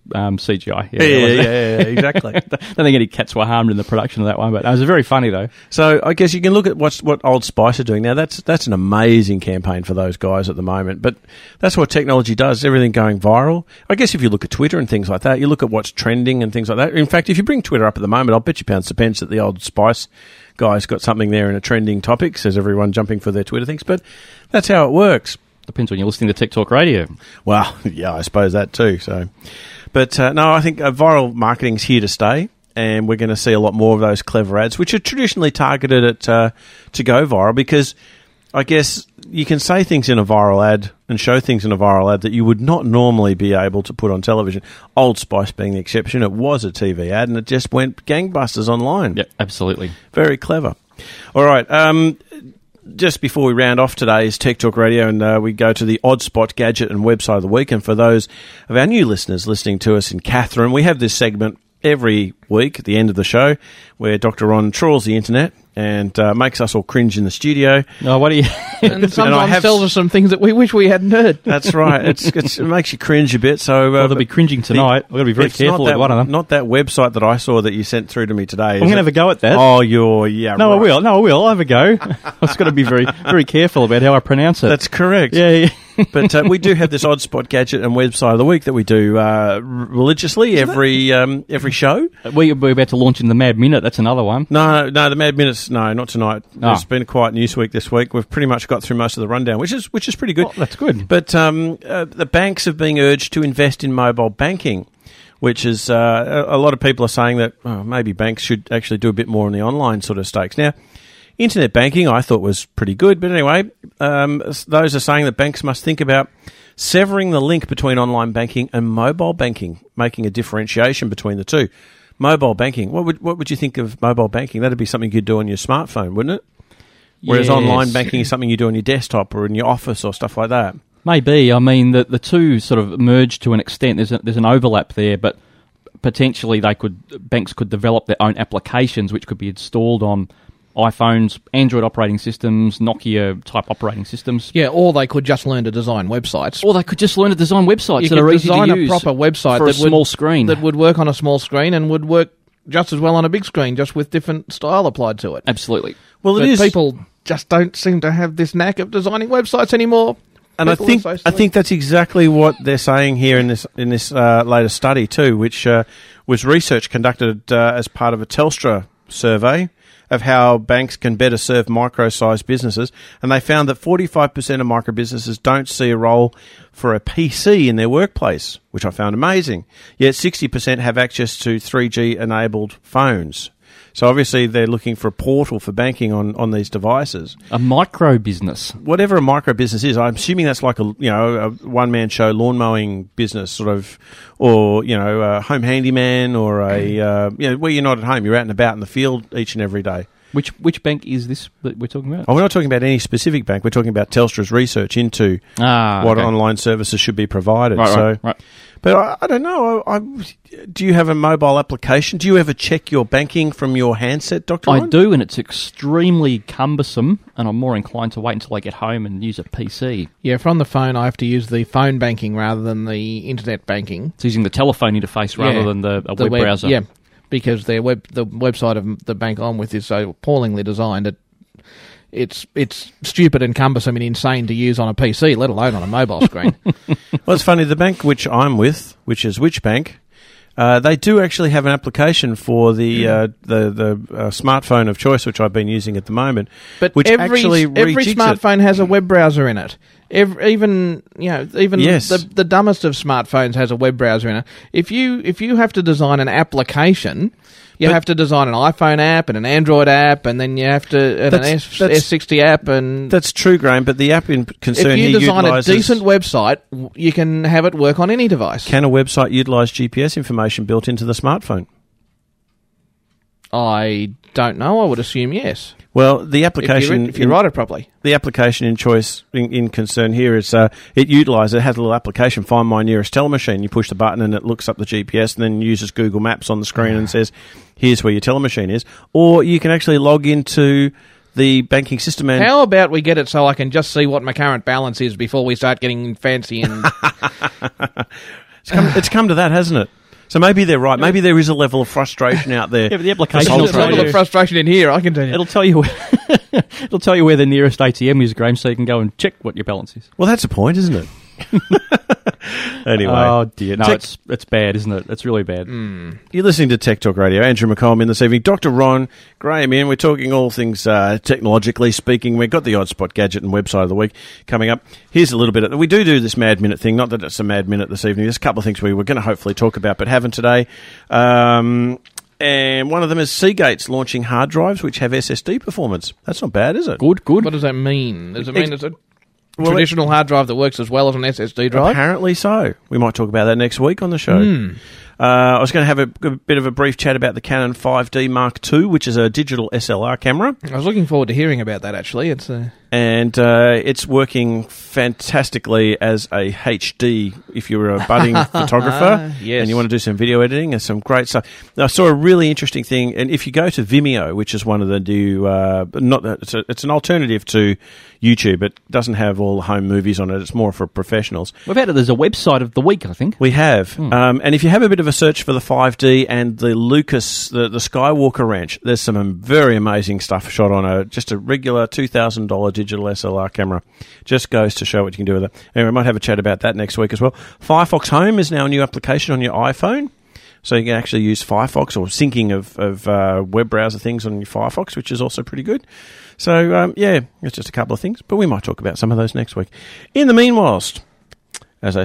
Speaker 17: CGI.
Speaker 9: Yeah, exactly.
Speaker 17: I don't think any cats were harmed in the production of that one, but it was very funny, though.
Speaker 9: So I guess you can look at what Old Spice are doing now. That's an amazing campaign for those guys at the moment, but that's what technology does, everything going viral. I guess if you look at Twitter and things like that, you look at what's trending and things like that. In fact, if you bring Twitter up at the moment, I'll bet you pounds to pence that the Old Spice guys got something there in a trending topic, says everyone jumping for their Twitter things, but that's how it works.
Speaker 17: Depends when you're listening to Tech Talk Radio.
Speaker 9: Well, yeah, I suppose that too. So, but no, I think viral marketing's here to stay, and we're going to see a lot more of those clever ads, which are traditionally targeted at to go viral. Because I guess you can say things in a viral ad and show things in a viral ad that you would not normally be able to put on television. Old Spice being the exception, it was a TV ad, and it just went gangbusters online.
Speaker 17: Yeah, absolutely,
Speaker 9: very clever. All right. Just before we round off today's Tech Talk Radio and we go to the Odd Spot Gadget and Website of the Week, and for those of our new listeners listening to us in Katherine, we have this segment every week at the end of the show where Dr. Ron trawls the internet and makes us all cringe in the studio.
Speaker 17: Oh, what do you...
Speaker 14: and sometimes tells us some things that we wish we hadn't heard.
Speaker 9: That's right. It makes you cringe a bit. So
Speaker 17: they'll be cringing tonight. We've got to be very careful with one of them.
Speaker 9: Not that website that I saw that you sent through to me today.
Speaker 17: I'm going to have a go at that.
Speaker 9: Oh, yeah.
Speaker 17: No,
Speaker 9: right.
Speaker 17: I will. I'll have a go. I've just got to be very, very careful about how I pronounce it.
Speaker 9: That's correct.
Speaker 17: Yeah.
Speaker 9: But we do have this Odd Spot Gadget and Website of the Week that we do religiously every show.
Speaker 17: We're about to launch in the Mad Minute. That's another one.
Speaker 9: No, the Mad Minute's not tonight. It's been a quiet news week this week. We've pretty much got through most of the rundown, which is pretty good.
Speaker 17: Oh, that's good.
Speaker 9: But the banks have been urged to invest in mobile banking, which is a lot of people are saying that maybe banks should actually do a bit more on the online sort of stakes. Now, internet banking I thought was pretty good, but anyway, those are saying that banks must think about severing the link between online banking and mobile banking, making a differentiation between the two. Mobile banking, what would you think of mobile banking? That'd be something you'd do on your smartphone, wouldn't it? Whereas online banking is something you do on your desktop or in your office or stuff like that.
Speaker 17: Maybe. I mean, the two sort of merge to an extent. There's an overlap there, but potentially banks could develop their own applications which could be installed on iPhones, Android operating systems, Nokia-type operating systems.
Speaker 14: Yeah, or they could just learn to design websites.
Speaker 17: Or they could just learn to design websites
Speaker 14: you
Speaker 17: that are easy to use.
Speaker 14: You could design a proper website
Speaker 17: for a small screen.
Speaker 14: That would work on a small screen and would work just as well on a big screen, just with different style applied to it.
Speaker 17: Absolutely.
Speaker 9: Well,
Speaker 14: but people just don't seem to have this knack of designing websites anymore.
Speaker 9: And I think that's exactly what they're saying here in this latest study too, which was research conducted as part of a Telstra survey of how banks can better serve micro-sized businesses, and they found that 45% of micro-businesses don't see a role for a PC in their workplace, which I found amazing. Yet 60% have access to 3G-enabled phones. So obviously they're looking for a portal for banking on these devices.
Speaker 17: A micro business.
Speaker 9: Whatever a micro business is, I'm assuming that's like a one-man show lawn mowing business sort of, or a home handyman, or a where you're not at home, you're out and about in the field each and every day.
Speaker 17: Which bank is this that we're talking about?
Speaker 9: Oh, we're not talking about any specific bank. We're talking about Telstra's research into what online services should be provided.
Speaker 17: Right.
Speaker 9: But I don't know. Do you have a mobile application? Do you ever check your banking from your handset, Dr. Ron?
Speaker 17: I do, and it's extremely cumbersome, and I'm more inclined to wait until I get home and use a PC.
Speaker 14: Yeah, from the phone, I have to use the phone banking rather than the internet banking.
Speaker 17: It's using the telephone interface rather than a web browser.
Speaker 14: Yeah, because the website of the bank I'm with is so appallingly designed. It's stupid and cumbersome and insane to use on a PC, let alone on a mobile screen.
Speaker 9: Well, it's funny, the bank which I'm with, which is Which Bank, they do actually have an application for the smartphone of choice, which I've been using at the moment.
Speaker 14: But
Speaker 9: which
Speaker 14: every smartphone has a web browser in it. Even the dumbest of smartphones has a web browser in it. If you have to design an application, you have to design an iPhone app and an Android app, and then you have to an S60 app. And
Speaker 9: that's true, Graham. But the app in concern
Speaker 14: if you
Speaker 9: here
Speaker 14: design
Speaker 9: utilises
Speaker 14: a decent website, you can have it work on any device.
Speaker 9: Can a website utilise GPS information built into the smartphone?
Speaker 14: I don't know. I would assume yes.
Speaker 9: Well, the application...
Speaker 14: If you write it properly.
Speaker 9: The application in choice, in concern here, is it has a little application, Find My Nearest Telemachine. You push the button and it looks up the GPS and then uses Google Maps on the screen and says, here's where your telemachine is. Or you can actually log into the banking system and...
Speaker 14: How about we get it so I can just see what my current balance is before we start getting fancy and...
Speaker 9: It's come to that, hasn't it? So maybe they're right. Maybe there is a level of frustration out there.
Speaker 17: Yeah, but the application
Speaker 14: there's a level of frustration in here, I can tell you.
Speaker 17: It'll tell you where the nearest ATM is, Graham, so you can go and check what your balance is.
Speaker 9: Well, that's the point, isn't it? Anyway.
Speaker 17: Oh, dear. No, it's bad, isn't it? It's really bad.
Speaker 9: You're listening to Tech Talk Radio. Andrew McCollum in this evening. Dr. Ron Graham in. We're talking all things technologically speaking. We've got the Odd Spot Gadget and Website of the Week coming up. Here's a little bit. We do this Mad Minute thing. Not that it's a Mad Minute this evening. There's a couple of things we were going to hopefully talk about but haven't today. And one of them is Seagate's launching hard drives which have SSD performance. That's not bad, is it?
Speaker 17: Good.
Speaker 14: What does that mean? Does it mean it's a traditional hard drive that works as well as an SSD drive?
Speaker 9: Apparently so. We might talk about that next week on the show. I was going to have a bit of a brief chat about the Canon 5D Mark II, which is a digital SLR camera.
Speaker 14: I was looking forward to hearing about that, actually.
Speaker 9: It's working fantastically as a HD if you're a budding photographer and you want to do some video editing and some great stuff. I saw a really interesting thing, and if you go to Vimeo, which is one of the new, it's an alternative to YouTube. It doesn't have all the home movies on it. It's more for professionals.
Speaker 17: We've had it as a website of the week, I think.
Speaker 9: We have. And if you have a bit of a search for the 5D and the Lucas, the Skywalker Ranch, there's some very amazing stuff shot on just a regular $2,000 digital SLR camera. Just goes to show what you can do with it. Anyway, we might have a chat about that next week as well. Firefox Home is now a new application on your iPhone. So you can actually use Firefox or syncing of web browser things on your Firefox, which is also pretty good. So, it's just a couple of things, but we might talk about some of those next week. In the meanwhile, as I say,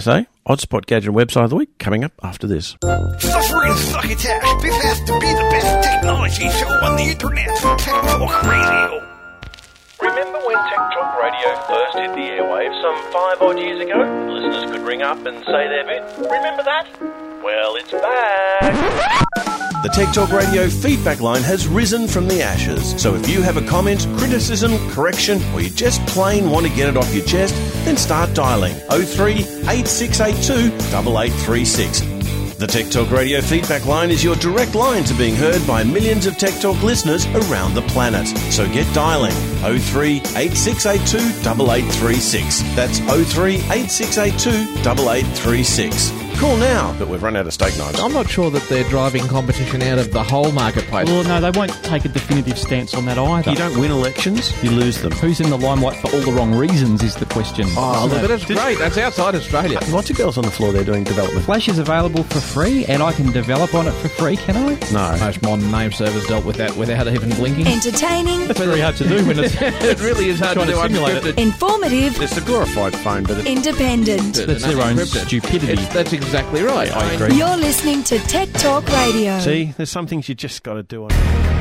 Speaker 9: Oddspot Gadget and Website of the Week coming up after this.
Speaker 20: Suffering succotash. This has to be the best technology show on the internet. Tech Talk Radio.
Speaker 9: Remember when Tech Talk Radio first hit the airwaves some 5 odd years ago? Listeners could ring up and say their bit. Remember that? Well, it's back. The Tech Talk Radio feedback line has risen from the ashes. So if you have a comment, criticism, correction, or you just plain want to get it off your chest, then start dialing 03 8682 8836. The Tech Talk Radio feedback line is your direct line to being heard by millions of Tech Talk listeners around the planet. So get dialing 03 8682 8836. That's 03 8682 8836. Call now, but we've run out of steak knives.
Speaker 14: I'm not sure that they're driving competition out of the whole marketplace.
Speaker 17: Well, no, they won't take a definitive stance on that either.
Speaker 9: You don't win elections, you lose them.
Speaker 17: Who's in the limelight for all the wrong reasons is the question.
Speaker 14: Oh, look, that's great. That's outside Australia.
Speaker 9: Lots of girls on the floor there doing development.
Speaker 13: Flash is available for free, and I can develop on it for free, can I?
Speaker 9: No.
Speaker 14: Most modern name servers dealt with that without even blinking.
Speaker 8: Entertaining.
Speaker 17: That's very hard to do when it's...
Speaker 14: It really is hard to do unscripted.
Speaker 8: Informative.
Speaker 9: It's a glorified phone, but it's...
Speaker 8: Independent.
Speaker 17: That's their own stupidity.
Speaker 14: That's exactly right.
Speaker 17: I agree.
Speaker 8: You're listening to Tech Talk Radio.
Speaker 9: See, there's some things you just got to do on.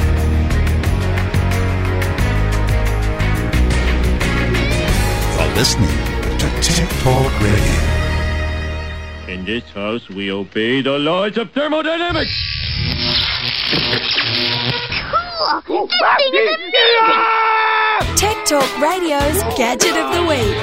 Speaker 19: You're listening to Tech Talk Radio.
Speaker 21: In this house, we obey the laws of thermodynamics.
Speaker 8: Tech Talk Radio's Gadget of the Week.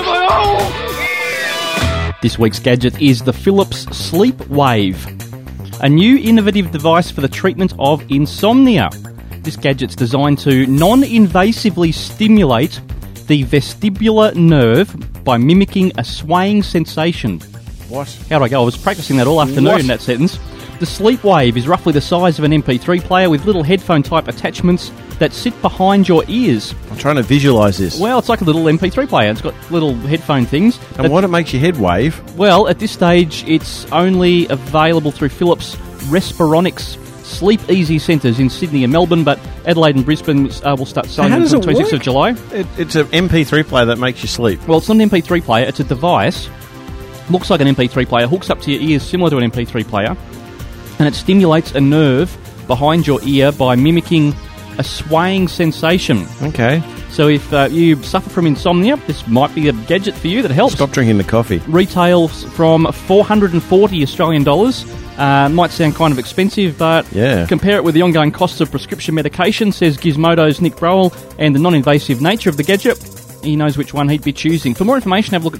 Speaker 17: This week's gadget is the Philips Sleep Wave, a new innovative device for the treatment of insomnia. This gadget's designed to non-invasively stimulate the vestibular nerve by mimicking a swaying sensation.
Speaker 9: What?
Speaker 17: How'd I go? I was practicing that all afternoon in that sentence. The Sleep Wave is roughly the size of an MP3 player with little headphone-type attachments that sit behind your ears.
Speaker 9: I'm trying to visualise this.
Speaker 17: Well, it's like a little MP3 player. It's got little headphone things.
Speaker 9: And what it makes your head wave?
Speaker 17: Well, at this stage, it's only available through Philips Respironics Sleep Easy centres in Sydney and Melbourne, but Adelaide and Brisbane will start selling them on the 26th of July.
Speaker 9: It's an MP3 player that makes you sleep.
Speaker 17: Well, it's not an MP3 player. It's a device. Looks like an MP3 player. Hooks up to your ears similar to an MP3 player. And it stimulates a nerve behind your ear by mimicking a swaying sensation.
Speaker 9: Okay.
Speaker 17: So if you suffer from insomnia, this might be a gadget for you that helps.
Speaker 9: Stop drinking the coffee.
Speaker 17: Retails from $440 Australian dollars. Might sound kind of expensive, but compare it with the ongoing costs of prescription medication, says Gizmodo's Nick Browl, and the non-invasive nature of the gadget. He knows which one he'd be choosing. For more information, have a look at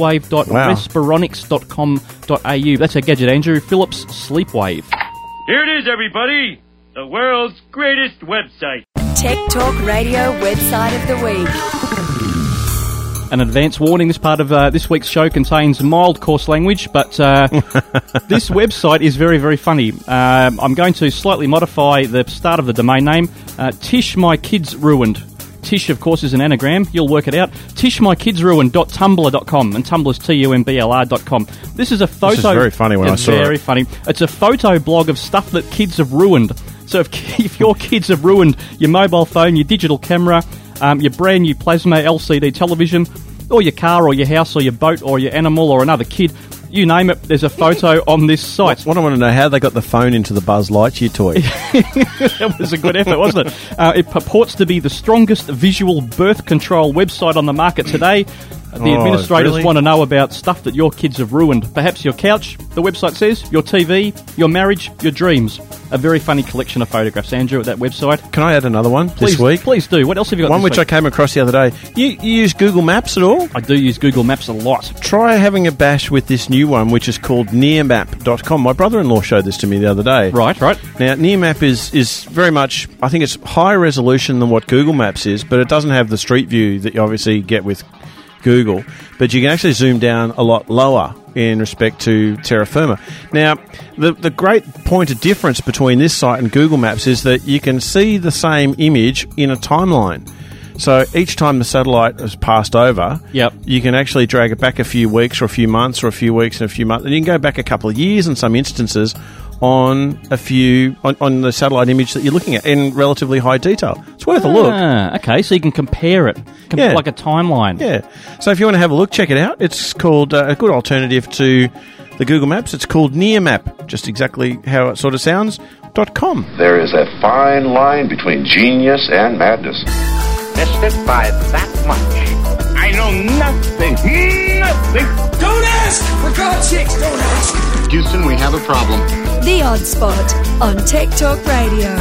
Speaker 17: sleepwave.respironics.com.au. That's our gadget, Andrew. Philips Sleepwave.
Speaker 21: Here it is, everybody. The world's greatest website.
Speaker 8: Tech Talk Radio Website of the Week.
Speaker 17: An advance warning, this part of this week's show contains mild coarse language, but this website is very, very funny. I'm going to slightly modify the start of the domain name. Tish My Kids Ruined. Tish, of course, is an anagram. You'll work it out. tishmykidsruined.tumblr.com, and Tumblr's TUMBLR.com. This is a photo...
Speaker 9: This is very funny when I saw it.
Speaker 17: Very funny. It's a photo blog of stuff that kids have ruined. So if your kids have ruined your mobile phone, your digital camera, your brand new plasma LCD television, or your car or your house or your boat or your animal or another kid, you name it, there's a photo on this site.
Speaker 9: What I want to know, how they got the phone into the Buzz Lightyear toy.
Speaker 17: That was a good effort, wasn't it? It purports to be the strongest visual birth control website on the market today. The administrators want to know about stuff that your kids have ruined. Perhaps your couch, the website says, your TV, your marriage, your dreams. A very funny collection of photographs, Andrew, at that website.
Speaker 9: Can I add another one this week?
Speaker 17: Please do. What else have you got
Speaker 9: One
Speaker 17: this
Speaker 9: which
Speaker 17: week?
Speaker 9: I came across the other day. You use Google Maps at all?
Speaker 17: I do use Google Maps a lot.
Speaker 9: Try having a bash with this new one, which is called Nearmap.com. My brother-in-law showed this to me the other day.
Speaker 17: Right.
Speaker 9: Now, Nearmap is very much, I think it's higher resolution than what Google Maps is, but it doesn't have the street view that you obviously get with Google, but you can actually zoom down a lot lower in respect to terra firma. Now, the great point of difference between this site and Google Maps is that you can see the same image in a timeline. So each time the satellite has passed over, you can actually drag it back a few weeks or a few months or a few weeks and a few months, and you can go back a couple of years in some instances on on the satellite image that you're looking at in relatively high detail. It's worth a look.
Speaker 17: Okay, so you can compare it, like a timeline.
Speaker 9: Yeah. So if you want to have a look, check it out. It's called a good alternative to the Google Maps. It's called Nearmap, just exactly how it sort of sounds. .com.
Speaker 1: There is a fine line between genius and madness.
Speaker 20: Missed it by that much. I know nothing. Don't ask! For God's sakes, don't ask!
Speaker 1: Houston, we have a problem.
Speaker 8: The Odd Spot on Tech Talk Radio.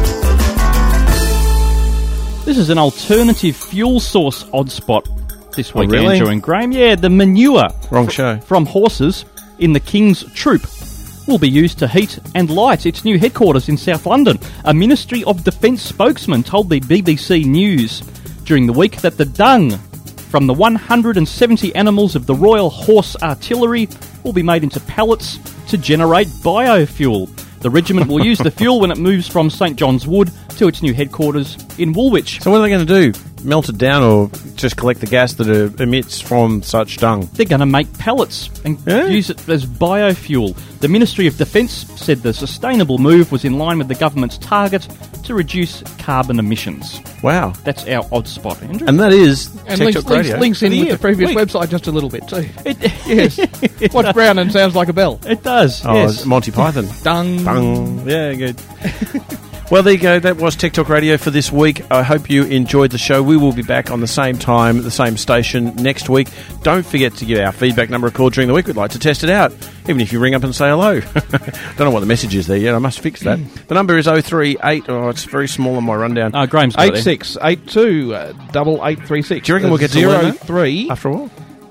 Speaker 17: This is an alternative fuel source odd spot this week,
Speaker 9: really?
Speaker 17: Andrew and Graham. Yeah, the manure
Speaker 9: Wrong show.
Speaker 17: from horses in the King's Troop will be used to heat and light its new headquarters in South London. A Ministry of Defence spokesman told the BBC News during the week that the dung from the 170 animals of the Royal Horse Artillery will be made into pellets to generate biofuel. The regiment will use the fuel when it moves from St John's Wood to its new headquarters in Woolwich.
Speaker 9: So what are they going to do? Melt it down or just collect the gas that it emits from such dung?
Speaker 17: They're going to make pellets and use it as biofuel. The Ministry of Defence said the sustainable move was in line with the government's target to reduce carbon emissions.
Speaker 9: Wow.
Speaker 17: That's our odd spot, Andrew.
Speaker 9: And that is
Speaker 14: And
Speaker 9: Tech Talk Radio.
Speaker 14: links in with the previous website just a little bit too. Yes. What's brown and sounds like a bell?
Speaker 17: It does,
Speaker 9: Oh,
Speaker 17: yes.
Speaker 9: Monty Python.
Speaker 14: Dung.
Speaker 9: Dung. Yeah, good. Well, there you go. That was Tech Talk Radio for this week. I hope you enjoyed the show. We will be back on the same time, the same station next week. Don't forget to give our feedback number a call during the week. We'd like to test it out, even if you ring up and say hello. Don't know what the message is there yet. I must fix that. The number is 038. Oh, it's very small on my rundown.
Speaker 17: Oh, Graham's got it.
Speaker 14: 8682 8836.
Speaker 9: Do you reckon we'll get to learn that
Speaker 14: 03
Speaker 9: after a while?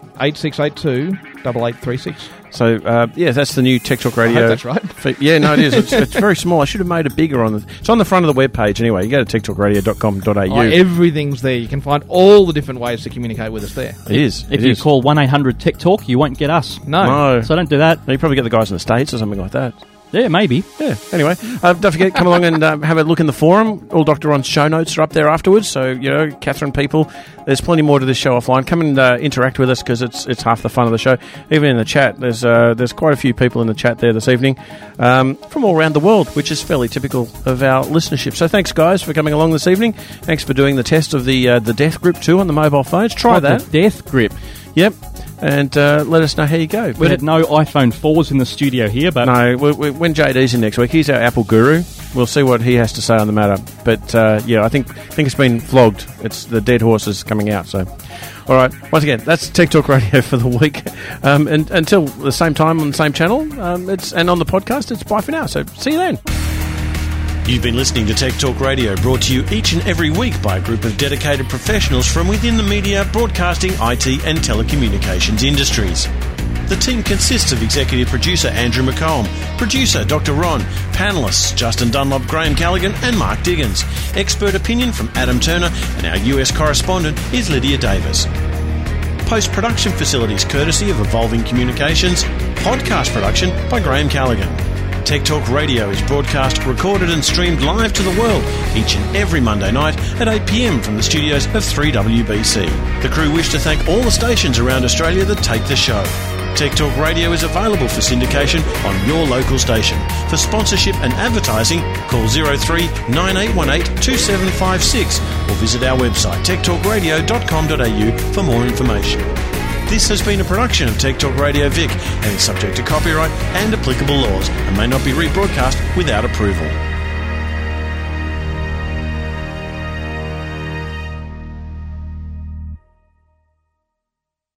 Speaker 14: 8682 8836.
Speaker 9: So, yeah, that's the new Tech Talk Radio.
Speaker 14: I hope that's right.
Speaker 9: Yeah, no, it is. It's very small. I should have made it bigger on the... It's on the front of the webpage anyway. You go to techtalkradio.com.au.
Speaker 14: Everything's there. You can find all the different ways to communicate with us there.
Speaker 9: It is.
Speaker 17: If you call 1-800-TECH-TALK, you won't get us.
Speaker 14: No.
Speaker 17: So don't do that.
Speaker 9: You probably get the guys in the States or something like that.
Speaker 17: Yeah, maybe.
Speaker 9: Yeah. Anyway, don't forget, come along and have a look in the forum. All Dr. Ron's show notes are up there afterwards. So, you know, Catherine, people, there's plenty more to this show offline. Come and interact with us because it's half the fun of the show. Even in the chat, there's quite a few people in the chat there this evening from all around the world, which is fairly typical of our listenership. So thanks, guys, for coming along this evening. Thanks for doing the test of the Death Grip too on the mobile phones. Try that.
Speaker 17: The Death Grip.
Speaker 9: Yep. And let us know how you go.
Speaker 17: We had no iPhone 4s in the studio here, but...
Speaker 9: No, when JD's in next week, he's our Apple guru. We'll see what he has to say on the matter. But, yeah, I think it's been flogged. It's the dead horses coming out, so... All right, once again, that's Tech Talk Radio for the week. And until the same time on the same channel, and on the podcast, it's bye for now. So see you then. You've been listening to Tech Talk Radio, brought to you each and every week by a group of dedicated professionals from within the media, broadcasting, IT and telecommunications industries. The team consists of executive producer Andrew McComb, producer Dr. Ron, panellists Justin Dunlop, Graham Callaghan and Mark Diggins, expert opinion from Adam Turner, and our US correspondent is Lydia Davis. Post-production facilities courtesy of Evolving Communications, podcast production by Graham Callaghan. Tech Talk Radio is broadcast, recorded and streamed live to the world each and every Monday night at 8 p.m. from the studios of 3WBC. The crew wish to thank all the stations around Australia that take the show. Tech Talk Radio is available for syndication on your local station. For sponsorship and advertising, call 03 9818 2756 or visit our website techtalkradio.com.au for more information. This has been a production of Tech Talk Radio Vic and is subject to copyright and applicable laws and may not be rebroadcast without approval.